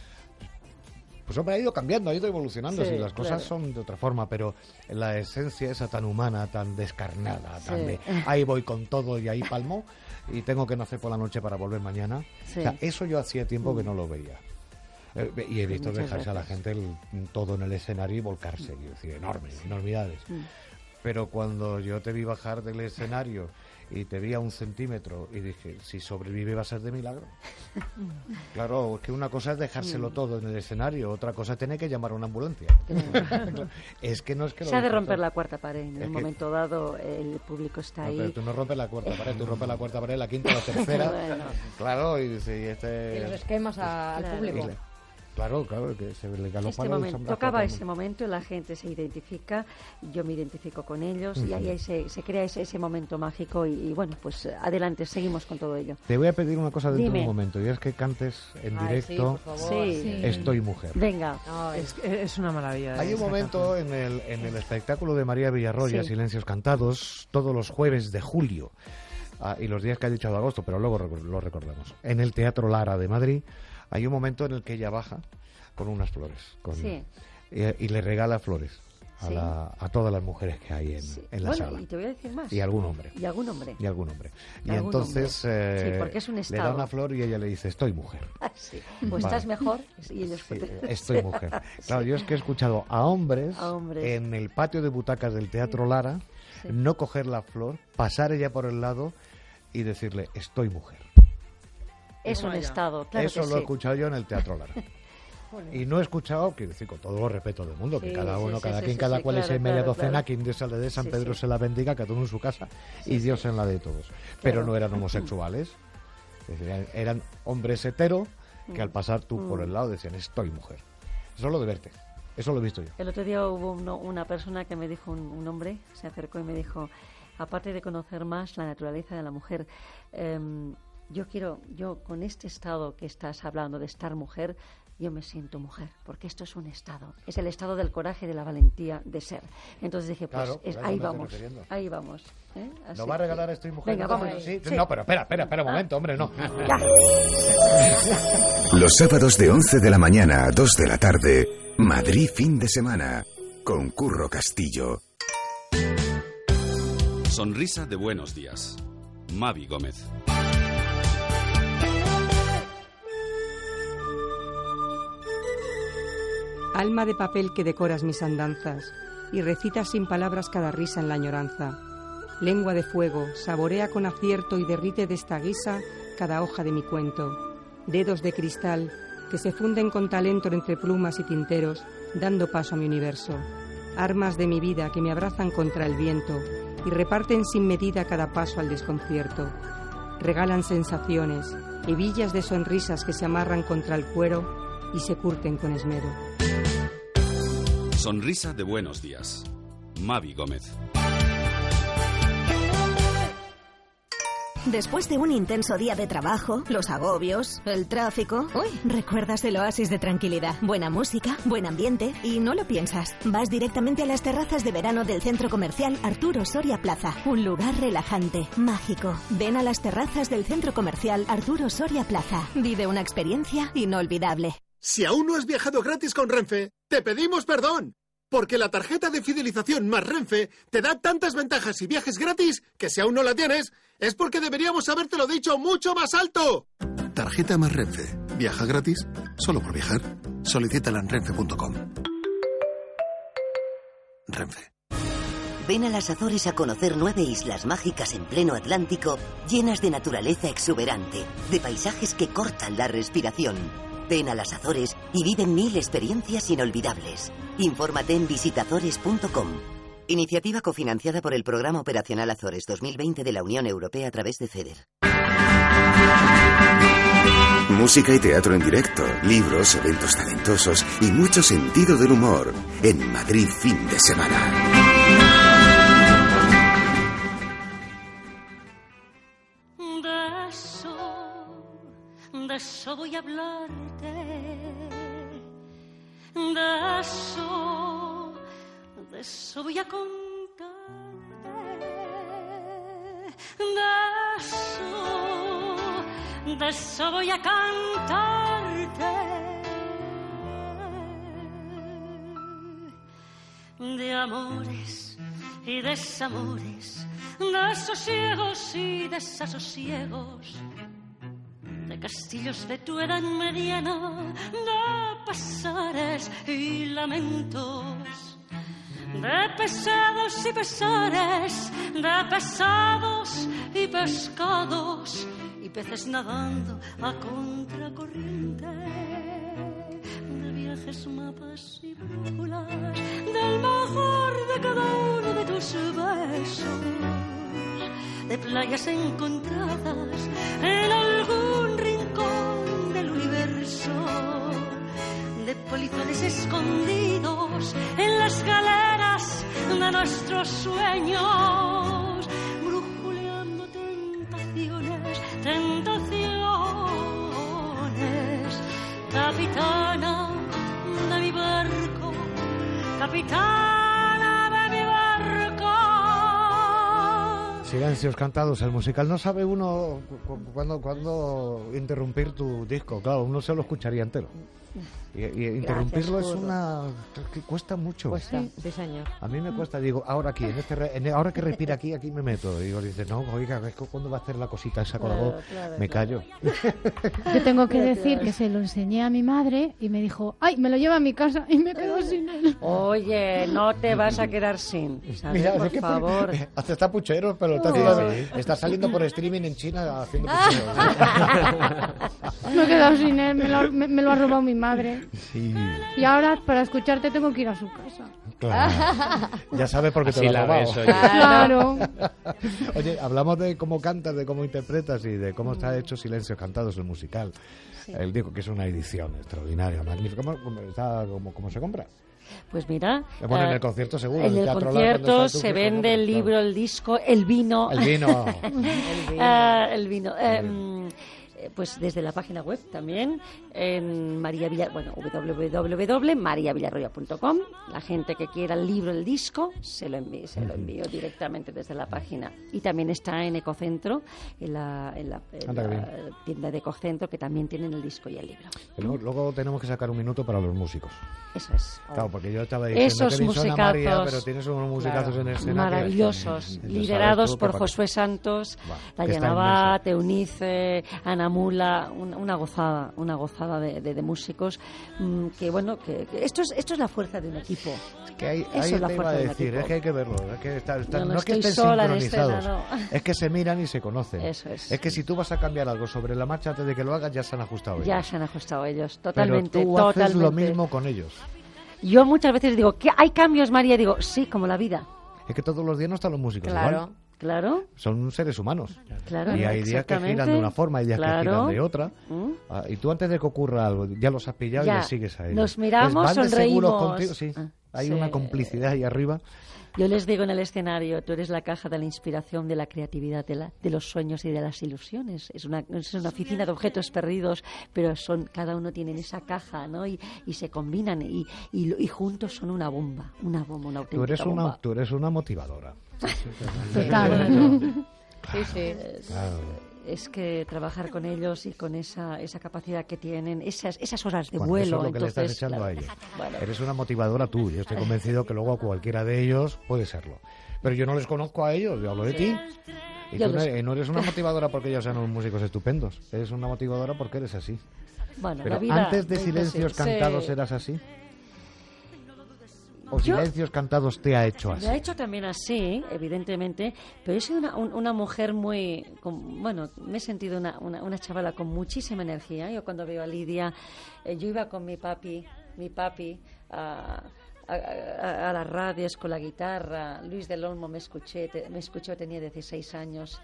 pues hombre, ha ido cambiando, ha ido evolucionando, sí, si las cosas claro. son de otra forma, pero la esencia esa tan humana, tan descarnada, sí. tan de ahí voy con todo y ahí palmo y tengo que nacer por la noche para volver mañana. Sí. O sea, eso yo hacía tiempo mm. que no lo veía. Eh, y he visto Muchas dejarse gracias. a la gente el, todo en el escenario y volcarse, mm. quiero decir, enorme, enormidades. Mm. Pero cuando yo te vi bajar del escenario y te vi a un centímetro y dije, si sobrevive va a ser de milagro. Claro, es que una cosa es dejárselo todo en el escenario, otra cosa es tener que llamar a una ambulancia. Es que no es que lo se ha de romper la cuarta pared, en es un que... momento dado el público está no, ahí. Pero tú no rompes la cuarta pared, tú rompes la cuarta pared, la quinta, la tercera. Bueno. Claro, y, y este... Y los esquemas a, claro. al público. Claro, claro, que se le galopaba este el momento, sombrazo. tocaba ese momento y la gente se identifica, yo me identifico con ellos uh-huh. y ahí se, se crea ese, ese momento mágico y, y bueno, pues adelante, seguimos con todo ello. Te voy a pedir una cosa dentro Dime. de un momento y es que cantes en Ay, directo sí, sí. Estoy mujer. Venga. Ay. Es, es una maravilla. Hay un momento en el, en el espectáculo de María Villarroya, sí. Silencios Cantados, todos los jueves de julio ah, y los días que ha dicho de agosto, pero luego lo recordamos, en el Teatro Lara de Madrid, hay un momento en el que ella baja con unas flores con, sí. y, y le regala flores a, sí. la, a todas las mujeres que hay en, sí. en la bueno, sala. Y te voy a decir más. Y algún hombre. Y algún hombre. Y algún hombre. Y, y algún entonces hombre. Eh, sí, porque es un le da una flor y ella le dice, estoy mujer. Ah, sí. Pues vale. Estás mejor. Y ellos sí, estoy mujer. Claro, sí. Yo es que he escuchado a hombres, a hombres en el patio de butacas del Teatro Lara sí. no coger la flor, pasar ella por el lado y decirle, estoy mujer. Es un estado, claro. Eso que lo sí. he escuchado yo en el Teatro Lara. Y no he escuchado, quiero decir, con todo el respeto del mundo, sí, que cada uno, sí, cada sí, quien, sí, cada sí, cual claro, es en media claro, docena, claro. Quien Dios sale de San sí, Pedro sí. se la bendiga, cada uno en su casa, sí, y Dios sí. en la de todos. Claro. Pero no eran homosexuales, decir, eran hombres hetero que al pasar tú mm. por el lado decían, estoy mujer. Solo de verte, eso lo he visto yo. El otro día hubo uno, una persona que me dijo, un, un hombre, se acercó y me dijo, aparte de conocer más la naturaleza de la mujer, eh, yo quiero, yo con este estado que estás hablando de estar mujer, yo me siento mujer, porque esto es un estado, es el estado del coraje y de la valentía de ser. Entonces dije, pues claro, es, ahí, vamos, ahí vamos, ¿eh? Así ¿no va a regalar Estoy mujer? Venga, vamos. ¿Sí? Sí. No, pero espera, espera, espera un momento, hombre, no. Los sábados de once de la mañana a dos de la tarde, Madrid fin de semana, con Curro Castillo. Sonrisa de buenos días. Mavi Gómez. Alma de papel que decoras mis andanzas y recitas sin palabras cada risa en la añoranza. Lengua de fuego, saborea con acierto y derrite de esta guisa cada hoja de mi cuento. Dedos de cristal que se funden con talento entre plumas y tinteros, dando paso a mi universo. Armas de mi vida que me abrazan contra el viento y reparten sin medida cada paso al desconcierto. Regalan sensaciones, hebillas de sonrisas que se amarran contra el cuero y se curten con esmero. Sonrisa de buenos días. Mavi Gómez. Después de un intenso día de trabajo, los agobios, el tráfico... Uy, recuerdas el oasis de tranquilidad. Buena música, buen ambiente y no lo piensas. Vas directamente a las terrazas de verano del centro comercial Arturo Soria Plaza. Un lugar relajante, mágico. Ven a las terrazas del centro comercial Arturo Soria Plaza. Vive una experiencia inolvidable. Si aún no has viajado gratis con Renfe, te pedimos perdón. Porque la tarjeta de fidelización más Renfe te da tantas ventajas y viajes gratis que si aún no la tienes, es porque deberíamos habértelo dicho mucho más alto. Tarjeta más Renfe. Viaja gratis solo por viajar. Solicítala en renfe punto com. Renfe. Ven a las Azores a conocer nueve islas mágicas en pleno Atlántico, llenas de naturaleza exuberante, de paisajes que cortan la respiración. Ven a las Azores y vive mil experiencias inolvidables. Infórmate en visitazores punto com. Iniciativa cofinanciada por el Programa Operacional Azores dos mil veinte de la Unión Europea a través de FEDER. Música y teatro en directo, libros, eventos talentosos y mucho sentido del humor en Madrid fin de semana. De eso, de eso voy a hablarte. De eso, de eso voy a contarte. De eso, de eso voy a cantarte. De amores y desamores, de sosiegos y desasosiegos, de castillos de tu edad mediana, de pesares y lamentos, de pesados y pesares, de pesados y pescados, y peces nadando a contracorriente, de viajes, mapas y brújulas, del mejor de cada uno de tus besos, de playas encontradas en algún rincón del universo, de polizones escondidos en las galeras de nuestros sueños, brujuleando tentaciones, tentaciones, capitana de mi barco, capitana de mi barco. Silencios cantados, el musical. No sabe uno cuándo cuándo interrumpir tu disco. Claro, uno se lo escucharía entero. Y, y interrumpirlo es una... que cuesta mucho. Cuesta, sí, sí, señor. A mí me cuesta, digo, ahora aquí, en este re, en, ahora que respira aquí, aquí me meto. Y digo, dice, no, oiga, es que cuando va a hacer la cosita esa con la voz, claro, me callo. Yo tengo que decir que se lo enseñé a mi madre y me dijo, ay, me lo lleva a mi casa y me quedo sin él. Oye, no te vas a quedar sin, ¿sabes? Mira, por favor. Hace está puchero, pero está, oh. está saliendo por streaming en China haciendo puchero. Me he quedado sin él, me lo, me, me lo ha robado mi madre. Sí. Y ahora, para escucharte, tengo que ir a su casa. Claro. Ya sabes por qué te Así lo he robado. Beso, claro. Oye, hablamos de cómo cantas, de cómo interpretas y de cómo está hecho Silencios Cantados, el musical. Sí. El disco, que es una edición extraordinaria, magnífica. ¿Cómo, cómo, está, cómo, cómo se compra? Pues mira, bueno, en el concierto seguro. En el, el concierto se vende el libro, claro. El disco, el vino. El vino. el vino. Uh, el vino. Um, pues desde la página web también, en María Villar, bueno, doble u doble u doble punto maría villarroya punto com. La gente que quiera el libro, el disco, se lo envío, se lo envío directamente desde la página. Y también está en Ecocentro, en la, en la, en la tienda de Ecocentro, que también tienen el disco y el libro. Luego, luego tenemos que sacar un minuto para los músicos. Eso es. Claro, porque yo estaba diciendo esos que musicazos, María, pero tienes unos musicazos claro, en escena maravillosos, que, liderados por Josué Santos, Dayana Abad, Eunice, Ana Mula, una, una gozada, una gozada de, de, de músicos mmm, que bueno, que, que esto es esto es la fuerza de un equipo. Es que hay, Eso ahí es la fuerza de un decir, equipo. Es que hay que verlo, es que está, está, no, no, no es que estén sincronizados, escena, no. Es que se miran y se conocen. Eso es. Es que si tú vas a cambiar algo sobre la marcha antes de que lo hagas, ya se han ajustado ellos. Ya se han ajustado ellos, totalmente. Pero tú totalmente. haces lo mismo con ellos. Yo muchas veces digo, ¿qué hay cambios, María? Y digo, sí, como la vida. Es que todos los días no están los músicos claro, igual. Claro. Son seres humanos. Claro, y hay días que giran de una forma, hay días claro. que giran de otra. ¿Mm? Ah, y tú antes de que ocurra algo, ya los has pillado ya. y les sigues a ellos. Nos miramos, ¿van de seguros sonreímos. Contigo? Sí. Ah, hay sí. una complicidad ahí arriba. Yo les digo en el escenario, tú eres la caja de la inspiración, de la creatividad, de, la, de los sueños y de las ilusiones. Es una, es una oficina de objetos perdidos, pero son cada uno tiene esa caja, ¿no? Y, y se combinan y, y, y juntos son una bomba, una bomba, una auténtica tú eres bomba. Una, tú eres una motivadora. Total. Sí, sí. Claro. es que trabajar con ellos y con esa, esa capacidad que tienen, esas, esas horas de Bueno, vuelo. eso es lo que entonces, le estás echando claro. a ellos. Bueno. Eres una motivadora tú. Yo estoy convencido que luego a cualquiera de ellos puede serlo. Pero yo no les conozco a ellos, yo hablo de ti. Y Yo tú no, los- y no eres una motivadora porque ellos sean unos músicos estupendos. Eres una motivadora porque eres así. Bueno, Pero la vida antes de es Silencios así. Cantados Sí. eras así. ¿O Yo- Silencios Cantados te ha hecho así? Me ha hecho también así, evidentemente, pero he sido una, un- una mujer muy... con- bueno, me he sentido una, una, una chavala con muchísima energía. Yo cuando veo a Lidia, eh, yo iba con mi papi, mi papi, a, a, a- a las radios con la guitarra. Luis del Olmo me, escuché, te- me escuchó, tenía dieciséis años.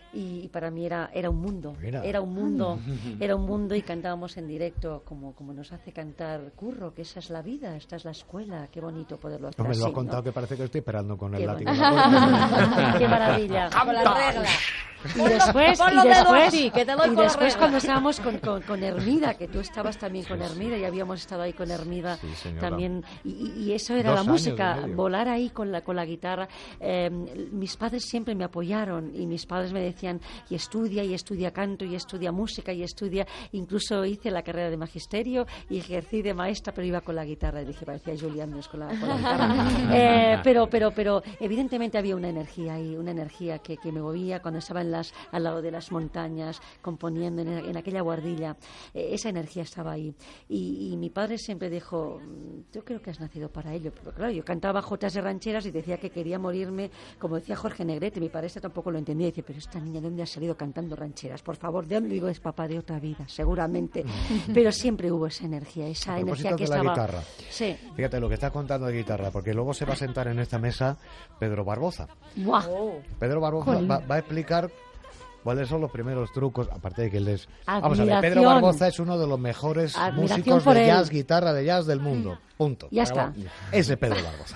Y para mí era, era un mundo, Mira. era un mundo, era un mundo y cantábamos en directo como, como nos hace cantar Curro, que esa es la vida, esta es la escuela, qué bonito poderlo hacer No me lo así, has contado ¿no? que parece que estoy esperando con el Qué látigo. bonito. en la puerta. Qué maravilla. Con la regla. Y después, Pon y los dedos después, así, que te doy y con la después regla. cuando estábamos con, con, con Hermida, que tú estabas también con Hermida y habíamos estado ahí con Hermida Sí, señora. también, y, y- y eso era Dos la años música, y medio. volar ahí con la, con la guitarra. Eh, mis padres siempre me apoyaron y mis padres me decían, y estudia, y estudia canto, y estudia música, y estudia, incluso hice la carrera de magisterio y ejercí de maestra, pero iba con la guitarra, y dije, parecía Julián Núñez con la, con la guitarra. Eh, pero, pero, pero evidentemente había una energía ahí, una energía que, que me movía cuando estaba en las, al lado de las montañas, componiendo en, en aquella guardilla. Eh, esa energía estaba ahí. Y, y mi padre siempre dijo, "Mm, yo creo que has nacido para ello". Pero claro, yo cantaba jotas de rancheras y decía que quería morirme, como decía Jorge Negrete. Mi padre este tampoco lo entendía. Y dice, pero esta niña, ¿de dónde ha salido cantando rancheras? Por favor, ¿de dónde? Digo, es papá de otra vida, seguramente. Pero siempre hubo esa energía, esa A energía propósito que de la estaba... guitarra. Sí. Fíjate lo que estás contando de guitarra, porque luego se va a sentar en esta mesa Pedro Barboza. ¡Buah! Pedro Barboza Jolín. va, va a explicar cuáles son los primeros trucos, aparte de que él es... Vamos a ver, Admiración. Pedro Barboza es uno de los mejores Admiración músicos por de él. jazz, guitarra de jazz del mundo. Punto. Ya Pero está. vamos, ese Pedro Barboza.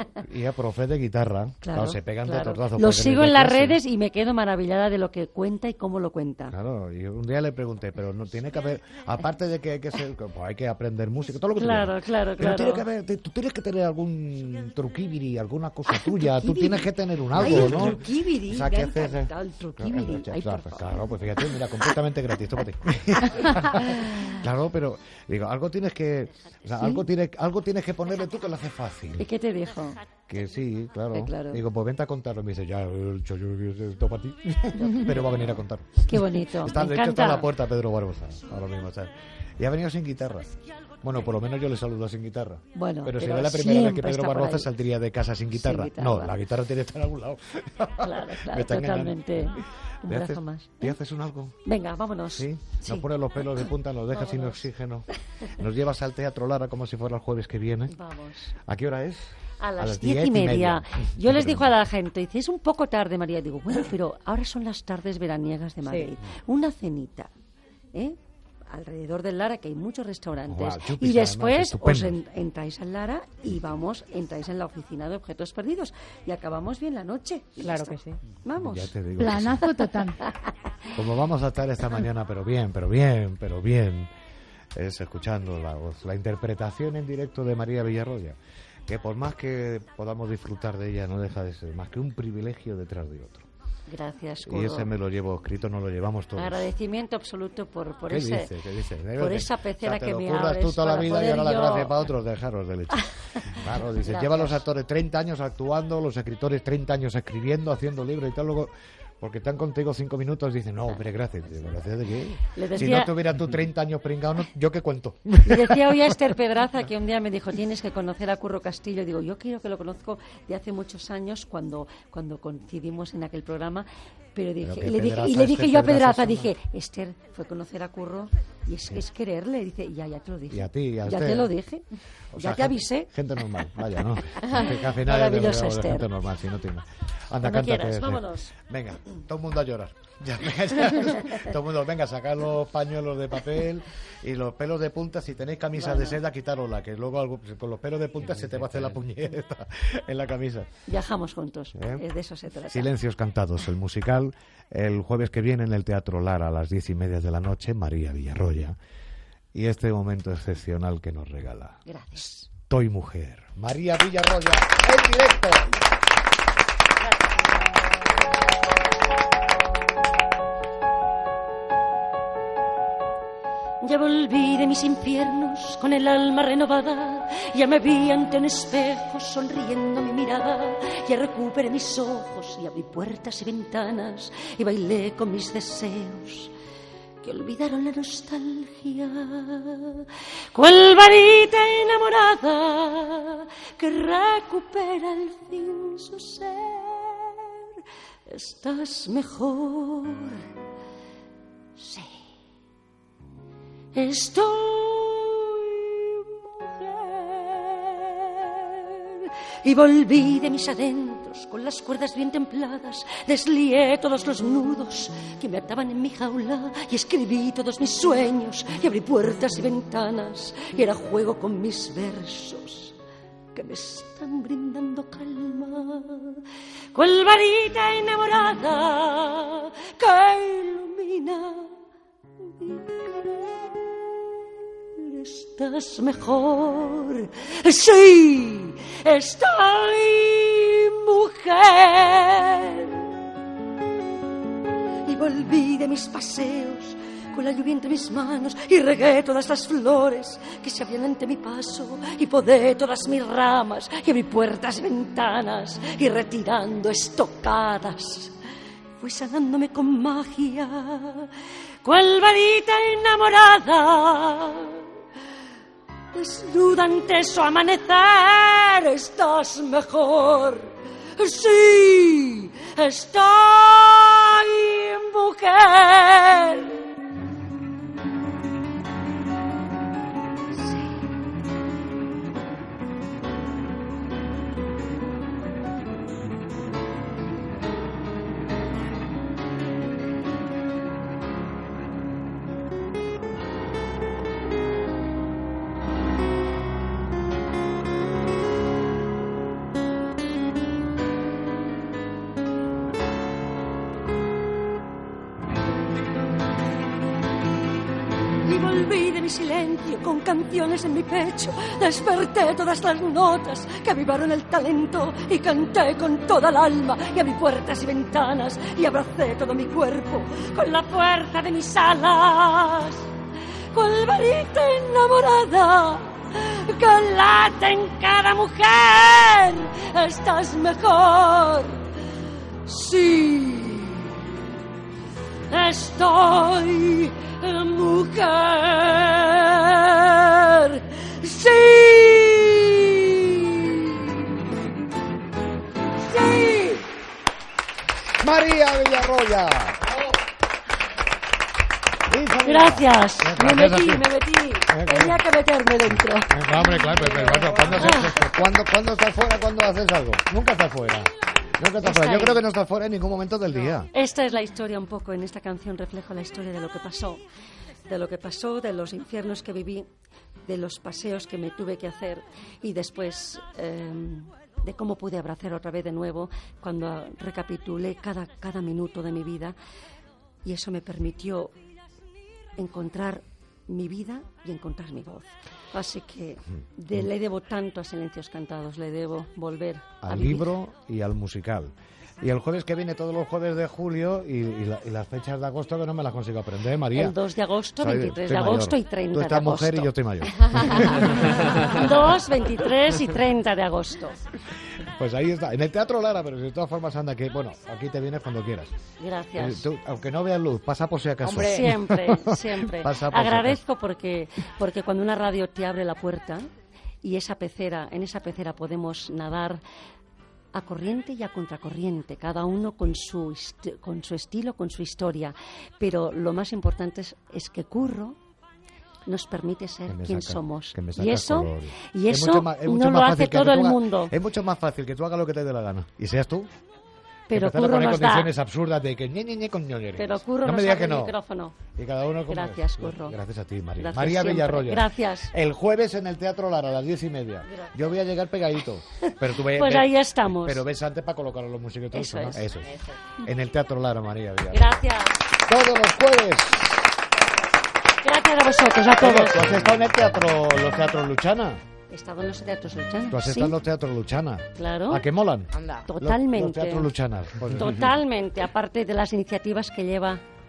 Y es profe de guitarra. Claro, Claro, se pegan claro. de tordazos. Lo porque sigo desde en las clase- redes y me quedo maravillada de lo que cuenta y cómo lo cuenta. Claro, y un día le pregunté, pero no tiene que haber, aparte de que hay que ser, pues hay que aprender música, todo lo que tú Claro, quieras. claro, Pero claro. tiene que haber, te- tú tienes que tener algún truquibiri, alguna cosa tuya, tú truquibiri. tienes que tener un Ay, algo, el ¿no? truquibiri, O sea, me ¿qué ha haces? encantado el truquibiri. Claro, Ay, claro, por claro, pues fíjate, mira, completamente gratis, tómate. Claro, pero digo, algo tienes que, o sea, ¿Sí? algo tienes, algo tienes que ponerle tú que lo hace fácil. ¿Y qué te dijo? Que sí, claro. Eh, claro. Digo, pues vente a contarlo. Me dice, ya, el chollo, esto para ti. Pero va a venir a contar. Qué bonito, Está, me de hecho, está encanta. en la puerta Pedro Barbosa, ahora mismo. ¿Sabes? Y ha venido sin guitarra. Bueno, por lo menos yo le saludo sin guitarra. Bueno, pero pero sería la primera vez que siempre Pedro está por Barboza ahí. saldría de casa sin guitarra. guitarra. No, la guitarra tiene que estar a algún lado. Claro, Me claro, está engañando. totalmente. Un ¿Te brazo haces, más. ¿Te haces un algo? Venga, vámonos. ¿Sí? Sí. Nos pones los pelos de punta, nos dejas sin oxígeno. Nos llevas al Teatro Lara como si fuera el jueves que viene. Vamos. ¿A qué hora es? A las diez y media. Yo les digo a la gente, dice, es un poco tarde, María. Digo, bueno, pero ahora son las tardes veraniegas de Madrid. Una cenita, ¿eh? Alrededor del Lara, que hay muchos restaurantes. Guau, chupis, Y después además, os en- estupendos. entráis al Lara y vamos, entráis en la oficina de objetos perdidos. Y acabamos bien la noche. Y Claro ya que está. sí. Vamos. Ya te digo que Planazo total. Como vamos a estar esta mañana, pero bien, pero bien, pero bien, es escuchando la voz, la interpretación en directo de María Villarroya, que por más que podamos disfrutar de ella, no deja de ser más que un privilegio detrás de otro. Gracias, Y Curro. ese me lo llevo escrito, nos lo llevamos todos. Agradecimiento absoluto por, por, ¿Qué ese, dices? ¿Qué dices? por esa pecera O sea, te que lo me curras abres tú toda la para vida y poder ahora la yo- gracia para otros, dejaros de leche. Claro, dices, Gracias. llevan los actores treinta años actuando, los escritores treinta años escribiendo, haciendo libros y tal, luego... Porque están contigo cinco minutos y dicen, no, hombre, gracias. Digo, ¿gracias de qué? Le Si decía- no tuvieras tú treinta años pringado, no, ¿yo qué cuento? Y decía hoy a Esther Pedraza, que un día me dijo, tienes que conocer a Curro Castillo. Digo, yo quiero que lo conozco de hace muchos años, cuando, cuando coincidimos en aquel programa. Pero dije, Pero que y le dije, Pedraza, y le dije Esther yo a Pedraza Pedraza, es dije, Esther, fue conocer a Curro y es, es quererle. Dice, ya, ya te lo dije. Y a ti, y a ya Esther. te lo dije. O ya sea, te gente- avisé. Gente normal, vaya, ¿no? Que al final es Maravillosa, de, de Esther. gente normal, si no tiene. Anda, Cuando cántate. quieras, ese. vámonos. Venga, todo el mundo a llorar. Ya, venga, ya. Todo el mundo, venga, sacar los pañuelos de papel y los pelos de punta. Si tenéis camisa Bueno. de seda, quitárosla, que luego algo, con los pelos de punta se te va a hacer la puñeta en la camisa. Viajamos juntos. ¿Eh? Es de eso se trata. Silencios Cantados, el musical, el jueves que viene en el Teatro Lara a las diez y media de la noche, María Villarroya. Y este momento excepcional que nos regala. Gracias. Toy Mujer. María Villarroya, en directo. volví de mis infiernos con el alma renovada. Ya me vi ante un espejo sonriendo mi mirada. Ya recuperé mis ojos y abrí puertas y ventanas y bailé con mis deseos que olvidaron la nostalgia. Cual varita enamorada que recupera al fin su ser. ¿Estás mejor? Sí. Estoy mujer. Y volví de mis adentros con las cuerdas bien templadas. Deslié todos los nudos que me ataban en mi jaula y escribí todos mis sueños y abrí puertas y ventanas y era juego con mis versos que me están brindando calma. Cual varita enamorada que ilumina mi querer. ¿Estás mejor? Sí, estoy mujer. Y volví de mis paseos con la lluvia entre mis manos y regué todas las flores que se abrían ante mi paso y podé todas mis ramas y abrí puertas y ventanas y retirando estocadas fui sanándome con magia cual varita enamorada desnuda ante su amanecer. ¿Estás mejor? Sí, estoy mujer. Silencio con canciones en mi pecho, desperté todas las notas que avivaron el talento y canté con toda el alma y abrí puertas y ventanas y abracé todo mi cuerpo con la fuerza de mis alas. Cual varita enamorada que late en cada mujer. ¿Estás mejor? Sí, estoy mujer. Sí, sí. María Villarroya. Gracias. Me Gracias metí, a ti. me metí. Tenía que meterme dentro. No, hombre, claro, pero, pero, pero, ¿cuándo, haces esto? ¿Cuándo, ¿Cuándo estás fuera cuando haces algo? Nunca estás fuera. Nunca estás Está fuera. Yo ahí. creo que no estás fuera en ningún momento del día. Esta es la historia un poco, en esta canción reflejo la historia de lo que pasó, de lo que pasó, de los infiernos que viví, de los paseos que me tuve que hacer y después eh, de cómo pude abrazar otra vez de nuevo cuando recapitulé cada, cada minuto de mi vida y eso me permitió encontrar mi vida y encontrar mi voz. Así que de- le debo tanto a Silencios Cantados, le debo volver a Al vivir. libro y al musical. Y el jueves que viene, todos los jueves de julio y, y, la- y las fechas de agosto que no me las consigo aprender, María. El dos de agosto, Soy- veintitrés estoy de agosto mayor. y treinta Tú de estás agosto. mujer y yo estoy mayor. dos, veintitrés y treinta de agosto. Pues ahí está, en el Teatro Lara, pero de todas formas, anda, que bueno, aquí te vienes cuando quieras. Gracias. Eh, tú, aunque no veas luz, pasa por si acaso. Hombre, siempre, siempre. Pasa por si Agradezco porque, porque cuando una radio te abre la puerta y esa pecera, en esa pecera podemos nadar a corriente y a contracorriente, cada uno con su, est- con su estilo, con su historia. Pero lo más importante es, es que Curro nos permite ser Que me quien sacas- somos. que me Y sacas eso, color. y Es eso mucho más- es mucho no lo más hace fácil que todo tú el hagas- mundo. Es mucho más fácil que tú hagas lo que te dé la gana. Y seas tú. Pero Empezar a Curro poner nos da- condiciones absurdas de que ñe, ñe, ñe con ñoñerías. Pero Curro no nos me digas abre que el no. micrófono. Y cada uno como Gracias, es. Curro. Gracias a ti, María. Gracias María siempre. Villarroya. Gracias. El jueves en el Teatro Lara a las diez y media. Yo voy a llegar pegadito. Pero tú ve- Pues ve- ahí estamos. Pero ves antes para colocar los músicos y todo Eso eso, ¿no? es. Eso es. En el Teatro Lara, María Villarroya. Gracias. Todos los jueves. Gracias a vosotros, a todos. ¿Tú has estado en el teatro, los teatros Luchana? He estado en los teatros Luchana. ¿Tú has Sí, estado en los teatros Luchana? claro. ¿A qué molan? Totalmente. Los, los teatros Luchana. Pues- Totalmente, aparte de las iniciativas que lleva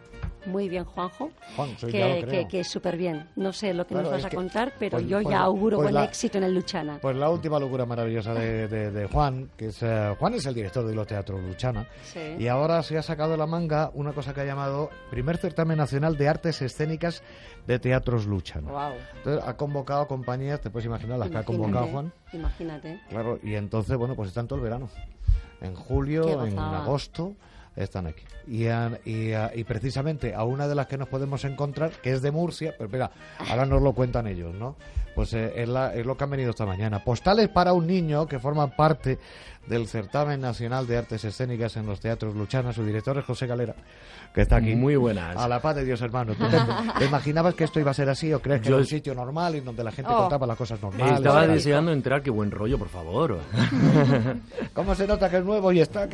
Muy bien, Juanjo. Juan, soy que, ya lo que, creo. que súper bien. No sé lo que Claro, nos vas es a que- contar, pero pues- yo pues- ya auguro pues buen la- éxito en el Luchana. Pues la última locura maravillosa de, de- de Juan, que es eh, Juan es el director de los teatros Luchana, Sí. y ahora se ha sacado de la manga una cosa que ha llamado Primer Certamen Nacional de Artes Escénicas de Teatros Luchana. Wow. Entonces ha convocado compañías, te puedes imaginar las que ha convocado Juan. Imagínate. Claro, y entonces, bueno, pues están todo el verano. En julio, Qué en gozada. agosto, están aquí. Y, han- y, a- y precisamente a una de las que nos podemos encontrar, que es de Murcia, pero espera, ahora nos lo cuentan ellos, ¿no? Pues eh, es, la- es lo que han venido esta mañana. Postales para un niño, que forman parte del Certamen Nacional de Artes Escénicas en los Teatros Luchana. Su director es José Galera, que está aquí. Muy buenas. A la paz de Dios, hermano. ¿Tú te, te imaginabas que esto iba a ser así o crees que Yo- era un sitio normal y donde la gente Oh. contaba las cosas normales? Estaba y tal? deseando entrar, qué buen rollo, por favor. ¿Cómo se nota que es nuevo y está?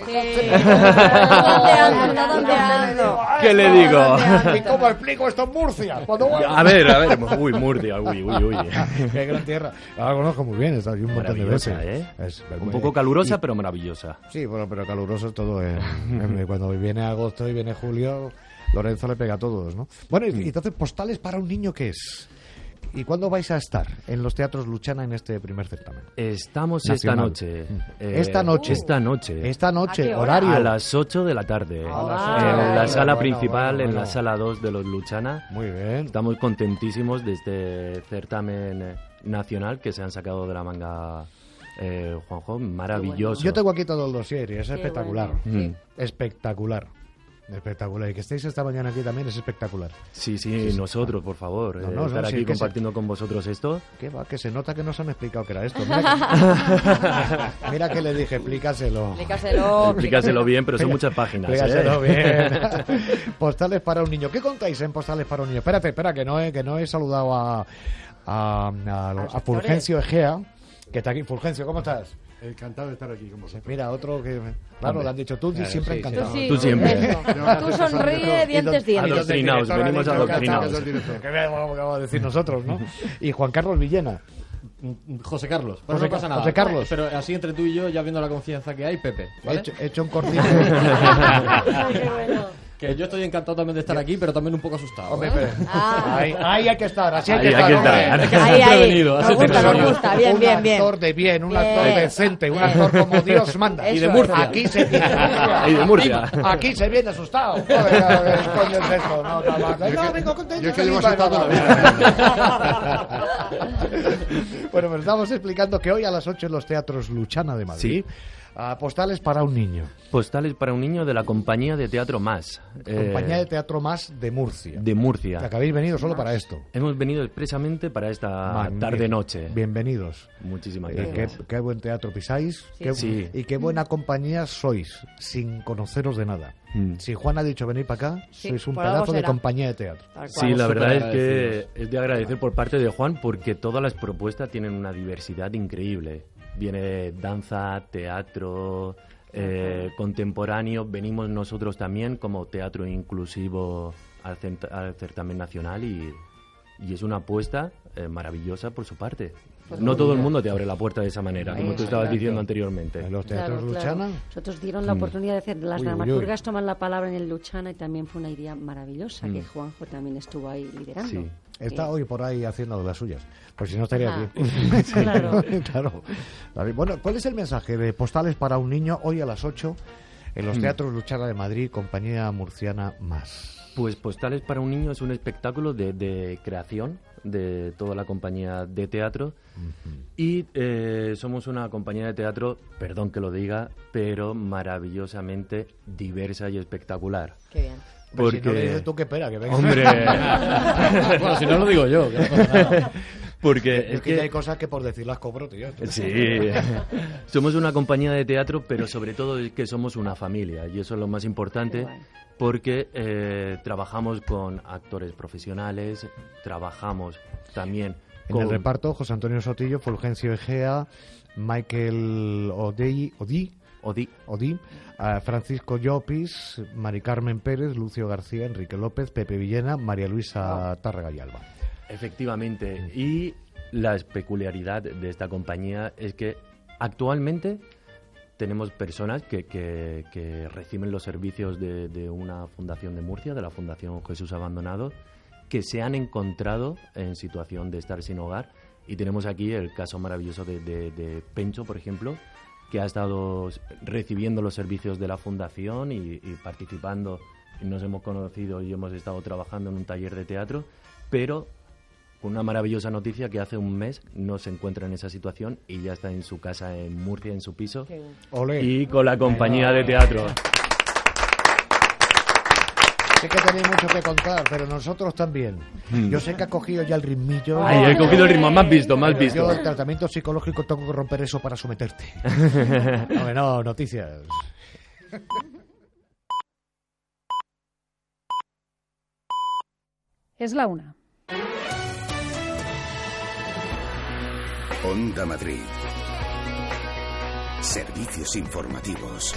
¿Qué le digo? ¿Y cómo explico esto en Murcia? Cuando voy- A ver, a ver. Uy, Murcia, uy, uy, uy. Qué gran tierra. La conozco muy bien, está aquí un montón de veces. Maravillosa, ¿eh? Es- Un poco calurosa, y- pero maravillosa. Sí, bueno, pero caluroso es todo. en- en- cuando viene agosto y viene julio, Lorenzo le pega a todos, ¿no? Bueno, y, y entonces, postales para un niño, ¿qué es? ¿Y cuándo vais a estar en los teatros Luchana en este primer certamen? Estamos Nacional. esta noche. Mm. Esta noche. Esta noche. Esta noche, ¿A qué hora? horario. A las ocho de la tarde. A las ocho. En la Bueno, sala bueno, principal, bueno, en bueno. la sala dos de los Luchana. Muy bien. Estamos contentísimos de este certamen eh, nacional que se han sacado de la manga, eh, Juanjo. Maravilloso. Yo tengo aquí todo el dossier y es Qué espectacular. bueno. Mm. Espectacular. Espectacular. Y que estéis esta mañana aquí también es espectacular. Sí, sí, nosotros, por favor. No, eh, no, estar no, sí, aquí que se- compartiendo con vosotros esto. ¿Qué va? Que se nota que nos han explicado que era esto. Mira que, mira que le dije, explícaselo. Explícaselo. Explícaselo bien, pero son muchas páginas. Explícaselo ¿eh? bien. Postales para un niño. ¿Qué contáis en Postales para un niño? Espérate, espera, que no he, que no he saludado a, a, a, a Fulgencio Egea, que está aquí. Fulgencio, ¿cómo estás? Encantado de estar aquí con vosotros. Mira, otro que... Claro, le han dicho tú Claro, siempre sí, encantado. sí, sí. Tú siempre. Eso. Tú sonríe, dientes, dientes. Adoctrinaos, venimos adoctrinados. ¿Qué vamos a decir nosotros, no? Y Juan Carlos Villena. José Carlos, pero José no pasa Ca- nada. José Carlos. Pero así entre tú y yo, ya viendo la confianza que hay, Pepe. ¿vale? He hecho, he hecho un cortito. Que yo estoy encantado también de estar aquí, pero también un poco asustado. Hombre, ¿eh? pero- ahí, ahí hay que estar, así hay que Ahí estar. hay que hombre. estar. Es que Ahí, siempre he ahí. venido, Nos así gusta, siempre he nos venido. gusta. Bien, un bien, bien. actor de bien, un Bien. actor decente, un actor como Dios manda. Y de Murcia. Aquí se viene. Y de Murcia. Aquí se viene asustado. Joder, a ver, ¿qué coño es esto? No, no, no, no, vengo contento. Yo es que feliz, llevo asustado venga, toda va. Bueno, pues estamos explicando que hoy a las ocho en los teatros Luchana de Madrid. a postales para un niño. Postales para un niño de la compañía de teatro Más. Compañía eh, de Teatro Más de Murcia. de Murcia. Que habéis venido solo para esto. Hemos venido expresamente para esta Magnífico. tarde-noche. Bienvenidos. Muchísimas Eh, gracias. qué, qué buen teatro pisáis. Sí. qué- Sí. Y qué buena compañía sois, sin conoceros de nada. Mm. Si Juan ha dicho venir para acá, Sí, sois un por algo pedazo de será. compañía de teatro. Sí, la verdad es que es de agradecer por parte de Juan porque todas las propuestas tienen una diversidad increíble. Viene danza, teatro, eh, contemporáneo. Venimos nosotros también como teatro inclusivo al, cent- al certamen nacional y, y es una apuesta eh, maravillosa por su parte. Pues no muy todo el bien. mundo te abre la puerta de esa manera, como tú estabas Exacto. diciendo anteriormente. En los Claro, claro. Nosotros dieron la Mm. oportunidad de hacer, las Uy, uy, uy. dramaturgas toman la palabra en el Luchana y también fue una idea maravillosa Mm. que Juanjo también estuvo ahí liderando. Sí. Está Sí. hoy por ahí haciendo de las suyas. Pues si no estaría Ajá. aquí. Claro. Claro. David, bueno, ¿cuál es el mensaje de Postales para un niño hoy a las ocho en los Mm. teatros Luchana de Madrid, compañía murciana Más? Pues Postales para un niño es un espectáculo de, de creación de toda la compañía de teatro y eh, somos una compañía de teatro, perdón que lo diga, pero maravillosamente diversa y espectacular. Qué bien. Pues si no lo dices tú, ¿qué espera? Que venga. Hombre. Bueno, si no lo digo yo, que no pasa nada. Porque Es es que que hay cosas que por decirlas cobro, tío. Sí, somos una compañía de teatro, pero sobre todo es que somos una familia y eso es lo más importante porque eh, trabajamos con actores profesionales, trabajamos también En con... el reparto, José Antonio Sotillo, Fulgencio Egea, Michael Odey, Odí, Odí, Odí eh, Francisco Llopis, Mari Carmen Pérez, Lucio García, Enrique López, Pepe Villena, María Luisa Tárrega y Alba. Efectivamente, y la peculiaridad de esta compañía es que actualmente tenemos personas que, que, que reciben los servicios de, de una fundación de Murcia, de la Fundación Jesús Abandonado, que se han encontrado en situación de estar sin hogar. Y tenemos aquí el caso maravilloso de, de, de Pencho, por ejemplo, que ha estado recibiendo los servicios de la fundación y, y participando. Nos hemos conocido y hemos estado trabajando en un taller de teatro, pero con una maravillosa noticia que hace un mes no se encuentra en esa situación y ya está en su casa en Murcia, en su piso, Olé. y con la compañía de teatro. Sé que tenéis mucho que contar, pero nosotros también. Mm. Yo sé que ha cogido ya el ritmillo. Ay, he cogido el ritmo, más visto, más visto. Yo el tratamiento psicológico tengo que romper eso para someterte. No, no, noticias. Es la una. Onda Madrid. Servicios informativos.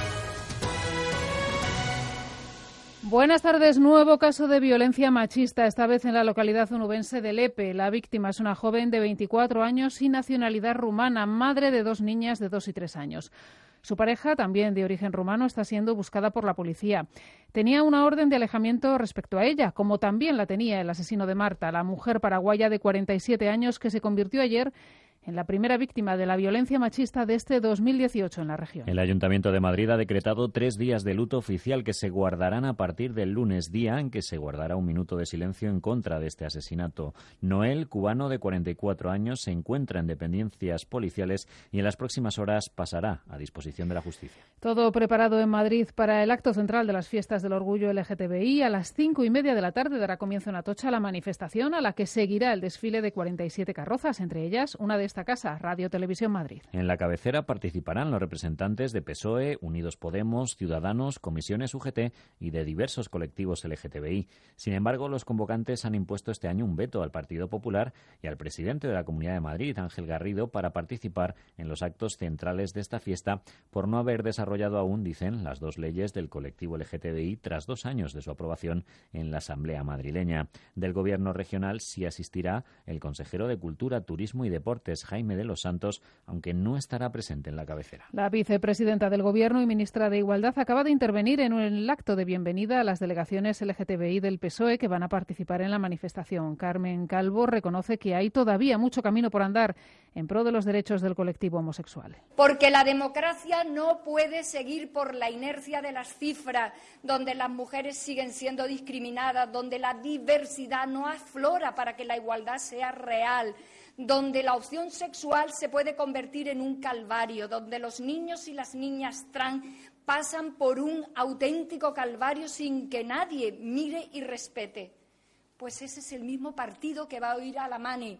Buenas tardes. Nuevo caso de violencia machista, esta vez en la localidad onubense de Lepe. La víctima es una joven de veinticuatro años y nacionalidad rumana, madre de dos niñas de dos y tres años. Su pareja, también de origen rumano, está siendo buscada por la policía. Tenía una orden de alejamiento respecto a ella, como también la tenía el asesino de Marta, la mujer paraguaya de cuarenta y siete años que se convirtió ayer en la primera víctima de la violencia machista de este dos mil dieciocho en la región. El Ayuntamiento de Madrid ha decretado tres días de luto oficial que se guardarán a partir del lunes, día en que se guardará un minuto de silencio en contra de este asesinato. Noel, cubano de cuarenta y cuatro años, se encuentra en dependencias policiales y en las próximas horas pasará a disposición de la justicia. Todo preparado en Madrid para el acto central de las fiestas del orgullo L G T B I. A las cinco y media de la tarde dará comienzo en Atocha la manifestación a la que seguirá el desfile de cuarenta y siete carrozas, entre ellas una de esta casa, Radio Televisión Madrid. En la cabecera participarán los representantes de P S O E, Unidos Podemos, Ciudadanos, Comisiones U G T y de diversos colectivos L G T B I. Sin embargo, los convocantes han impuesto este año un veto al Partido Popular y al presidente de la Comunidad de Madrid, Ángel Garrido, para participar en los actos centrales de esta fiesta por no haber desarrollado aún, dicen, las dos leyes del colectivo L G T B I tras dos años de su aprobación en la Asamblea madrileña. Del Gobierno regional sí asistirá el consejero de Cultura, Turismo y Deportes, Jaime de los Santos, aunque no estará presente en la cabecera. La vicepresidenta del Gobierno y ministra de Igualdad acaba de intervenir en el acto de bienvenida a las delegaciones L G T B I del P S O E que van a participar en la manifestación. Carmen Calvo reconoce que hay todavía mucho camino por andar en pro de los derechos del colectivo homosexual. Porque la democracia no puede seguir por la inercia de las cifras, donde las mujeres siguen siendo discriminadas, donde la diversidad no aflora para que la igualdad sea real, donde la opción sexual se puede convertir en un calvario, donde los niños y las niñas trans pasan por un auténtico calvario sin que nadie mire y respete. Pues ese es el mismo partido que va a ir a la mani.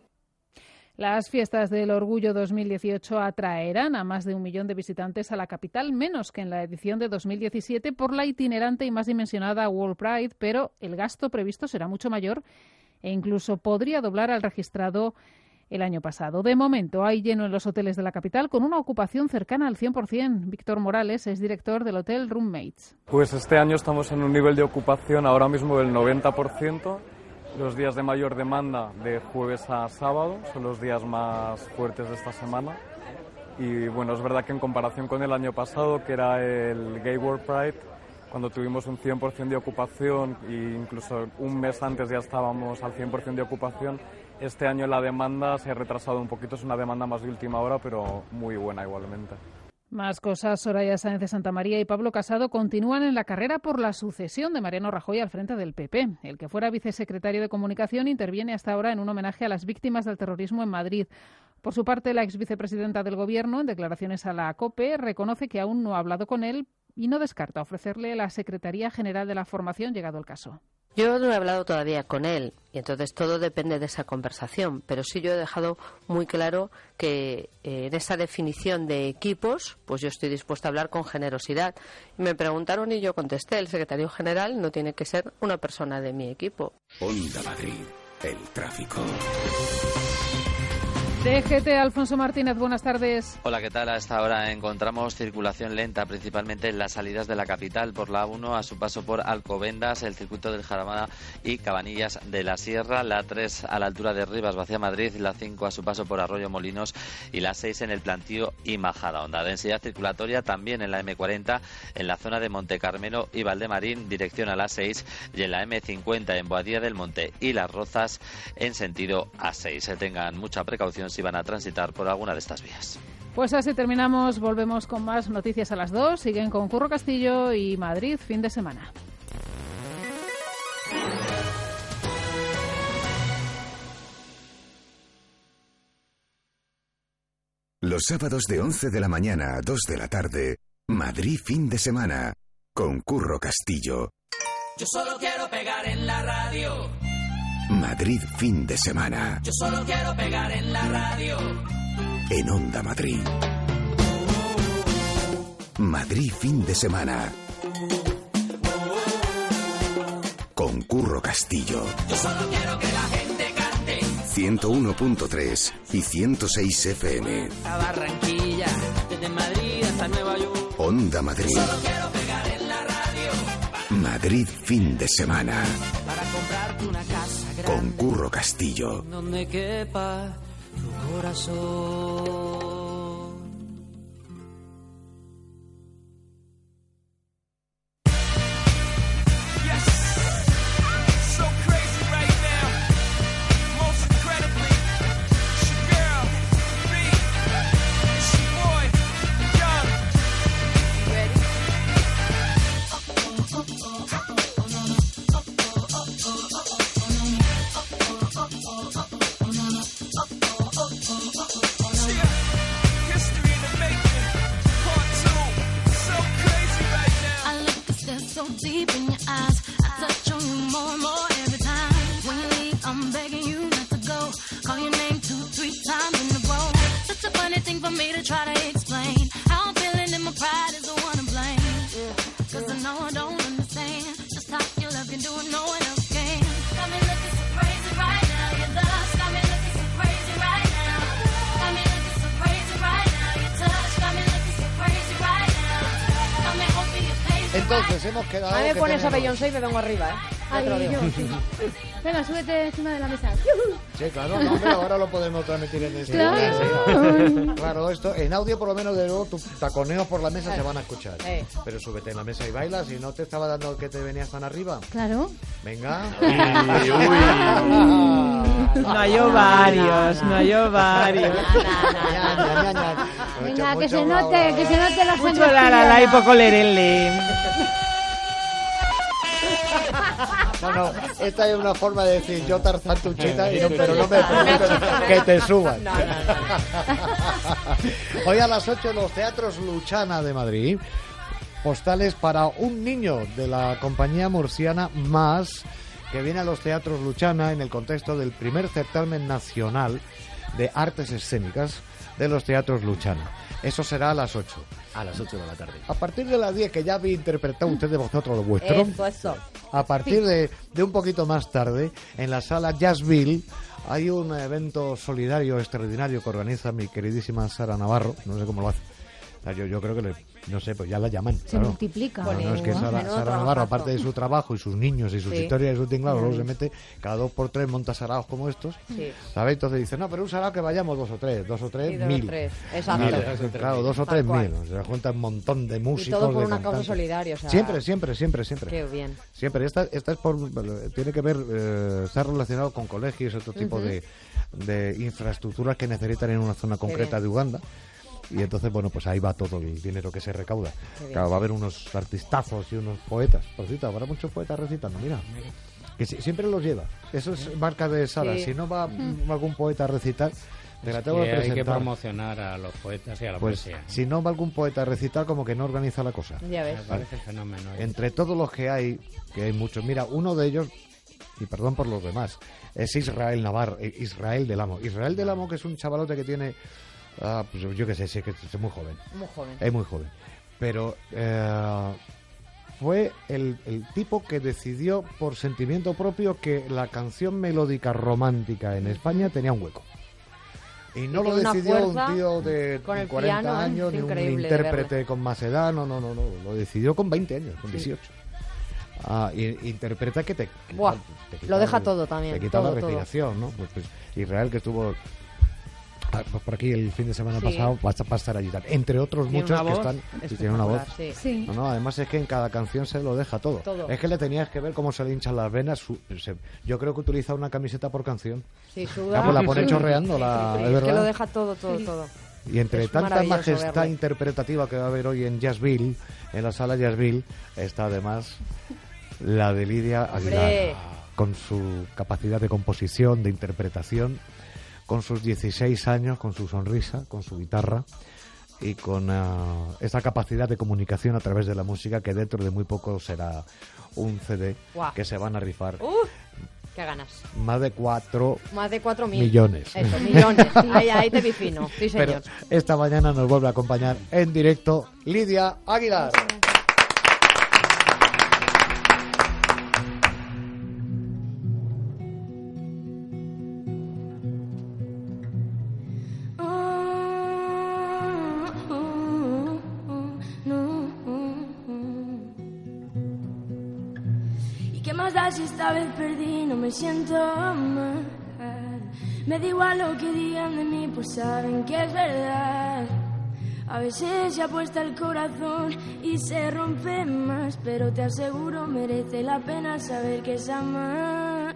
Las fiestas del Orgullo dos mil dieciocho atraerán a más de un millón de visitantes a la capital, menos que en la edición de dos mil diecisiete por la itinerante y más dimensionada World Pride, pero el gasto previsto será mucho mayor e incluso podría doblar al registrado el año pasado. De momento hay lleno en los hoteles de la capital con una ocupación cercana al cien por ciento. Víctor Morales es director del hotel Roommates. Pues este año estamos en un nivel de ocupación ahora mismo del noventa por ciento. Los días de mayor demanda de jueves a sábado son los días más fuertes de esta semana. Y bueno, es verdad que en comparación con el año pasado, que era el Gay World Pride, cuando tuvimos un cien por ciento de ocupación e incluso un mes antes ya estábamos al cien por ciento de ocupación, este año la demanda se ha retrasado un poquito, es una demanda más de última hora, pero muy buena igualmente. Más cosas. Soraya Sáenz de Santamaría y Pablo Casado continúan en la carrera por la sucesión de Mariano Rajoy al frente del P P. El que fuera vicesecretario de Comunicación interviene hasta ahora en un homenaje a las víctimas del terrorismo en Madrid. Por su parte, la ex vicepresidenta del Gobierno, en declaraciones a la COPE, reconoce que aún no ha hablado con él y no descarta ofrecerle la Secretaría General de la Formación llegado el caso. Yo no he hablado todavía con él y entonces todo depende de esa conversación, pero sí yo he dejado muy claro que eh, en esa definición de equipos, pues yo estoy dispuesta a hablar con generosidad. Me preguntaron y yo contesté, el secretario general no tiene que ser una persona de mi equipo. Onda Madrid, el tráfico. D G T, Alfonso Martínez, buenas tardes. Hola, ¿qué tal? A esta hora encontramos circulación lenta, principalmente en las salidas de la capital, por la A uno a su paso por Alcobendas, el circuito del Jarama y Cabanillas de la Sierra, la tres a la altura de Rivas, hacia Madrid, la cinco a su paso por Arroyo Molinos y la seis en el Plantío y Majadahonda. Densidad circulatoria también en la eme cuarenta, en la zona de Montecarmelo y Valdemarín, dirección a la seis, y en la eme cincuenta en Boadilla del Monte y Las Rozas en sentido A seis. Se tengan mucha precaución si van a transitar por alguna de estas vías. Pues así terminamos, volvemos con más noticias a las dos. Siguen con Curro Castillo y Madrid, fin de semana. Los sábados de once de la mañana a dos de la tarde, Madrid, fin de semana, con Curro Castillo. Yo solo quiero pegar en la radio. Madrid, fin de semana. Yo solo quiero pegar en la radio. En Onda Madrid. Madrid, fin de semana. Con Curro Castillo. Yo solo quiero que la gente cante. ciento uno punto tres y ciento seis efe eme. A Barranquilla, desde Madrid hasta Nueva York. Onda Madrid. Yo solo quiero pegar en la radio. Madrid, fin de semana. Para comprarte una casa grande. Con Curro Castillo. Donde quepa tu corazón. Entonces hemos quedado. A mí me que pones a tenemos- Beyoncé y me vengo arriba, ¿eh? Ya Ay, te lo digo. yo, sí. Venga, súbete encima de la mesa. Sí, claro, no, hombre, ahora lo podemos transmitir en este. Claro. Claro, esto en audio por lo menos de luego tus taconeos por la mesa se van a escuchar. Eh. Pero súbete en la mesa y baila, si no te estaba dando que te venías tan arriba. Claro. Venga. Uy, uy. No hay ovarios, no hay ovarios. Venga, que se note, que se note la Mucho sangre. la la la y poco lerele. No, no, esta es una forma de decir yo Tarzán tu cheta, y no, pero no me permites que te suban. No, no, Hoy a las ocho los teatros Luchana de Madrid, postales para un niño de la compañía murciana Más, que viene a los teatros Luchana en el contexto del primer certamen nacional de artes escénicas de los teatros Luchana. Eso será a las ocho. A las ocho de la tarde. A partir de las diez, que ya habéis interpretado usted de vosotros lo vuestro, Eso, eso. a partir de, de un poquito más tarde, en la sala Jazzville, hay un evento solidario extraordinario que organiza mi queridísima Sara Navarro. No sé cómo lo hace. O sea, yo, yo creo que, le, no sé, pues ya la llaman. Se claro. multiplica. No, no, es que Sara, Menudo Sara Navarro, trabajazo. aparte de su trabajo y sus niños y sus Sí. historias y sus tinglados, luego se mete cada dos por tres monta saraos como estos. Sí. ¿Sabes? Entonces dice, no, pero un sarao que vayamos dos o tres, dos o tres, Sí, dos o mil. tres. Exacto. Mil, Dos o tres claro, mil. dos o Tal tres cual. mil. Se junta un montón de Y músicos. todo por de una causa cantantes. solidaria, o sea... Siempre, siempre, siempre, siempre. Qué bien. Siempre, esta, esta es por, tiene que ver, eh, está relacionado con colegios, otro tipo Ujú. de, de infraestructuras que necesitan en una zona concreta bien. de Uganda. Y entonces, bueno, pues ahí va todo el dinero que se recauda. Qué bien. Claro, va a haber unos artistazos y unos poetas. Por cierto, habrá muchos poetas recitando, mira. Que si- siempre los lleva. Eso es marca de Sara. Sí. Si no va mm, algún poeta a recitar, me la tengo Que que hay que presentar. promocionar a los poetas y a la Pues poesía. si no va algún poeta a recitar, como que no organiza la cosa. Ya ves. Me parece fenómeno. Entre todos los que hay, que hay muchos, mira, uno de ellos, y perdón por los demás, es Israel Navarro, eh, Israel del Amo. Israel del Amo, que es un chavalote que tiene, ah, pues yo qué sé, sí, que es muy joven. Muy joven. Es muy joven. Pero eh, fue el, el tipo que decidió por sentimiento propio que la canción melódica romántica en España tenía un hueco. Y no y lo tiene una decidió fuerza un tío de con el cuarenta piano, años, es ni un increíble de intérprete verle. con más edad, no, no, no, no, lo decidió con veinte años, con Sí. dieciocho. Ah, y, interpreta que te, que Buah, te quita lo deja el- todo también, Te quita todo, la todo. respiración, ¿no? Pues, pues, Israel, que estuvo ah, pues por aquí el fin de semana Sí. pasado, va a, va a estar allí. tal. Entre otros Tiene muchos una que voz están... sí, tiene una voz. Sí. Sí. No, no, además es que en cada canción se lo deja todo. Todo. Es que le tenías que ver cómo se le hinchan las venas. su- se- yo creo que utiliza una camiseta por canción. Sí, suda. Ah, pues la pone Sí. chorreando, Sí, la, sí, es sí. verdad. que lo deja todo, todo, Sí. todo. Y entre Es tanta maravilloso majestad verle. interpretativa que va a haber hoy en Jazzville, en la sala Jazzville, está además la de Lidia Aguilar, Hombre. con su capacidad de composición, de interpretación, con sus dieciséis años, con su sonrisa, con su guitarra y con ah, esa capacidad de comunicación a través de la música que dentro de muy poco será un C D Guau. que se van a rifar ¡Uf! ¡Qué ganas! más de cuatro Más de cuatro mil. millones. Eso, millones. Ahí, ahí te vi fino. Sí, Pero señor. esta mañana nos vuelve a acompañar en directo Lidia Aguilar. ¿Y qué más da si esta vez perdí? No me siento mal. Me da igual lo que digan de mí, pues saben que es verdad. A veces se apuesta el corazón y se rompe más, pero te aseguro merece la pena saber que es amar.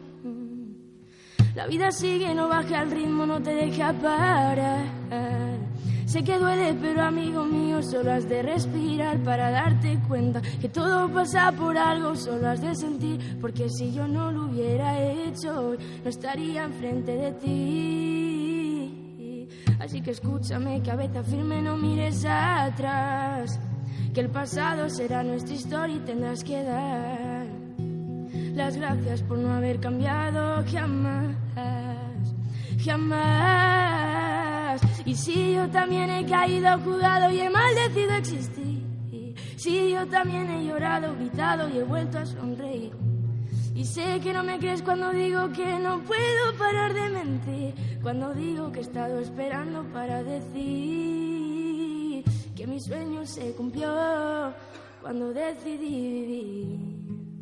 La vida sigue, no baje al ritmo, no te deja parar. Sé que duele, pero amigo mío, solo has de respirar para darte cuenta que todo pasa por algo, solo has de sentir, porque si yo no lo hubiera hecho hoy, no estaría enfrente de ti. Así que escúchame, cabeza firme, no mires atrás, que el pasado será nuestra historia y tendrás que dar las gracias por no haber cambiado jamás, jamás. Y si yo también he caído, jugado y he maldecido existir, si yo también he llorado, gritado y he vuelto a sonreír, y sé que no me crees cuando digo que no puedo parar de mentir, cuando digo que he estado esperando para decir que mi sueño se cumplió cuando decidí vivir.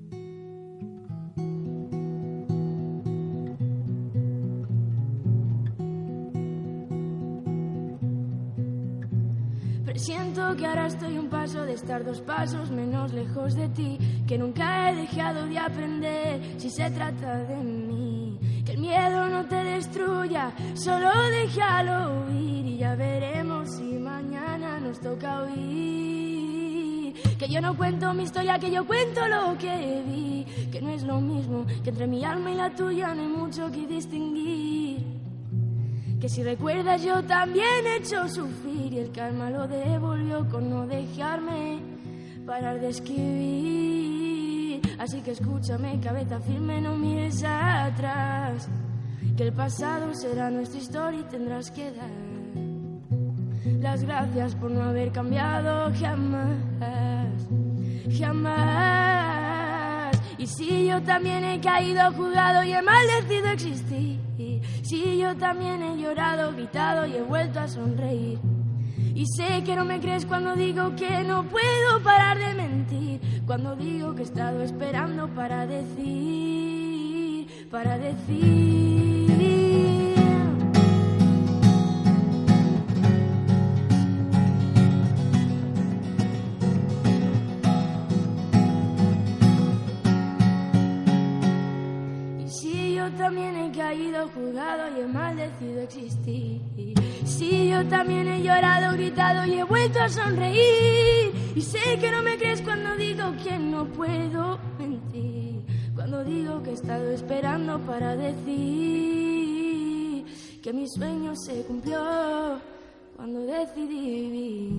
Siento que ahora estoy un paso de estar dos pasos menos lejos de ti, que nunca he dejado de aprender si se trata de mí. Que el miedo no te destruya, solo déjalo huir y ya veremos si mañana nos toca huir. Que yo no cuento mi historia, que yo cuento lo que vi, que no es lo mismo, que entre mi alma y la tuya no hay mucho que distinguir. Que si recuerdas yo también he hecho sufrir y el karma lo devolvió con no dejarme parar de escribir. Así que escúchame, cabeza firme, no mires atrás, que el pasado será nuestra historia y tendrás que dar las gracias por no haber cambiado jamás, jamás. Y si yo también he caído, jugado y he maldecido existir, si yo también he llorado, gritado y he vuelto a sonreír, y sé que no me crees cuando digo que no puedo parar de mentir, cuando digo que he estado esperando para decir, para decir. También he caído, jugado y he maldecido existir, si yo también he llorado, gritado y he vuelto a sonreír, y sé que no me crees cuando digo que no puedo mentir, cuando digo que he estado esperando para decir que mi sueño se cumplió cuando decidí vivir.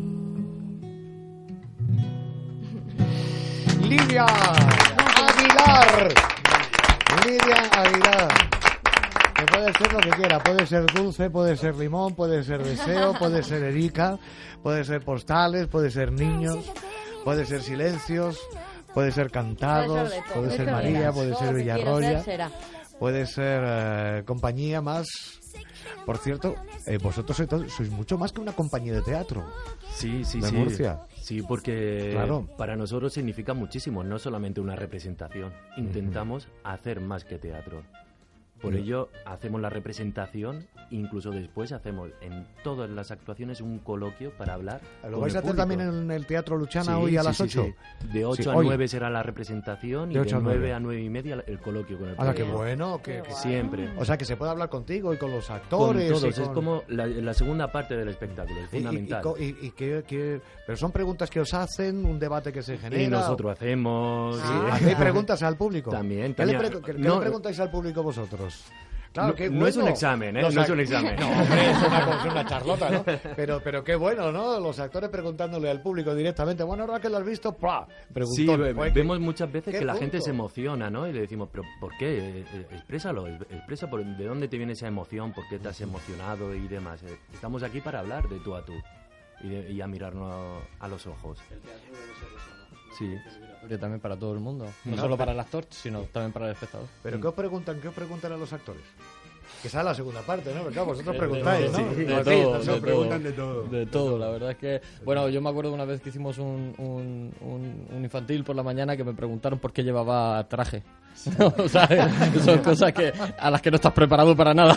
Lidia Aguilar. Lidia Aguilar, que puede ser lo que quiera, puede ser dulce, puede ser limón, puede ser deseo, puede ser Erika, puede ser postales, puede ser niños, puede ser silencios, puede ser cantados, Puede ser de todo. puede ser Todo María, quieras. puede Todo ser lo que quieras Villarroya, ser, será. puede ser eh, compañía más Por cierto, eh, vosotros sois, todos- sois mucho más que una compañía de teatro. Sí, sí, de sí. Murcia. Sí, porque Claro. para nosotros significa muchísimo, no solamente una representación. Intentamos hacer más que teatro. Por Mm. ello, hacemos la representación, incluso después hacemos en todas las actuaciones un coloquio para hablar. ¿Lo con vais el a hacer público. también en el Teatro Luchana Sí, hoy a sí, las sí, ocho? sí. De ocho Sí, a hoy. nueve será la representación y De de, ocho a nueve nueve. a nueve y media el coloquio con el Hala, qué público. bueno. Que, que- Siempre. O sea, que se puede hablar contigo y con los Con actores. todos, y es con- como la, la segunda parte del espectáculo, es Y- y- y fundamental. co- y- y que- que- pero son preguntas que os hacen, un debate que se genera. Y nosotros hacemos... Sí, sí. ¿hacéis preguntas al público? También, ¿Qué, le, también. pre- qué- qué No- le preguntáis al público vosotros? Claro, No- qué no es un bueno. examen, ¿eh? Los No es ac- un examen. No, hombre, es una, cosa, una charlota, ¿no? Pero, pero qué bueno, ¿no? Los actores preguntándole al público directamente. Bueno, ahora que lo has visto, ¡pua! Preguntón. Sí, ve- Pues, vemos muchas veces ¿qué que la punto? gente se emociona, ¿no? Y le decimos, ¿pero por qué? Eh, eh, Exprésalo, eh, expresa por, de dónde te viene esa emoción, por qué te has emocionado y demás. Eh, Estamos aquí para hablar de tú a tú y, de- y a mirarnos a, a los ojos. Sí. Pero también para todo el mundo, no Claro, solo pero- para el actor, sino también para el espectador. ¿Pero qué os preguntan? ¿Qué os preguntan a los actores? Que sale la segunda parte, ¿no? Porque claro, vosotros De- preguntáis, de- ¿no? sí, No, de sí, todo, no de se todo. preguntan de todo. De todo, la verdad es que... Bueno, yo me acuerdo de una vez que hicimos un, un, un- un infantil por la mañana que me preguntaron por qué llevaba traje. O sea, son cosas que a las que no estás preparado para nada.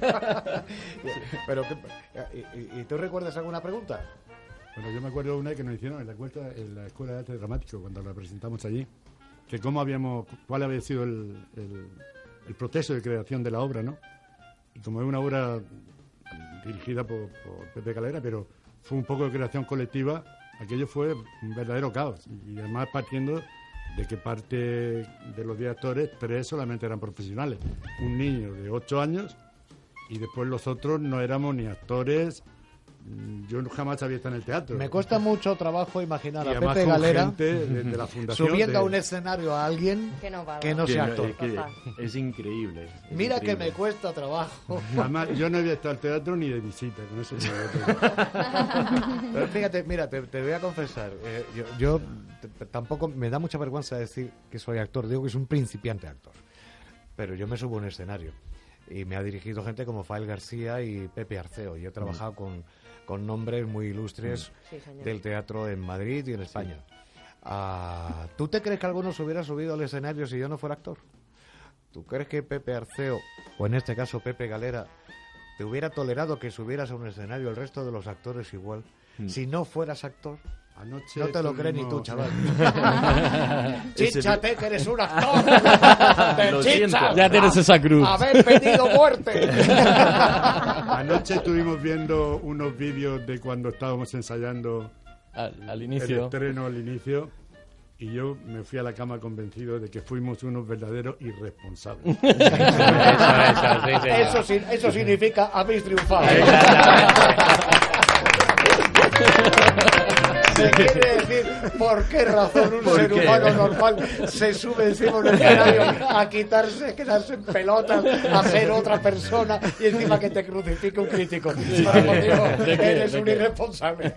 Pero, ¿qué- y, y- ¿y tú recuerdas alguna pregunta? Bueno, yo me acuerdo una que nos hicieron en la, escuela, en la Escuela de Arte Dramático, cuando la presentamos allí, que cómo habíamos, cuál había sido el, el, el proceso de creación de la obra, ¿no? Y como es una obra dirigida por, por Pepe Galera, pero fue un poco de creación colectiva, aquello fue un verdadero caos. Y además partiendo de que parte de los diez actores, tres solamente eran profesionales. Un niño de ocho años y después los otros no éramos ni actores. Yo jamás había estado en el teatro. Me cuesta mucho trabajo imaginar Y a además Pepe con Galera gente de- de la fundación subiendo de- a un escenario a alguien Que no valga. que no Que sea no- actor. es, que es increíble. es Mira que increíble. me cuesta trabajo. Además, yo no había estado al teatro ni de visita, con eso te digo todo. Pero fíjate, mira, te, te voy a confesar, eh, yo, yo t- t- tampoco me da mucha vergüenza decir que soy actor, digo que soy un principiante actor, pero yo me subo a un escenario y me ha dirigido gente como Fael García y Pepe Arceo, y he trabajado con, con nombres muy ilustres Sí, señor. del teatro en Madrid y en España. Ah, ¿tú te crees que alguno se hubiera subido al escenario si yo no fuera actor? ¿Tú crees que Pepe Arceo, o en este caso Pepe Galera, te hubiera tolerado que subieras a un escenario el resto de los actores igual? Si no fueras actor, Anoche no te lo crees ni tú, estuvimos- chaval. Chínchate, que eres un actor. Te Lo chinchas. siento. Ya tienes esa cruz. Haber pedido muerte. Anoche estuvimos viendo unos vídeos de cuando estábamos ensayando Al, al el inicio. estreno al inicio y yo me fui a la cama convencido de que fuimos unos verdaderos irresponsables. Eso, eso, sí, señor. Eso, sí- eso significa habéis triunfado. Se quiere decir por qué razón un ¿Por ser qué? humano normal se sube encima de un escenario a quitarse, quedarse en pelotas, a ser otra persona y encima que te crucifique un crítico. Pero, por Dios, ¿De qué? eres ¿De un qué? irresponsable.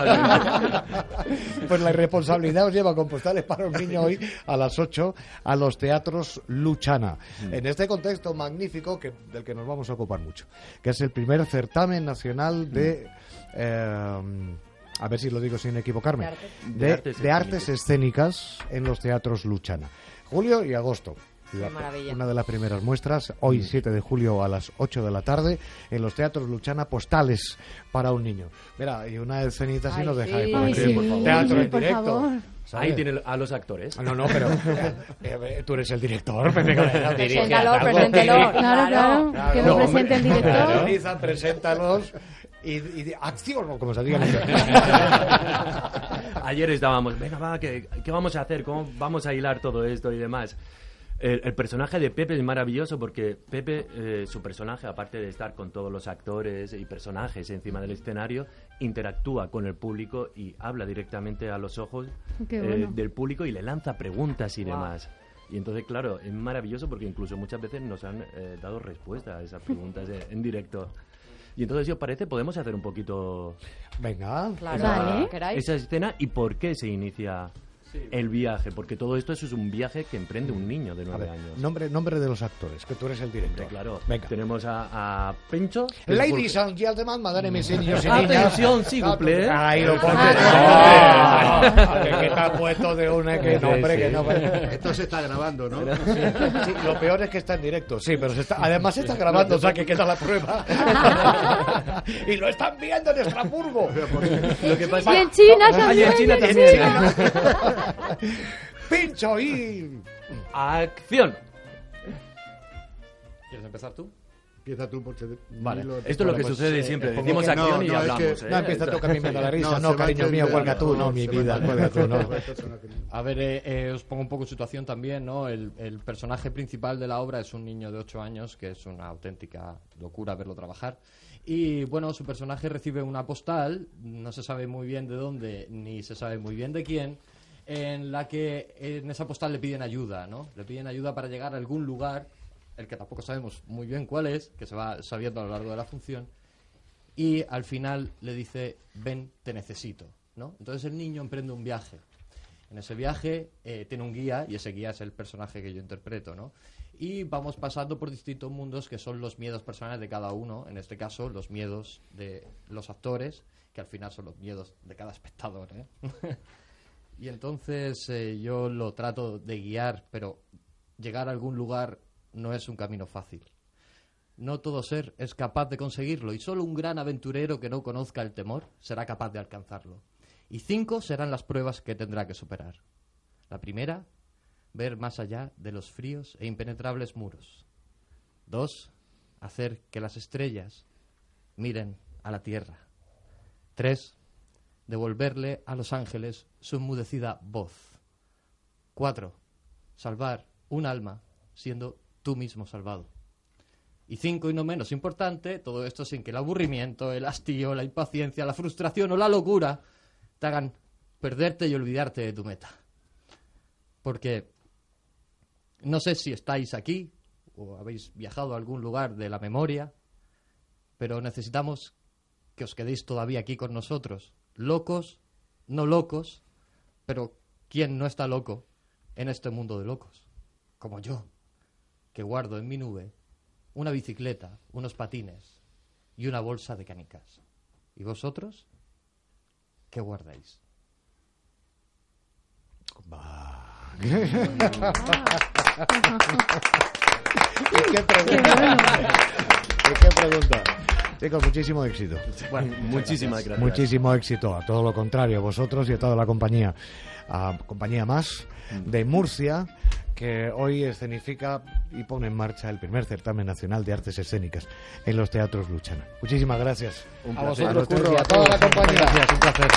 Pues la irresponsabilidad os lleva con postales para un niño hoy a las ocho a los teatros Luchana. En este contexto magnífico que, del que nos vamos a ocupar mucho, que es el primer certamen nacional de... eh, a ver si lo digo sin equivocarme, De artes. de, De artes de artes escénicas en los teatros Luchana. Julio y agosto. La- maravilla. una de las primeras muestras, hoy siete de julio a las ocho de la tarde, en los teatros Luchana, postales para un niño. Mira, y una escenita si Ay, nos dejáis sí. por Ay, aquí. sí, por favor. Teatro en por directo. favor. ¿sabes? Ahí tiene a los actores. No, no, pero eh, eh, tú eres el director, Pepe Galera. Preséntalo, Dirige, preséntelo. Claro, claro, Claro, que lo hombre. presente el director. Organiza, preséntalos y, y de- acción, o como se diga en inglés. Ayer estábamos, venga, va, ¿qué, qué vamos a hacer? ¿Cómo vamos a hilar todo esto y demás? El, el personaje de Pepe es maravilloso porque Pepe, eh, su personaje, aparte de estar con todos los actores y personajes encima del escenario, interactúa con el público y habla directamente a los ojos Qué eh, bueno. del público y le lanza preguntas y Wow. demás. Y entonces, claro, es maravilloso porque incluso muchas veces nos han eh, dado respuesta a esas preguntas eh, en directo. Y entonces, si os parece, podemos hacer un poquito Venga, Claro, Vale. ¿queráis? esa escena y por qué se inicia el viaje, porque todo esto eso es un viaje que emprende un niño de nueve ver, años. Nombre, nombre de los actores, que tú eres el director. Sí, claro. Venga. Tenemos a, a Pencho. Ladies and gentlemen, madre mía, niños y niñas. Atención, sí, cumple. Ahí lo pones. Ah. Que que está puesto de una que nombre, Sí, que sí. no. Esto se está grabando, ¿no? Sí, lo peor es que está en directo, sí, pero se está, además se está grabando, o sea que queda la prueba. Y lo están viendo en Estrasburgo. Lo que pasa Y en China Ah, y también. en China en también. China. Pincho y... Acción. ¿Quieres empezar tú? Empieza tú porque... Vale, Milo- esto es lo que pues, sucede eh, siempre. pongo Decimos que no, acción y no, es hablamos. que- ¿eh? No empieza tú que a mí me da la risa, no, se va cariño a mío, entender, cuelga tú, no, mi se va a vida, entender. cuelga tú, no. A ver, eh, eh, os pongo un poco en situación también, ¿no? El, el personaje principal de la obra es un niño de ocho años, que es una auténtica locura verlo trabajar. Y bueno, su personaje recibe una postal, no se sabe muy bien de dónde, ni se sabe muy bien de quién, en la que en esa postal le piden ayuda, ¿no? Le piden ayuda para llegar a algún lugar, el que tampoco sabemos muy bien cuál es, que se va sabiendo a lo largo de la función, y al final le dice, ven, te necesito, ¿no? Entonces el niño emprende un viaje. En ese viaje eh, tiene un guía, y ese guía es el personaje que yo interpreto, ¿no? Y vamos pasando por distintos mundos que son los miedos personales de cada uno, en este caso los miedos de los actores, que al final son los miedos de cada espectador, ¿eh? Y entonces eh, yo lo trato de guiar, pero llegar a algún lugar no es un camino fácil. No todo ser es capaz de conseguirlo, y solo un gran aventurero que no conozca el temor será capaz de alcanzarlo. Y cinco serán las pruebas que tendrá que superar. La primera, ver más allá de los fríos e impenetrables muros. Dos, hacer que las estrellas miren a la tierra. Tres, devolverle a los ángeles su enmudecida voz. Cuatro, salvar un alma siendo tú mismo salvado. Y cinco, y no menos importante, todo esto sin que el aburrimiento, el hastío, la impaciencia, la frustración o la locura te hagan perderte y olvidarte de tu meta. Porque no sé si estáis aquí o habéis viajado a algún lugar de la memoria, pero necesitamos que os quedéis todavía aquí con nosotros. Locos, no locos, pero ¿quién no está loco en este mundo de locos? Como yo, que guardo en mi nube una bicicleta, unos patines y una bolsa de canicas. ¿Y vosotros qué guardáis? ¿Y qué pregunta? ¿Y qué pregunta? Chicos, muchísimo éxito. Bueno, muchísimas gracias. Muchísimo éxito, a todo lo contrario, a vosotros y a toda la compañía. A compañía más de Murcia, que hoy escenifica y pone en marcha el primer certamen nacional de artes escénicas en los teatros Luchana. Muchísimas gracias. Un a placer. vosotros, A ustedes Curro, y a a toda la todos. compañía. Gracias, un placer.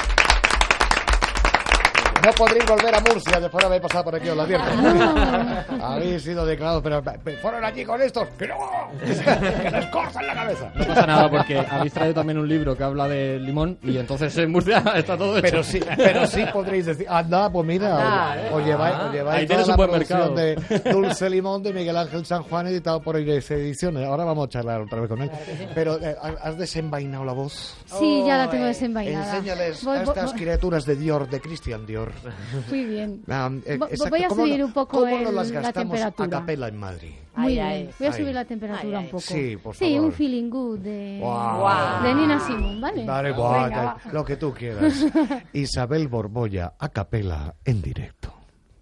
No podréis volver a Murcia después de haber pasado por aquí, os lo advierto. Habéis sido declarados, pero fueron allí con estos. ¡Que no! ¡Que les cortan la cabeza! No pasa nada porque habéis traído también un libro que habla de limón y entonces en Murcia está todo hecho. Pero sí, pero sí podréis decir, anda, pues mira, Anda, os, eh. lleváis, Ah, os lleváis ahí toda tienes la un buen producción mercado. de Dulce Limón de Miguel Ángel San Juan, editado por Iris Ediciones. Ahora vamos a charlar otra vez con él. Pero, eh, ¿has desenvainado la voz? Sí, ya la tengo desenvainada. Enséñales Voy- a estas voy- criaturas de Dior, de Christian Dior. Muy bien. Ah, eh, Vo- exacto, voy a ¿cómo subir no- un poco ¿Cómo el- nos las la gastamos a temperatura. capela en Madrid? Muy Ay, bien. ay. Voy a Ay. subir la temperatura Ay, ay. un poco. Sí, por Sí, favor. un feeling good de, Guau. de Nina Simone, ¿vale? Vale, Venga, guau, va. lo que tú quieras. Isabel Borbolla, a capela, en directo.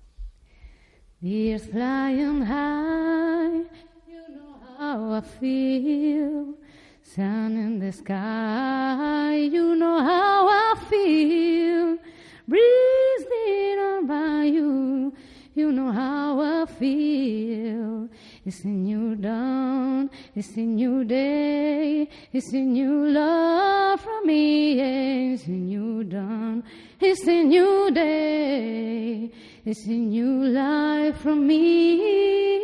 Birds flying high, you know how I feel. Sun in the sky, you know how I feel. Breeze in by you, you know how I feel. It's a new dawn, it's a new day, it's a new love from me. Yeah, it's a new dawn, it's a new day, it's a new life from me.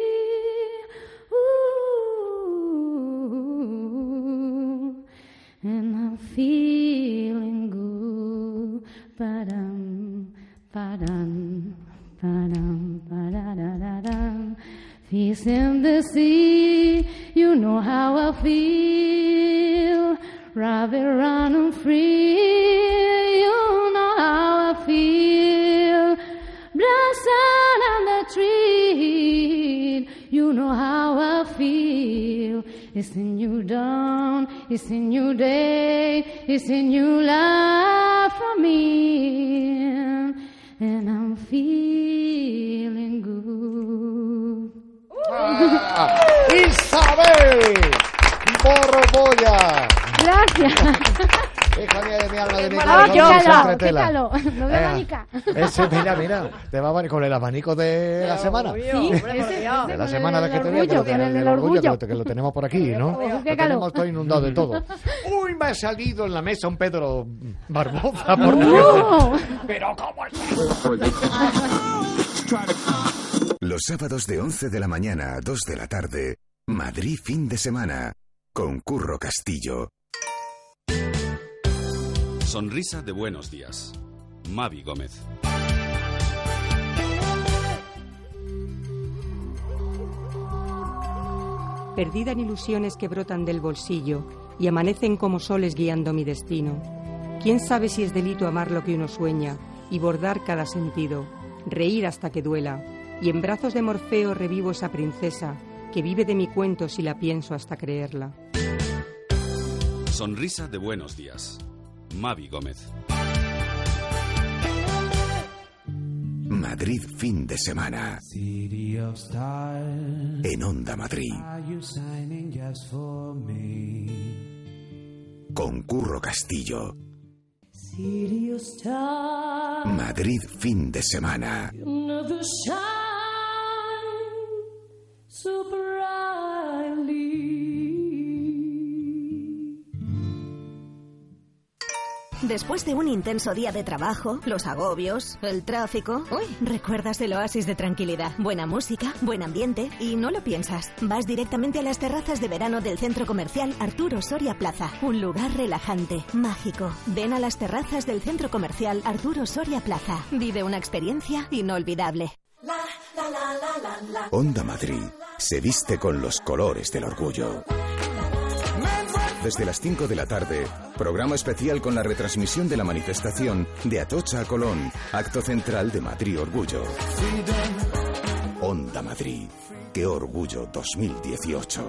Ooh, and I'm feeling good. Ba-dum, ba-dum, ba-dum, ba-da-da-da-dum. Peace in the sea, you know how I feel. Rabbit running free, you know how I feel. You know how I feel. It's a new dawn, it's a new day, it's a new life for me. And I'm feeling good. ¡Ah! ¡Isabel Borbolla! Gracias. Hija mía de mi alma, de mi Ah, qué corazón, calor, qué tela. calor. No veo Eh, manica. Ese, mira, mira, te va a venir con el abanico de la semana. Sí, ese, De la semana de el que te orgullo, que lo, con el el del orgullo, orgullo. que lo, que lo tenemos por aquí, ¿no? Qué Lo calor. tenemos todo inundado de todo. Uy, me ha salido en la mesa un Pedro Barboza, por No. Dios. Pero ¿cómo Los sábados de once de la mañana a dos de la tarde, Madrid fin de semana, con Curro Castillo. Sonrisa de buenos días. Mavi Gómez. Perdida en ilusiones que brotan del bolsillo y amanecen como soles guiando mi destino. ¿Quién sabe si es delito amar lo que uno sueña y bordar cada sentido, reír hasta que duela? Y en brazos de Morfeo revivo esa princesa que vive de mi cuento si la pienso hasta creerla. Sonrisa de buenos días. Mavi Gómez. Madrid fin de semana. En Onda Madrid. Con Curro Castillo. Madrid fin de semana. Another shine so brightly. Después de un intenso día de trabajo, los agobios, el tráfico, uy, recuerdas el oasis de tranquilidad, buena música, buen ambiente y no lo piensas. Vas directamente a las terrazas de verano del centro comercial Arturo Soria Plaza, un lugar relajante, mágico. Ven a las terrazas del centro comercial Arturo Soria Plaza. Vive una experiencia inolvidable. Onda Madrid se viste con los colores del orgullo. Desde las cinco de la tarde, programa especial con la retransmisión de la manifestación de Atocha a Colón, acto central de Madrid Orgullo. Onda Madrid, qué orgullo dos mil dieciocho.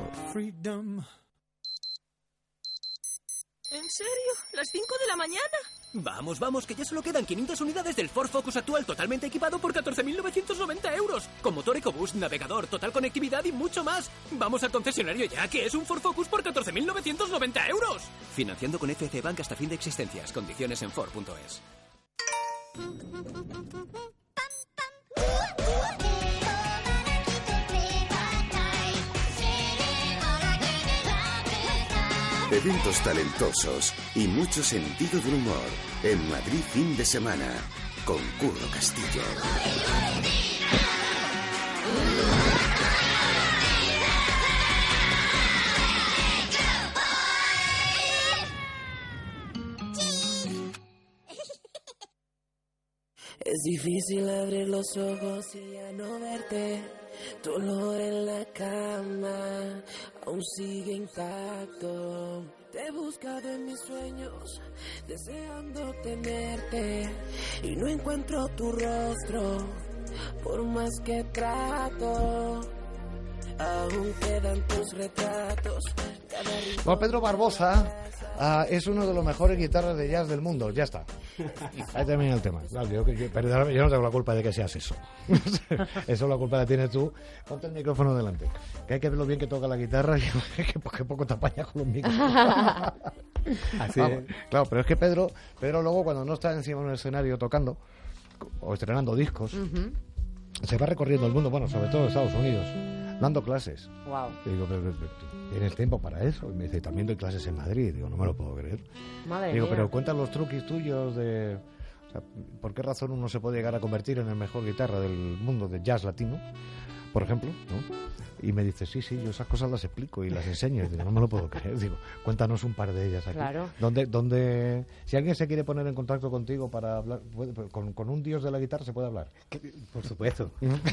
¿En serio? ¿Las cinco de la mañana? Vamos, vamos, que ya solo quedan quinientas unidades del Ford Focus actual totalmente equipado por catorce mil novecientos noventa euros. Con motor EcoBoost, navegador, total conectividad y mucho más. Vamos al concesionario ya, que es un Ford Focus por catorce mil novecientos noventa euros. Financiando con F C Bank hasta fin de existencias. Condiciones en Ford punto es. Eventos talentosos y mucho sentido del humor en Madrid fin de semana con Curro Castillo. Es difícil abrir los ojos y ya no verte. Tu olor en la cama aún sigue intacto. Te he buscado en mis sueños, deseando tenerte, y no encuentro tu rostro, por más que trato. Aún quedan tus retratos. Bueno, Pedro Barboza uh, es uno de los mejores guitarras de jazz del mundo. Ya está. Ahí termina el tema. Claro, yo, yo, perdóname, yo no tengo la culpa de que seas eso. Eso la culpa la tienes tú. Ponte el micrófono delante. Que hay que ver lo bien que toca la guitarra y que, que poco te apañas con los micrófonos. Así Vamos, es. Claro, pero es que Pedro, Pedro luego cuando no está encima de un escenario tocando o estrenando discos, uh-huh. se va recorriendo el mundo, bueno, sobre todo en Estados Unidos, dando clases. Wow. Y digo, pero, pero, pero, ¿tienes tiempo para eso? Y me dice, también doy clases en Madrid. Digo, no me lo puedo creer. Madre digo, mía. pero cuentan los truquis tuyos de... O sea, ¿por qué razón uno se puede llegar a convertir en el mejor guitarra del mundo de jazz latino? Por ejemplo, ¿no? Y me dice, sí, sí, yo esas cosas las explico y las enseño. Y digo, no me lo puedo creer. Digo, cuéntanos un par de ellas aquí. Claro. ¿Dónde, dónde, si alguien se quiere poner en contacto contigo para hablar, puede, con, con un dios de la guitarra se puede hablar. Por supuesto.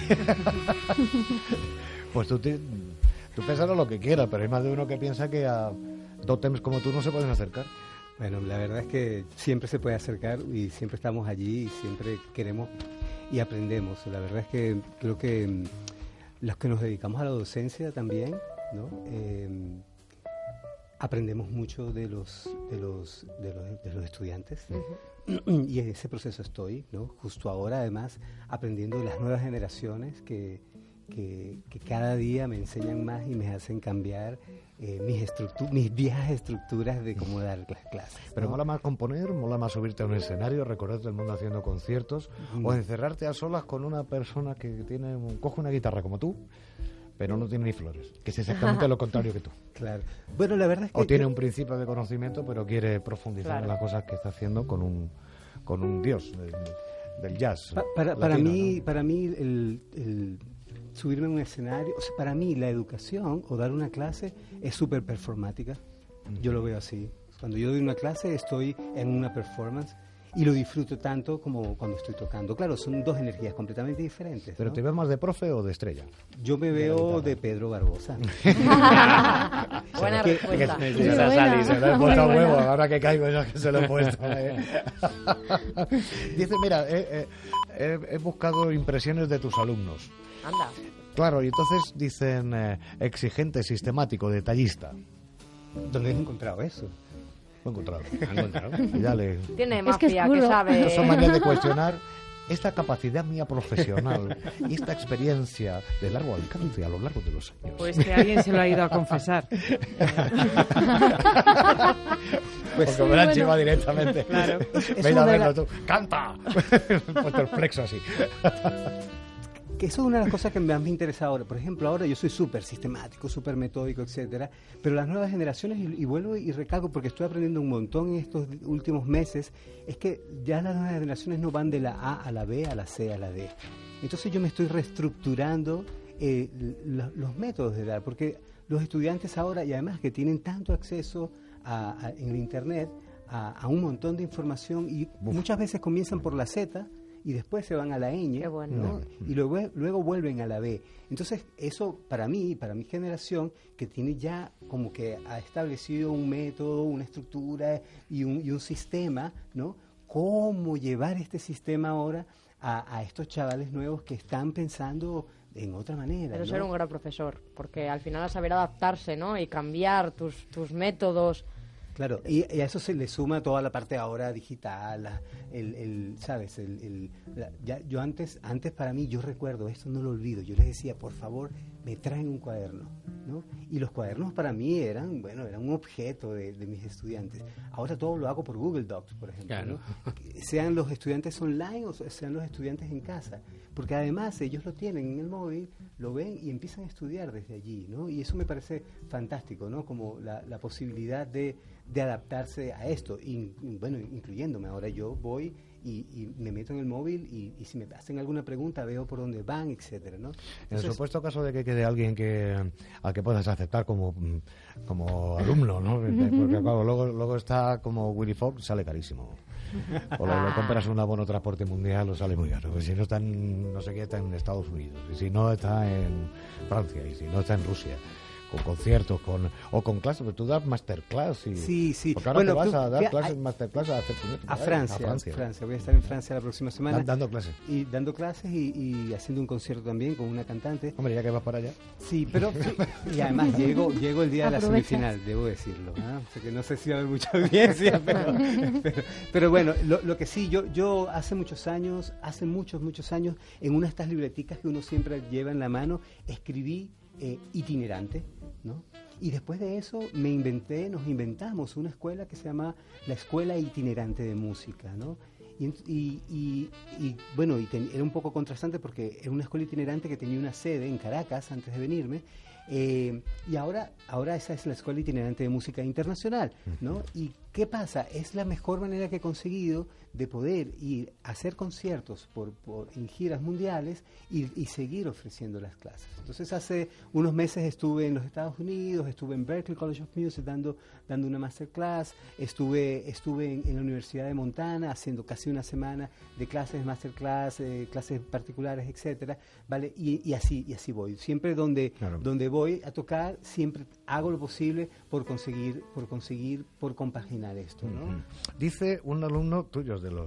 Pues tú, te, tú piénsalo lo que quieras, pero hay más de uno que piensa que a tótems como tú no se pueden acercar. Bueno, la verdad es que siempre se puede acercar y siempre estamos allí y siempre queremos y aprendemos. La verdad es que creo que los que nos dedicamos a la docencia también, ¿no? Eh, aprendemos mucho de los de los de los, de los estudiantes. Uh-huh. Y en ese proceso estoy, ¿no? Justo ahora, además, aprendiendo de las nuevas generaciones que, que, que cada día me enseñan más y me hacen cambiar eh, mis, estructu- mis viejas estructuras de cómo dar las clases, ¿no? Pero mola más componer, mola más subirte a un escenario, recorrerte el mundo haciendo conciertos, uh-huh. o encerrarte a solas con una persona que tiene un, coge una guitarra como tú, pero no tiene ni flores, que es exactamente lo contrario que tú. Claro. Bueno, la verdad es que o tiene yo... un principio de conocimiento, pero quiere profundizar claro. en las cosas que está haciendo con un con un dios del, del jazz. Pa- para, latino, para mí, ¿no? para mí el, el subirme a un escenario, o sea, para mí la educación o dar una clase es súper performática. Uh-huh. Yo lo veo así. Cuando yo doy una clase estoy en una performance y lo disfruto tanto como cuando estoy tocando. Claro, son dos energías completamente diferentes, ¿Pero ¿no? te ves más de profe o de estrella? Yo me veo de, de Pedro Barbosa. Buena respuesta. Que, que, esa Sally, se lo he puesto a huevo, ahora que caigo yo que se lo he puesto. Eh. Dice, mira, eh, eh, he, he buscado impresiones de tus alumnos. Anda. Claro, y entonces dicen eh, exigente, sistemático, detallista. ¿Dónde has encontrado eso? Lo he encontrado, lo he encontrado. Y dale. Tiene mafia, que, que sabe. Estas son maneras de cuestionar esta capacidad mía profesional y esta experiencia de largo alcance a lo largo de los años. Pues que alguien se lo ha ido a confesar. Pues sí, como la bueno. chiva directamente. Claro. Ven a verlo tú. ¡Canta! Puesto el flexo así. Que eso es una de las cosas que más me interesa ahora. Por ejemplo, ahora yo soy súper sistemático, súper metódico, etcétera. Pero las nuevas generaciones, y, y vuelvo y recalco porque estoy aprendiendo un montón en estos últimos meses, es que ya las nuevas generaciones no van de la A a la B, a la C, a la D. Entonces yo me estoy reestructurando eh, lo, los métodos de dar, porque los estudiantes ahora, y además que tienen tanto acceso a, a, en el Internet, a, a un montón de información, y Uf. muchas veces comienzan por la Z, y después se van a la ñ, bueno. ¿no? y luego, luego vuelven a la B. Entonces, eso para mí, para mi generación, que tiene ya como que ha establecido un método, una estructura y un, y un sistema, ¿no? ¿Cómo llevar este sistema ahora a, a estos chavales nuevos que están pensando en otra manera? Pero ¿no? ser un gran profesor, porque al final a saber adaptarse, ¿no? Y cambiar tus, tus métodos. Claro, y, y a eso se le suma toda la parte ahora digital, la, el, el, ¿sabes? El, el, la, ya, yo antes, antes para mí, yo recuerdo, esto no lo olvido, yo les decía, por favor, me traen un cuaderno, ¿no? Y los cuadernos para mí eran, bueno, eran un objeto de, de mis estudiantes. Ahora todo lo hago por Google Docs, por ejemplo, claro. ¿no? Sean los estudiantes online o sean los estudiantes en casa, porque además ellos lo tienen en el móvil, lo ven y empiezan a estudiar desde allí, ¿no? Y eso me parece fantástico, ¿no? Como la, la posibilidad de de adaptarse a esto, y, bueno, incluyéndome. Ahora yo voy y, y me meto en el móvil y, y si me hacen alguna pregunta veo por dónde van, etcétera, ¿no? Entonces, en el supuesto caso de que quede alguien que al que puedas aceptar como, como alumno, ¿no? Porque claro, luego, luego está como Willy Fox, sale carísimo. O lo, lo compras un abono transporte mundial o sale muy caro. Pues si no está en, no sé qué, está en Estados Unidos, y si no está en Francia, y si no está en Rusia, con conciertos, con o con clases, pero tú das masterclass. Y, sí, sí. Porque ahora bueno, te vas tú, a dar ya, clases, hay, masterclass a, hacer, a, Francia, a Francia. Francia. Voy a estar en Francia la próxima semana. Dan, dando clases. Y dando clases y, y haciendo un concierto también con una cantante. Hombre, ya que vas para allá. Sí, pero... y además llego, llego el día de la semifinal, debo decirlo. ¿eh? O sea que no sé si va a haber mucha audiencia, pero, pero, pero bueno, lo, lo que sí, yo, yo hace muchos años, hace muchos, muchos años, en una de estas libreticas que uno siempre lleva en la mano, escribí eh, itinerante, ¿no? Y después de eso me inventé, nos inventamos una escuela que se llama la Escuela Itinerante de Música, ¿no? Y, y, y, y bueno, y ten, era un poco contrastante porque era una escuela itinerante que tenía una sede en Caracas antes de venirme, eh, y ahora, ahora esa es la Escuela Itinerante de Música Internacional, ¿no? Y ¿qué pasa? Es la mejor manera que he conseguido de poder ir a hacer conciertos por, por, en giras mundiales y, y seguir ofreciendo las clases. Entonces hace unos meses estuve en los Estados Unidos, estuve en Berklee College of Music dando, dando una masterclass, estuve, estuve en, en la Universidad de Montana haciendo casi una semana de clases, masterclass, eh, clases particulares, etcétera, ¿vale? Y, y así y así voy. Siempre donde, claro. donde voy a tocar, siempre hago lo posible por conseguir, por conseguir, por compaginar esto, ¿no? Uh-huh. Dice un alumno tuyo de los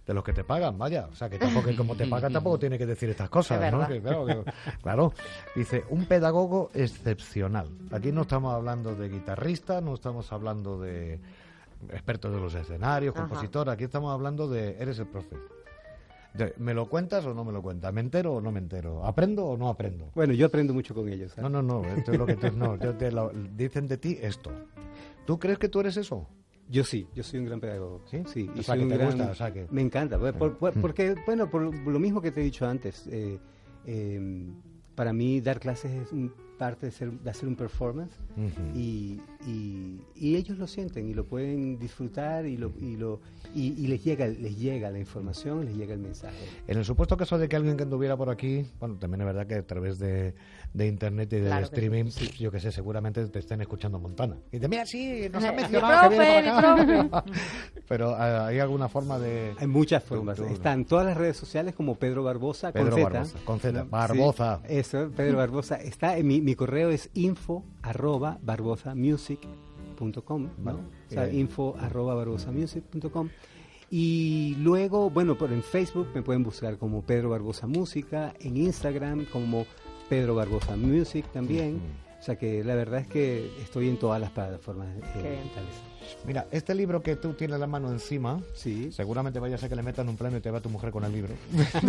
de los que te pagan, vaya. O sea, que tampoco que como te pagan tampoco tiene que decir estas cosas, Es ¿no? verdad. Que, claro, que- claro. Dice, un pedagogo excepcional. Aquí no estamos hablando de guitarrista, no estamos hablando de expertos de los escenarios, Ajá. compositor, aquí estamos hablando de eres el profe. De, ¿me lo cuentas o no me lo cuentas? ¿Me entero o no me entero? ¿Aprendo o no aprendo? Bueno, yo aprendo mucho con ellos. ¿sabes? No, no, no, esto es lo que te, no, yo te lo- dicen de ti esto. ¿Tú crees que tú eres eso? Yo sí, yo soy un gran pedagogo. Sí, sí. O y sea, soy que un te gran- gusta, o sea, que- Me encanta, por- por- por- porque, bueno, por lo mismo que te he dicho antes, eh, eh, para mí dar clases es un parte de, ser, de hacer un performance Ujú. y, y, y ellos lo sienten y lo pueden disfrutar y lo y lo y, y les llega les llega la información, les llega el mensaje. En el supuesto caso de que alguien que anduviera por aquí, bueno, también es verdad que a través de, de internet y del Claro que streaming, sí. pf, yo que sé, seguramente te estén escuchando en Montana. Y dice, mira, sí, nos ha Mi mencionado que profe, viene por mi acá. Pero ah, ¿hay alguna forma de...? Hay muchas formas. tú- Están todas las redes sociales como Pedro Barbosa Pedro con Z. Barbosa, con Z, Sí, Barbosa. eso, Pedro Barbosa. Está en mi, mi correo es info arroba barbosamusic punto com, ¿no? Vale. O sea, Bien. info arroba barbosamusic punto com. Y luego, bueno, por en Facebook me pueden buscar como Pedro Barbosa Música, en Instagram como Pedro Barbosa Music también. O sea que la verdad es que estoy en todas las plataformas eh, Qué bien. digitales. Mira, este libro que tú tienes la mano encima, sí. seguramente vaya a ser que le metan un premio y te va tu mujer con el libro.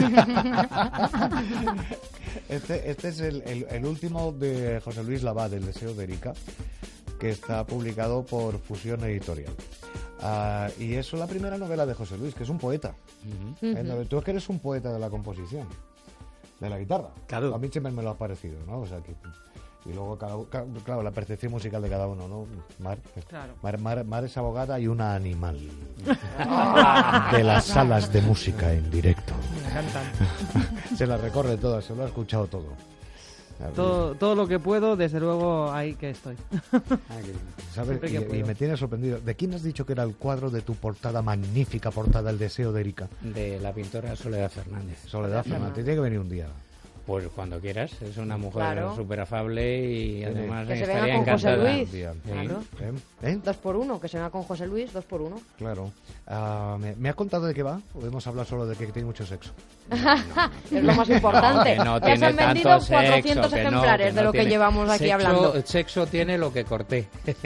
este, este es el, el- el último de José Luis Labad, El deseo de Erika, que está publicado por Fusión Editorial. Ah, y es la primera novela de José Luis, que es un poeta. Ujú. Eh, Tú es que eres un poeta de la composición, de la guitarra. Claro. A mí siempre me lo ha parecido, ¿no? O sea, que, y luego, cada, ca- claro, la percepción musical de cada uno, ¿no? Mar, Claro. Mar, Mar- Mar es abogada y una animal de las salas de música en directo. Me encantan. Se las recorre todas, se lo ha escuchado todo. Todo, todo lo que puedo, desde luego, ahí que estoy. ¿Sabes? Siempre que Y, y puedo. me tiene sorprendido. ¿De quién has dicho que era el cuadro de tu portada, magnífica portada, El deseo de Erika? De la pintora Soledad Fernández. Soledad Fernández. Tiene que venir un día. Pues cuando quieras, es una mujer Claro. súper afable y Sí. además Que se estaría venga con José encantada. Luis. Sí. Claro. ¿Eh? ¿Eh? Dos por uno, que se venga con José Luis, dos por uno. Claro. Ah, ¿me, me has contado de qué va? ¿Podemos hablar solo de que tiene mucho sexo? Es lo más importante. Que no Ya tiene se han vendido tanto sexo, cuatrocientos que no, ejemplares que de no lo que tiene- llevamos aquí Sexo- hablando. Sexo tiene lo que corté.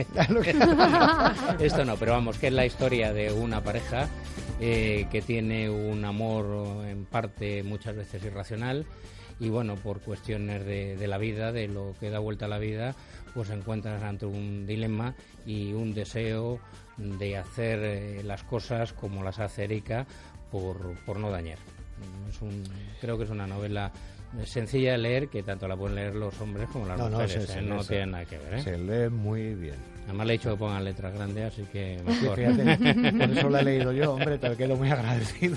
Esto no, pero vamos, que es la historia de una pareja eh, que tiene un amor en parte muchas veces irracional y bueno, por cuestiones de, de la vida, de lo que da vuelta a la vida, pues se encuentran ante un dilema y un deseo de hacer eh, las cosas como las hace Erika por, por no dañar. Es un, creo que es una novela sencilla de leer que tanto la pueden leer los hombres como las No, no, mujeres. se- ¿eh? se- no se- tiene nada que ver. ¿eh? Se lee muy bien. Además le he dicho que pongan letras grandes, así que Sí, mejor. fíjate, por eso lo he leído yo, hombre, te quedo muy agradecido.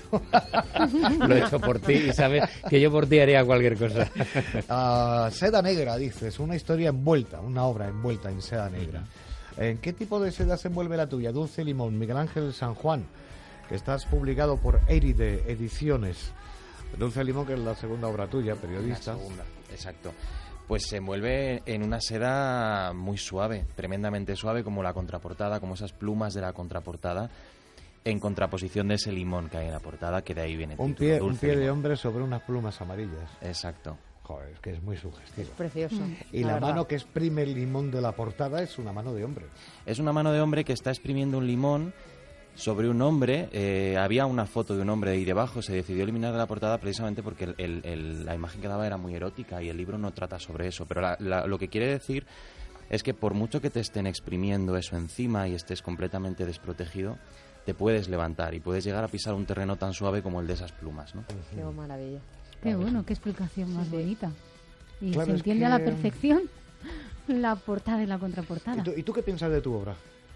Lo he hecho por ti y sabes que yo por ti haría cualquier cosa. Ah, seda negra, dices, una historia envuelta, una obra envuelta en seda negra. ¿En qué tipo de seda se envuelve la tuya? Dulce Limón, Miguel Ángel San Juan, que estás publicado por Éride Ediciones. Dulce Limón, que es la segunda obra tuya, periodista. La segunda, exacto. Pues se envuelve en una seda muy suave, tremendamente suave, como la contraportada, como esas plumas de la contraportada, en contraposición de ese limón que hay en la portada, que de ahí viene el Un título, pie, un Dulce pie de Limón. hombre sobre unas plumas amarillas. Exacto. Joder, es que es muy sugestivo. Precioso. Y la, mano que exprime el limón de la portada es una mano de hombre. Es una mano de hombre que está exprimiendo un limón sobre un hombre. Eh, había una foto de un hombre ahí debajo, se decidió eliminar de la portada precisamente porque el- el- el- la imagen que daba era muy erótica y el libro no trata sobre eso. Pero la- la- lo que quiere decir es que por mucho que te estén exprimiendo eso encima y estés completamente desprotegido, te puedes levantar y puedes llegar a pisar un terreno tan suave como el de esas plumas, ¿no? Qué maravilla. Qué bueno, qué explicación más bonita. Y Claro, se es entiende que- a la perfección la portada y la contraportada. ¿Y tú, y tú qué piensas de tu obra?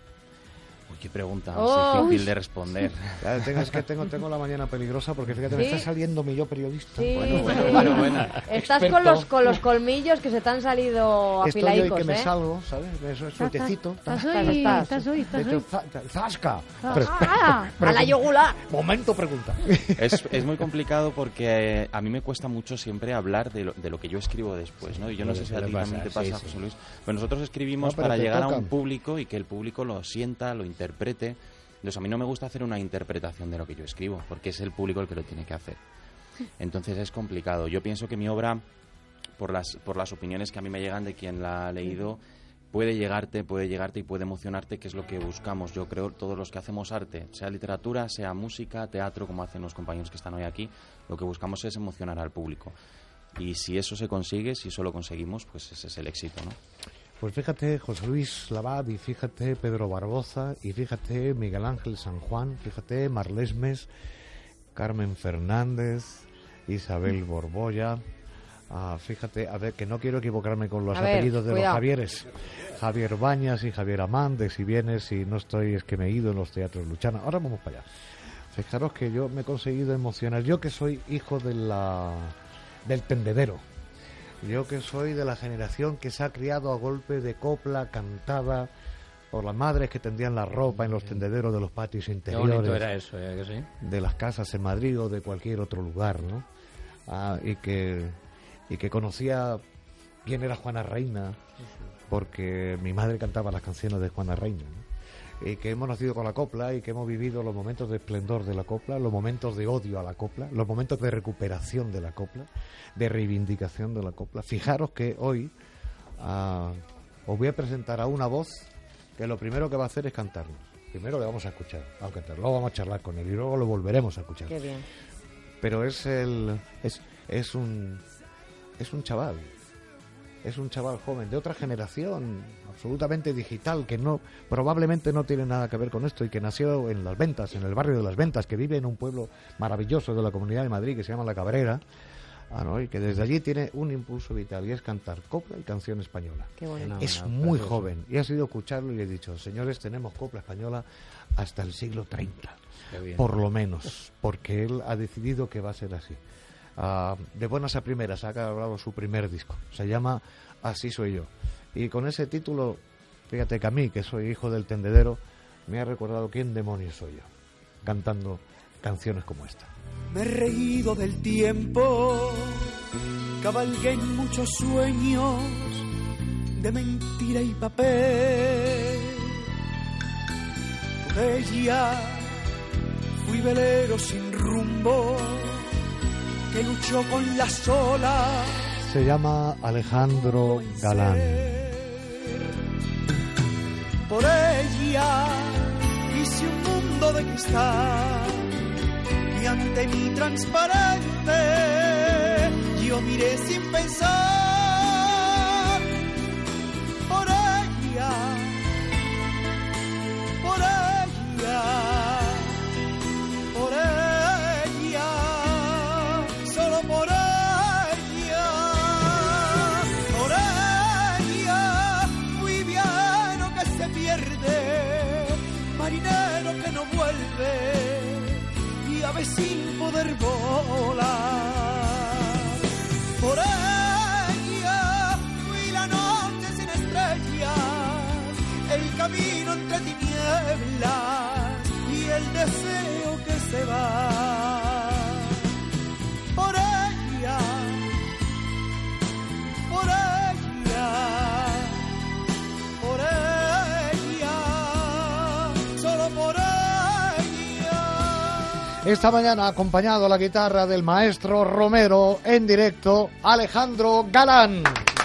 Uy, qué pregunta Oh. más difícil de responder. Ya, tengo- es que tengo, tengo la mañana peligrosa porque fíjate, me Sí. está saliendo mi yo periodista. Sí, Bueno, bueno, sí. bueno, bueno. Estás Experto. con los, con los colmillos que se te han salido Estoy hoy afilaicos, que me ¿eh? salgo, ¿sabes? Eso es sueltecito. Estás Estás, hoy, estás. estás hoy, estás De hecho, hoy. za- za- ¡Zasca! Ah, Pre- a la pregun- yugular. Momento pregunta. Es, es muy complicado porque eh, a mí me cuesta mucho siempre hablar de lo, de lo que yo escribo después, ¿no? Y yo no Sí, sé si suele a ti también pasar, te pasa, sí, José sí. Luis. Pero nosotros escribimos No, pero para te llegar a tocan. un público y que el público lo sienta, lo interprete Entonces, a mí no me gusta hacer una interpretación de lo que yo escribo, porque es el público el que lo tiene que hacer. Entonces es complicado. Yo pienso que mi obra, por las, por las opiniones que a mí me llegan de quien la ha leído, puede llegarte, puede llegarte y puede emocionarte, que es lo que buscamos. Yo creo, todos los que hacemos arte, sea literatura, sea música, teatro, como hacen los compañeros que están hoy aquí, lo que buscamos es emocionar al público. Y si eso se consigue, si eso lo conseguimos, pues ese es el éxito, ¿no? Pues fíjate José Luis Labad, y fíjate Pedro Barboza, y fíjate Miguel Ángel San Juan, fíjate Marlesmes, Carmen Fernández, Isabel Borbolla, ah, fíjate, a ver, que no quiero equivocarme con los a ver, apellidos de cuidado. los Javieres, Javier Bañas y Javier Amán, de Si vienes, si no estoy, es que me he ido en los teatros Luchana. Ahora vamos para allá. Fijaros que yo me he conseguido emocionar, yo que soy hijo de la del tendedero, yo que soy de la generación que se ha criado a golpe de copla cantada por las madres que tendían la ropa en los tendederos de los patios Qué interiores. bonito era eso, ¿eh? ¿Que sí? De las casas en Madrid o de cualquier otro lugar, ¿no? Ah, y que y que conocía quién era Juana Reina, porque mi madre cantaba las canciones de Juana Reina, ¿no? Y que hemos nacido con la copla y que hemos vivido los momentos de esplendor de la copla, los momentos de odio a la copla, los momentos de recuperación de la copla, de reivindicación de la copla. Fijaros que hoy ah, os voy a presentar a una voz que lo primero que va a hacer es cantarnos. Primero le vamos a escuchar, a cantar, luego vamos a charlar con él y luego lo volveremos a escuchar. Qué bien. Pero es el es es un es un chaval. Es un chaval joven de otra generación, absolutamente digital, que no probablemente no tiene nada que ver con esto y que nació en Las Ventas, en el barrio de Las Ventas, que vive en un pueblo maravilloso de la Comunidad de Madrid que se llama La Cabrera, ah, ¿no? Y que desde allí tiene un impulso vital y es cantar copla y canción española. Qué bonito. Es muy joven y ha sido escucharlo y he dicho, señores, tenemos copla española hasta el siglo treinta, por lo menos, porque él ha decidido que va a ser así. Uh, de buenas a primeras ha grabado su primer disco, se llama Así soy yo, y con ese título, fíjate que a mí, que soy hijo del tendedero, me ha recordado quién demonios soy yo, cantando canciones como esta. Me he reído del tiempo, cabalgué en muchos sueños de mentira y papel. Por ella fui velero sin rumbo, que luchó con las olas. Se llama Alejandro Galán. Por ella hice un mundo de cristal y ante mí transparente yo miré sin pensar. Por ella, por ella, por ella, solo por ella. Marinero que no vuelve y ave sin poder volar. Por ella fui la noche sin estrellas, el camino entre tinieblas y el deseo que se va. Por ella, por ella, por ella. Esta mañana ha acompañado la guitarra del maestro Romero en directo, Alejandro Galán.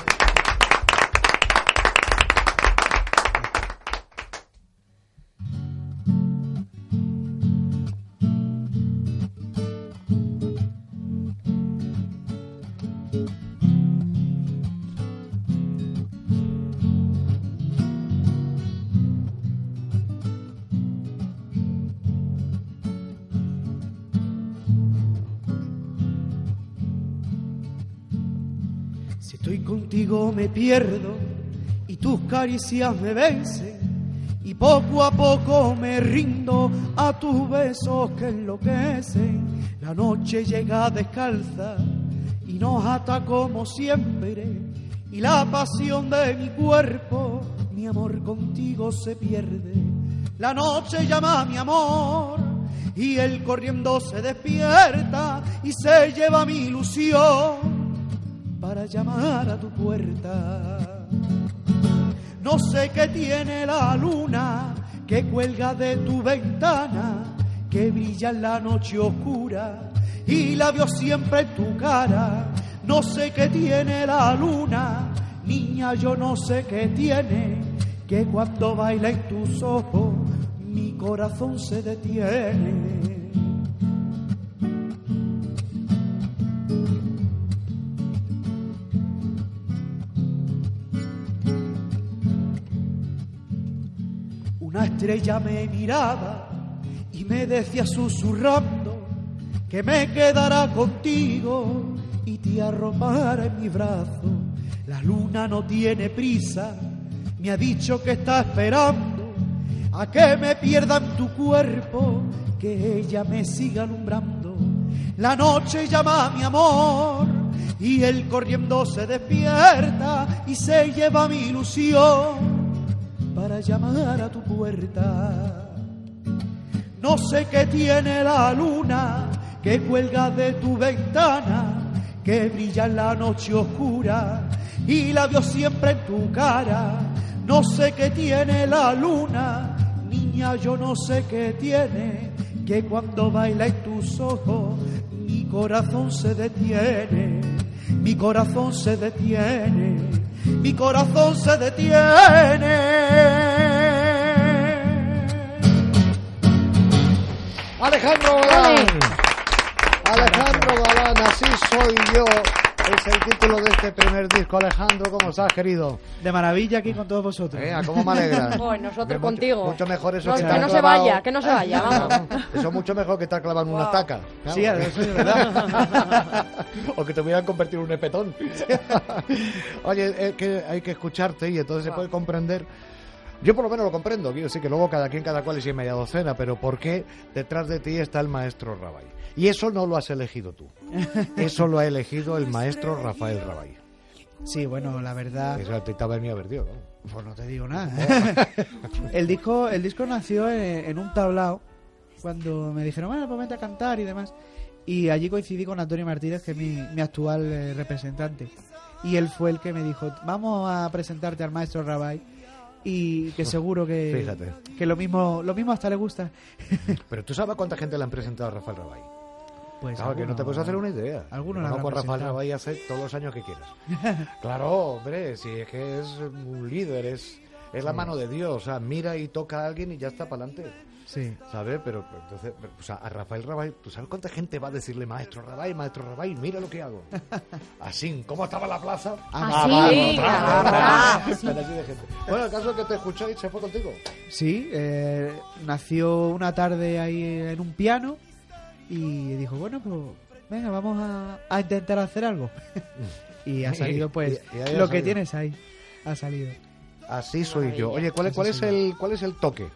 Contigo me pierdo y tus caricias me vencen y poco a poco me rindo a tus besos que enloquecen. La noche llega descalza y nos ata como siempre y la pasión de mi cuerpo, mi amor contigo se pierde. La noche llama a mi amor y él corriendo se despierta y se lleva mi ilusión para llamar a tu puerta. No sé qué tiene la luna que cuelga de tu ventana, que brilla en la noche oscura y la veo siempre en tu cara. No sé qué tiene la luna, niña, yo no sé qué tiene, que cuando baila en tus ojos mi corazón se detiene. Una estrella me miraba y me decía susurrando que me quedara contigo y te arropara en mi brazo. La luna no tiene prisa, me ha dicho que está esperando a que me pierda en tu cuerpo, que ella me siga alumbrando. La noche llama a mi amor y él corriendo se despierta y se lleva mi ilusión para llamar a tu puerta. No sé qué tiene la luna que cuelga de tu ventana, que brilla en la noche oscura y la veo siempre en tu cara. No sé qué tiene la luna, niña, yo no sé qué tiene, que cuando baila en tus ojos mi corazón se detiene, mi corazón se detiene, mi corazón se detiene. Alejandro Galán, Alejandro Galán, así soy yo. Es el título de este primer disco. Alejandro, ¿cómo estás, querido? De maravilla aquí con todos vosotros. Eh, ¿Cómo me alegra? Oh, nosotros mucho, contigo. Mucho mejor eso no, que, que estar no clavado. se vaya, que no se vaya, vamos. Eso es mucho mejor que estar clavado en Wow. una estaca. Claro. Sí, eso es verdad. O que te hubieran convertido en un espetón. Oye, es que hay que escucharte y entonces se puede comprender. Yo por lo menos lo comprendo, quiero decir que luego cada quien, cada cual es y media docena, pero ¿por qué detrás de ti está el maestro Rabay? Y eso no lo has elegido tú, eso lo ha elegido el maestro Rafael Rabay. Sí, bueno, la verdad... Eso te estaba venido a ver, tío, ¿no? Pues no te digo nada. el disco el disco nació en, en un tablao, cuando me dijeron, bueno, pues vente a cantar y demás. Y allí coincidí con Antonio Martínez, que es mi, mi actual eh, representante. Y él fue el que me dijo, vamos a presentarte al maestro Rabay, y que seguro que, Fíjate. que lo mismo lo mismo hasta le gusta. Pero ¿tú sabes cuánta gente le han presentado a Rafael Rabay? Pues claro, alguno, que no te puedes hacer una idea. Algunos no, lo con habrán Rafael presentado. Rabay hace todos los años que quieras. Claro, hombre, si es que es un líder, es, es la Sí. mano de Dios. O sea, mira y toca a alguien y ya está para adelante. Sí. ¿Sabes? Pero, pero entonces, pero, o sea, a Rafael Rabay, ¿tú sabes cuánta gente va a decirle maestro Rabay, maestro Rabay, mira lo que hago? Así, ¿cómo estaba la plaza? Ah, vamos, sí, vamos, ah, vamos. sí. Pero así de gente. Bueno, el caso es que te escuchó y se fue contigo. Sí, eh, nació una tarde ahí en un piano y dijo, bueno, pues venga, vamos a, a intentar hacer algo. Y ha salido, pues, Y- y ahí ha lo que salido. tienes ahí. Ha salido. Así soy yo. Oye, ¿cuál es, cuál es el cuál es el toque?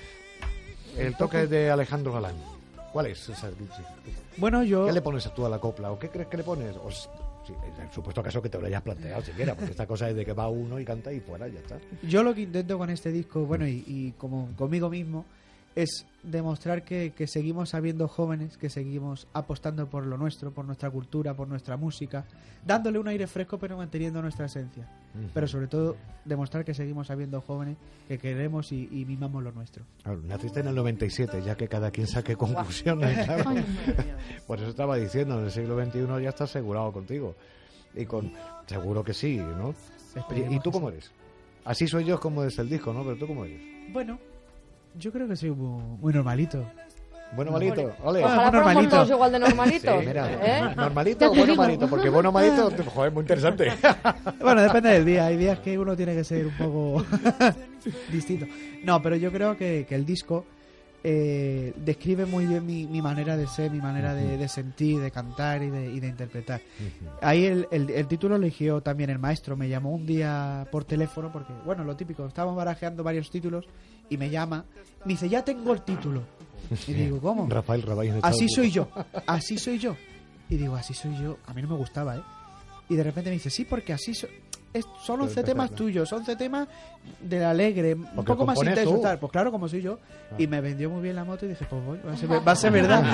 El toque de Alejandro Galán. ¿Cuál es? O sea, Bueno, yo... ¿qué le pones tú a la copla? ¿O qué crees que le pones? O s- sí, en el supuesto caso que te lo hayas planteado siquiera, porque esta cosa es de que va uno y canta y fuera, ya está. Yo lo que intento con este disco, bueno, y, y como conmigo mismo, es demostrar que, que seguimos sabiendo jóvenes, que seguimos apostando por lo nuestro, por nuestra cultura, por nuestra música, dándole un aire fresco pero manteniendo nuestra esencia. Ujú. Pero sobre todo, demostrar que seguimos sabiendo jóvenes, que queremos y, y mimamos lo nuestro. Claro, naciste en el noventa y siete, ya que cada quien saque conclusiones. Claro. Ay, madre mía. Por eso estaba diciendo, en el siglo veintiuno ya está asegurado contigo. Y con seguro que sí, ¿no? Oye, Esperemos ¿y tú que cómo eres? Así soy yo, como es el disco, ¿no? Pero tú cómo eres. Bueno, yo creo que soy muy, muy normalito. Bueno, malito, ole. Ojalá fuéramos todos igual de normalitos. Sí, mira, ¿eh? normalito o bueno malito, porque bueno malito, joder, muy interesante. Bueno, depende del día. Hay días que uno tiene que ser un poco distinto. No, pero yo creo que, que el disco eh, describe muy bien mi, mi manera de ser, mi manera de, de sentir, de cantar y de, y de interpretar. Ahí el, el, el título lo eligió también el maestro. Me llamó un día por teléfono porque, bueno, lo típico, estábamos barajeando varios títulos y me llama. Me dice, ya tengo el título. Y digo, ¿cómo? Rafael Rabay en Así Estados soy Unidos. yo, así soy yo. Y digo, así soy yo. A mí no me gustaba, ¿eh? Y de repente me dice, sí, porque así soy... es, son once Pero, temas pero, tuyos, once temas del alegre, un Porque poco más compones intenso. tú. Tal. Pues claro, como soy yo. Y me vendió muy bien la moto y dije, pues voy, va a ser, va a ser verdad.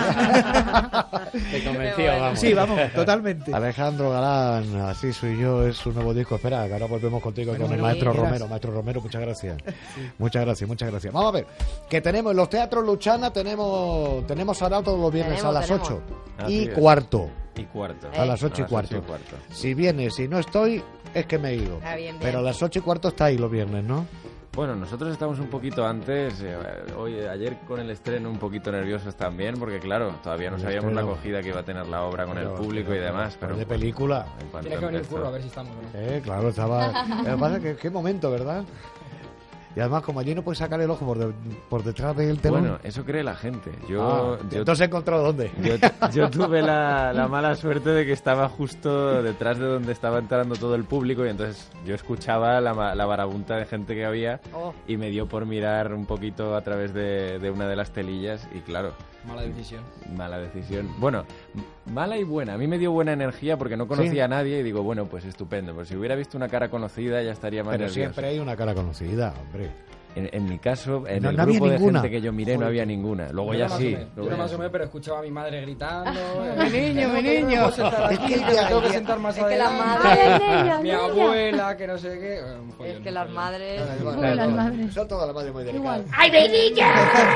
Te convenció, vamos. Sí, vamos, totalmente. Alejandro Galán, Así soy yo, es un nuevo disco. Espera, que ahora volvemos contigo Bueno, con el bueno, maestro quieras. Romero. Maestro Romero, muchas gracias. Sí. Muchas gracias, muchas gracias. Vamos a ver, que tenemos en los teatros Luchana, tenemos tenemos ahora todos los viernes Tenemos, a las tenemos. ocho Así y es. cuarto. Y cuarto. A las Eh. ocho y A las cuarto. ocho y cuarto. Si vienes, si no estoy, es que me he ido. Ah, bien, bien. Pero a las ocho y cuarto está ahí los viernes, ¿no? Bueno, nosotros estamos un poquito antes, eh, hoy, ayer con el estreno un poquito nerviosos también, porque claro, todavía no El sabíamos la estreno. acogida que iba a tener la obra con Pero, el público pero, y demás. pero Pero de bueno, película. en cuanto Tiene que venir empezó- Curro a ver si estamos, ¿no? Eh, claro, estaba... Lo que pasa es que qué momento, ¿verdad? Y además, como allí no puedes sacar el ojo por, de- por detrás del telón... Bueno, eso cree la gente. Yo, Ah, yo entonces he encontrado dónde. Yo, yo tuve la, la mala suerte de que estaba justo detrás de donde estaba entrando todo el público y entonces yo escuchaba la, ma- la marabunta de gente que había Oh. y me dio por mirar un poquito a través de, de una de las telillas y claro... Mala decisión. Mala decisión. Bueno, m- mala y buena. A mí me dio buena energía porque no conocía Sí. a nadie y digo, bueno, pues estupendo. Pues si hubiera visto una cara conocida ya estaría más Pero nervioso. siempre hay una cara conocida, hombre. En, en mi caso, en No- el no había grupo de ninguna. gente que yo miré no había ninguna. Luego Yo ya no me sí. asomé, luego Yo no ya me sí. asomé, pero escuchaba a mi madre gritando. eh, Mi niño, no, mi que no niño. puedo sentar Es aquí, que que ya- me tengo que ya- sentar más Es que las adelante. madres- Mi Niña, niña. abuela, que no sé qué. eh, un Es follón, que un las follón. madres... Vale, las no, madres. Son todas las madres muy delicadas. ¡Ay, mi niña!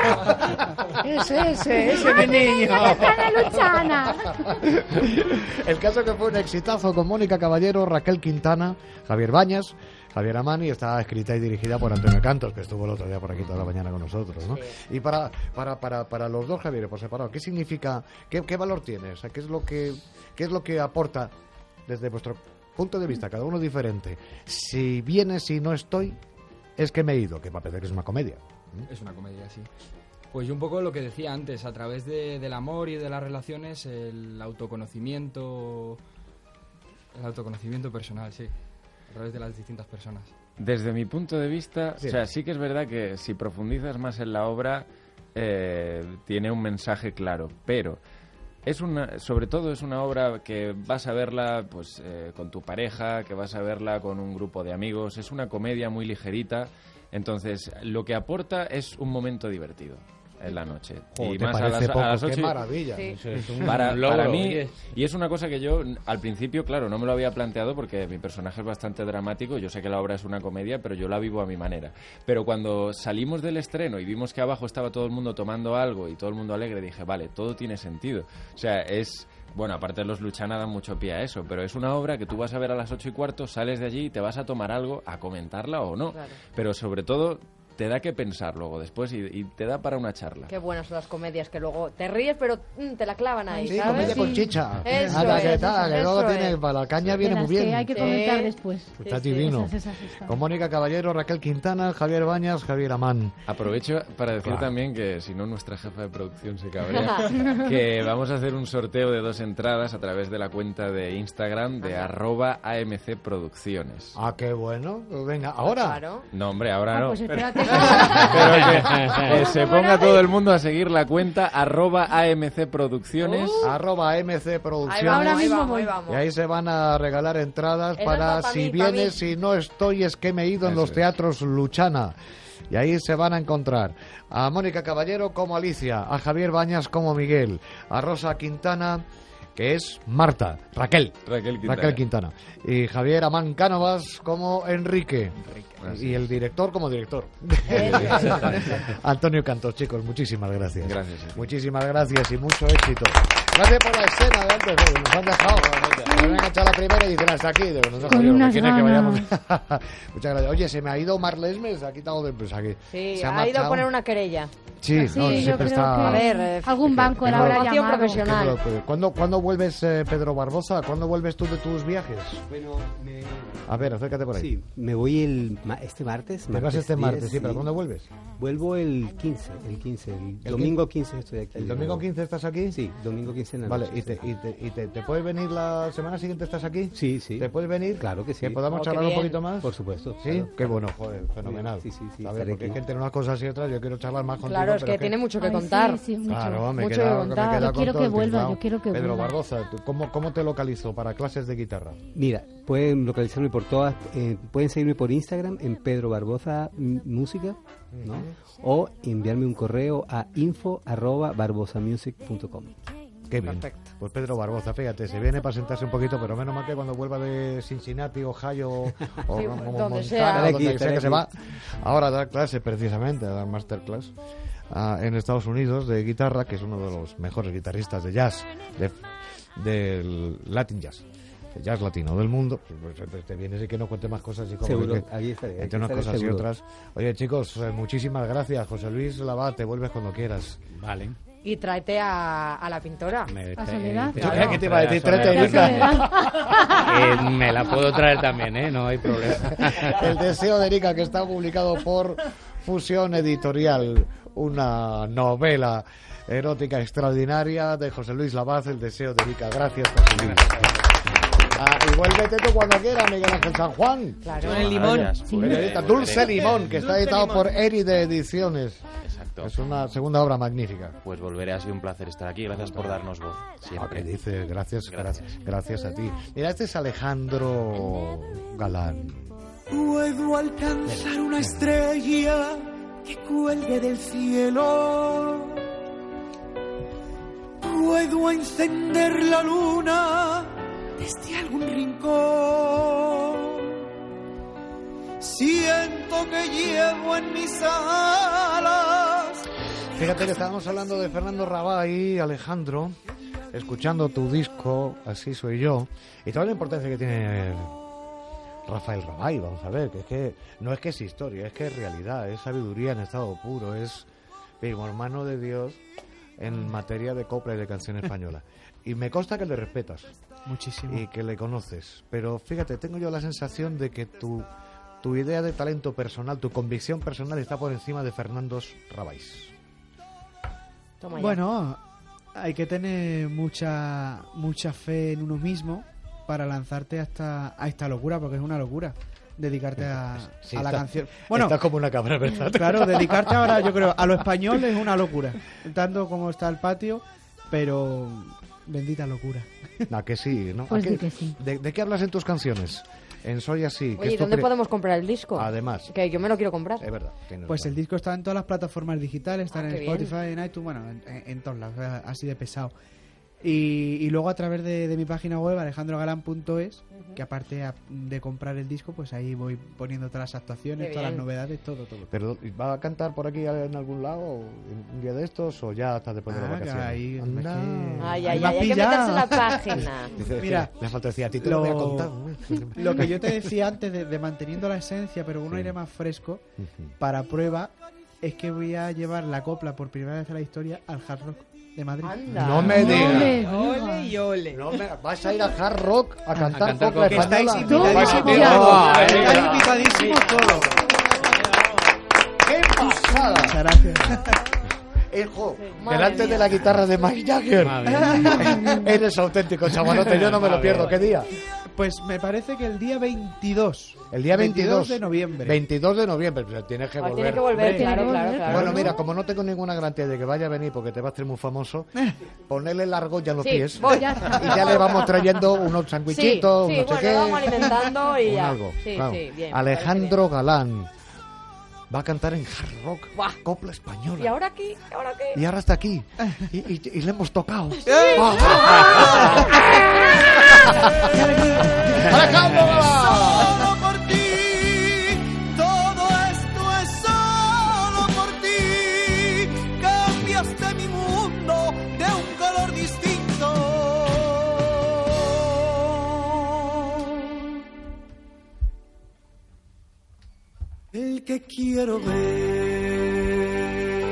Ese, ese, ese, mi niño. Luchana! El caso que fue un exitazo con Mónica Caballero, Raquel Quintana, Javier Bañas, Javier Amani, está escrita y dirigida por Antonio Cantos, que estuvo el otro día por aquí toda la mañana con nosotros, ¿no? Y para, para, para, para los dos, Javier, por separado, ¿qué significa, qué, qué valor tiene? O sea, ¿qué es lo que, qué es lo que aporta desde vuestro punto de vista, cada uno diferente? Si viene, si no estoy, es que me he ido, que va a parecer que es una comedia. Es una comedia, sí. Pues yo un poco lo que decía antes, a través de, del amor y de las relaciones, el autoconocimiento, el autoconocimiento personal, sí, a través de las distintas personas. Desde mi punto de vista, Sí. o sea, sí que es verdad que si profundizas más en la obra, eh, tiene un mensaje claro, pero es una, sobre todo es una obra que vas a verla pues eh, con tu pareja, que vas a verla con un grupo de amigos, es una comedia muy ligerita, entonces lo que aporta es un momento divertido en la noche. Joder, y ¿te más a parece las, poco? a las ¡Qué ocho y- maravilla! Sí. Eso es un para, logro, para mí, oye. y es una cosa que yo al principio, claro, no me lo había planteado porque mi personaje es bastante dramático, yo sé que la obra es una comedia, pero yo la vivo a mi manera. Pero cuando salimos del estreno y vimos que abajo estaba todo el mundo tomando algo y todo el mundo alegre, dije, vale, todo tiene sentido. O sea, es... Bueno, aparte de los Luchana dan mucho pie a eso, pero es una obra que tú vas a ver a las ocho y cuarto, sales de allí y te vas a tomar algo, a comentarla o no. Claro. Pero sobre todo te da que pensar luego después y, y te da para una charla. Qué buenas son las comedias que luego te ríes, pero mm, te la clavan ahí, Sí, ¿sabes? comedia con chicha. Eso Nada, es, que tal, que eso luego es. tiene, para la caña viene De muy las que bien. hay que comentar después. Está divino. Esas, esas están. Con Mónica Caballero, Raquel Quintana, Javier Bañas, Javier Amán. Aprovecho para decir Claro. también que si no nuestra jefa de producción se cabrea, que vamos a hacer un sorteo de dos entradas a través de la cuenta de Instagram de arroba AMC Producciones. Ah, qué bueno. Pues venga, ahora. No, hombre, ahora Ah, no. pues pero espérate. pero que, que se ponga todo el mundo a seguir la cuenta arroba AMC Producciones. Arroba AMC Producciones. Ahora mismo voy. Y ahí se van a regalar entradas Eso para no, pa' si mí, pa' vienes, mí. si no estoy, es que me he ido en Eso los es. teatros Luchana. Y ahí se van a encontrar a Mónica Caballero como Alicia, a Javier Bañas como Miguel, a Rosa Quintana, que es Marta, Raquel. Raquel Quintana. Raquel Quintana. Y Javier Amán Cánovas como Enrique. Así Y el director como director. Antonio Cantos, chicos, muchísimas gracias. Gracias. sí. Muchísimas gracias y mucho éxito. Gracias por la escena de antes, que nos han dejado. Nos han enganchado la primera y dicen hasta aquí. Digo, nos dejo Con yo, lo que unas quieren que vayamos. ganas. Muchas gracias. Oye, se me ha ido Mar Lesmes, se ha quitado de... Pues aquí. Sí, Se ha, ido marchado. a poner una querella. Sí, Sí, no, yo siempre creo está... que A ver, eh, algún banco le Tengo- habrá Información llamado. profesional. ¿Cuándo, ¿Cuándo vuelves, eh, Pedro Barbosa? ¿Cuándo vuelves tú de tus viajes? Bueno, me... A ver, acércate por ahí. Sí, me voy el ma- este martes. Te vas este martes, diez, sí, pero ¿cuándo vuelves? Vuelvo el quince, el quince, el, ¿El domingo quince estoy aquí. ¿El domingo quince estás aquí? Sí, domingo quince en la Vale, noche. ¿y, te, y, te, y te, te puedes venir la semana siguiente? ¿Estás aquí? Sí, sí. ¿Te puedes venir? Claro que sí. ¿Que podamos Oh, qué charlar un bien. poquito más? Por supuesto. Sí, claro. qué bueno, joder, fenomenal. Sí, sí, sí, A ver, estaré porque hay aquí. gente en unas cosas y otras, yo quiero charlar más contigo. Claro, es pero que tiene mucho que Ay, contar. sí, sí, mucho. Claro, me he Mucho quedado, que me he contar. quedado Yo quiero con todo que el vuelva, tinglao. yo quiero que Pedro vuelva. Barboza, ¿cómo, cómo te localizo para clases de guitarra? Mira, pueden localizarme por todas, eh, pueden seguirme por Instagram en Pedro Barboza Música, ¿no? Uh-huh. O enviarme un correo a info arroba barbosamusic punto com. Qué bien. Perfecto. Pues Pedro Barboza, fíjate, se viene para sentarse un poquito, pero menos mal que cuando vuelva de Cincinnati, Ohio o, o sí, como donde Montana, sea, donde aquí, sea que aquí. se va, ahora a dar clases precisamente, a dar masterclass uh, en Estados Unidos de guitarra, que es uno de los mejores guitarristas de jazz, de, del Latin Jazz. El jazz latino del mundo, pues te vienes y que no cuente más cosas y como seguro, que, ahí estaré, entre unas cosas seguro. y otras. Oye chicos, eh, muchísimas gracias. José Luis Labat, te vuelves cuando quieras. Vale. Y tráete a, a la pintora. Me, ¿A Soledad? Yo creía que te iba a decir, tráete a Erika. Eh, me la puedo traer también, ¿eh? No hay problema. El deseo de Erika, que está publicado por Fusión Editorial, una novela erótica extraordinaria de José Luis Labat, El deseo de Erika. Gracias, José Luis. Ah, y vuélvete tú cuando quieras, Miguel Ángel San Juan. Claro. Con el limón. Sí. Periodista Dulce Limón, que está Dulce editado Limón. por Eride Ediciones. Exacto. Es una segunda obra magnífica. Pues volveré, ha sido un placer estar aquí. Gracias por darnos voz. Ah, Siempre. ¿qué dices? Gracias, Gracias. gracias, gracias a ti. Mira, este es Alejandro Galán. Puedo alcanzar una estrella que cuelgue del cielo. Puedo encender la luna desde algún rincón. Siento que llevo en mis alas. Fíjate que estábamos hablando de Fernando Rabay, Alejandro, escuchando tu disco, Así soy yo, y toda la importancia que tiene Rafael Rabay. Vamos a ver, que es que no es que es historia, es que es realidad, es sabiduría en estado puro, es primo hermano de Dios en materia de copla y de canción española. Y me consta que le respetas Muchísimo. y que le conoces, pero fíjate, tengo yo la sensación de que tu, tu idea de talento personal, tu convicción personal está por encima de Fernando Rabay. Toma ya. Bueno, hay que tener mucha mucha fe en uno mismo para lanzarte a esta, a esta locura, porque es una locura dedicarte a, Sí, a la está- canción. Bueno, está como una cabra, ¿verdad? claro, dedicarte ahora, yo creo, a lo español es una locura, tanto como está el patio, pero bendita locura. ¿A que sí? ¿no? Pues ¿A qué- di que sí. ¿De, de qué hablas en tus canciones? En Soy Así. que Oye, ¿y es tu dónde pri- podemos comprar el disco? Además. Que yo me lo quiero comprar. Es verdad. tienes Pues el razón. disco está en todas las plataformas digitales, está Ah, en qué bien. Spotify, en iTunes, bueno, en, en, en todos lados, eh, así de pesado. Y, y luego a través de, de mi página web, alejandro galán punto es, que aparte a- de comprar el disco, pues ahí voy poniendo todas las actuaciones, Qué todas las bien. novedades, todo, todo. Pero ¿va a cantar por aquí en algún lado un día de estos o ya hasta después de Ah, las que vacaciones? ahí, Anda. es que- Ay, ahí ay, me has ay, hay que pillado. meterse en la página. Dice, Mira, le falta decir a ti te lo voy a contar. Lo que yo te decía antes de, de manteniendo la esencia, pero con un Sí. aire más fresco, para prueba, es que voy a llevar la copla por primera vez en la historia al Hard Rock de Madrid. Anda. No me digas. Ole, Ole y ole. No me- ¿Vas a ir a Hard Rock a cantar cantar copla copla. Que estáis española? invitadísimos Vaya, todos. vaya. Estáis invitadísimos todos. ¡Qué pasada! Muchas gracias. Hijo, Madre delante mía. de la guitarra de Mike Jagger. Eres auténtico, chavalote, yo no me lo pierdo. ¿Qué día? Pues me parece que el día veintidós. El día veintidós de noviembre. veintidós de noviembre, pero tienes que Ah, volver. tiene que volver, Hombre, claro, tiene que claro, volver. claro. Bueno, mira, como no tengo ninguna garantía de que vaya a venir porque te vas a hacer muy famoso, ponerle la argolla en los Sí, pies voy. y ya le vamos trayendo unos Sí, sandwichitos, sí, no sé bueno, qué. lo vamos alimentando y un ya. algo, Sí, claro. sí, bien. me Alejandro Galán va a cantar en hard rock, Buah. copla parece bien. española. ¿Y ahora aquí? ¿Y ahora qué? Y ahora está aquí. Y, y- y le hemos tocado. ¡Alejandro Galán! Solo por ti, todo esto es solo por ti. Cambiaste mi mundo de un color distinto. El que quiero ver.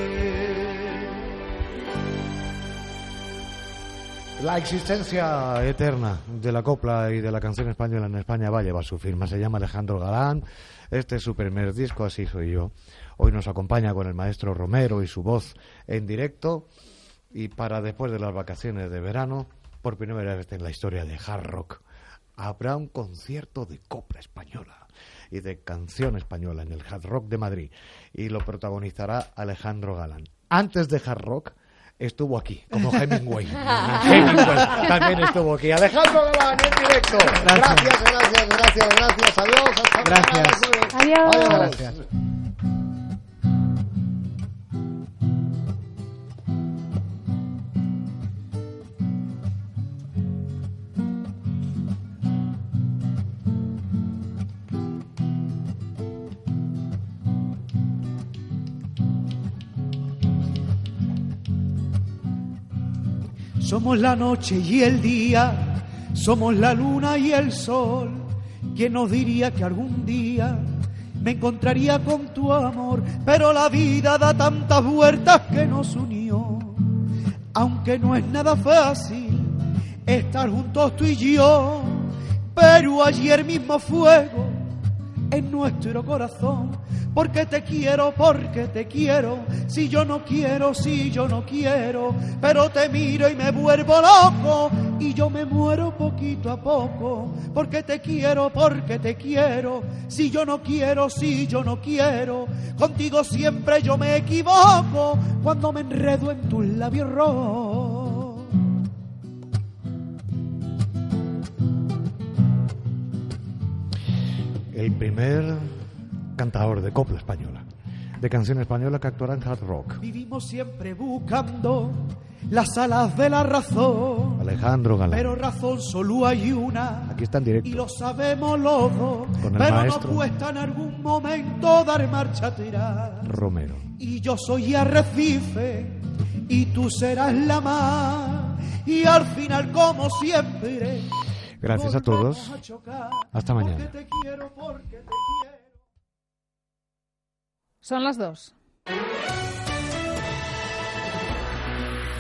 La existencia eterna de la copla y de la canción española en España va a llevar su firma. Se llama Alejandro Galán. Este es su primer disco, Así soy yo. Hoy nos acompaña con el maestro Romero y su voz en directo. Y para después de las vacaciones de verano, por primera vez en la historia de hard rock, habrá un concierto de copla española y de canción española en el Hard Rock de Madrid. Y lo protagonizará Alejandro Galán. Antes de hard rock, estuvo aquí, como Hemingway. Hemingway también estuvo aquí. Alejandro Galán en directo. Gracias, gracias, gracias, gracias. gracias. Adiós. Hasta gracias. Adiós. Adiós. Gracias. Somos la noche y el día, somos la luna y el sol. ¿Quién nos diría que algún día me encontraría con tu amor? Pero la vida da tantas vueltas que nos unió. Aunque no es nada fácil estar juntos tú y yo, pero ayer mismo fuego en nuestro corazón. Porque te quiero, porque te quiero, si yo no quiero, si yo no quiero, pero te miro y me vuelvo loco y yo me muero poquito a poco. Porque te quiero, porque te quiero, si yo no quiero, si yo no quiero, contigo siempre yo me equivoco cuando me enredo en tus labios rojos. El primer cantador de copla española, de canción española que actuará en hard rock. Vivimos siempre buscando las alas de la razón, Alejandro Galán. pero razón solo hay una. Aquí está en directo. Y lo sabemos los dos, Con el pero maestro. no cuesta en algún momento dar marcha atrás. Romero. Y yo soy arrecife y tú serás la mar, y al final como siempre Gracias a todos. Hasta mañana. Son las dos.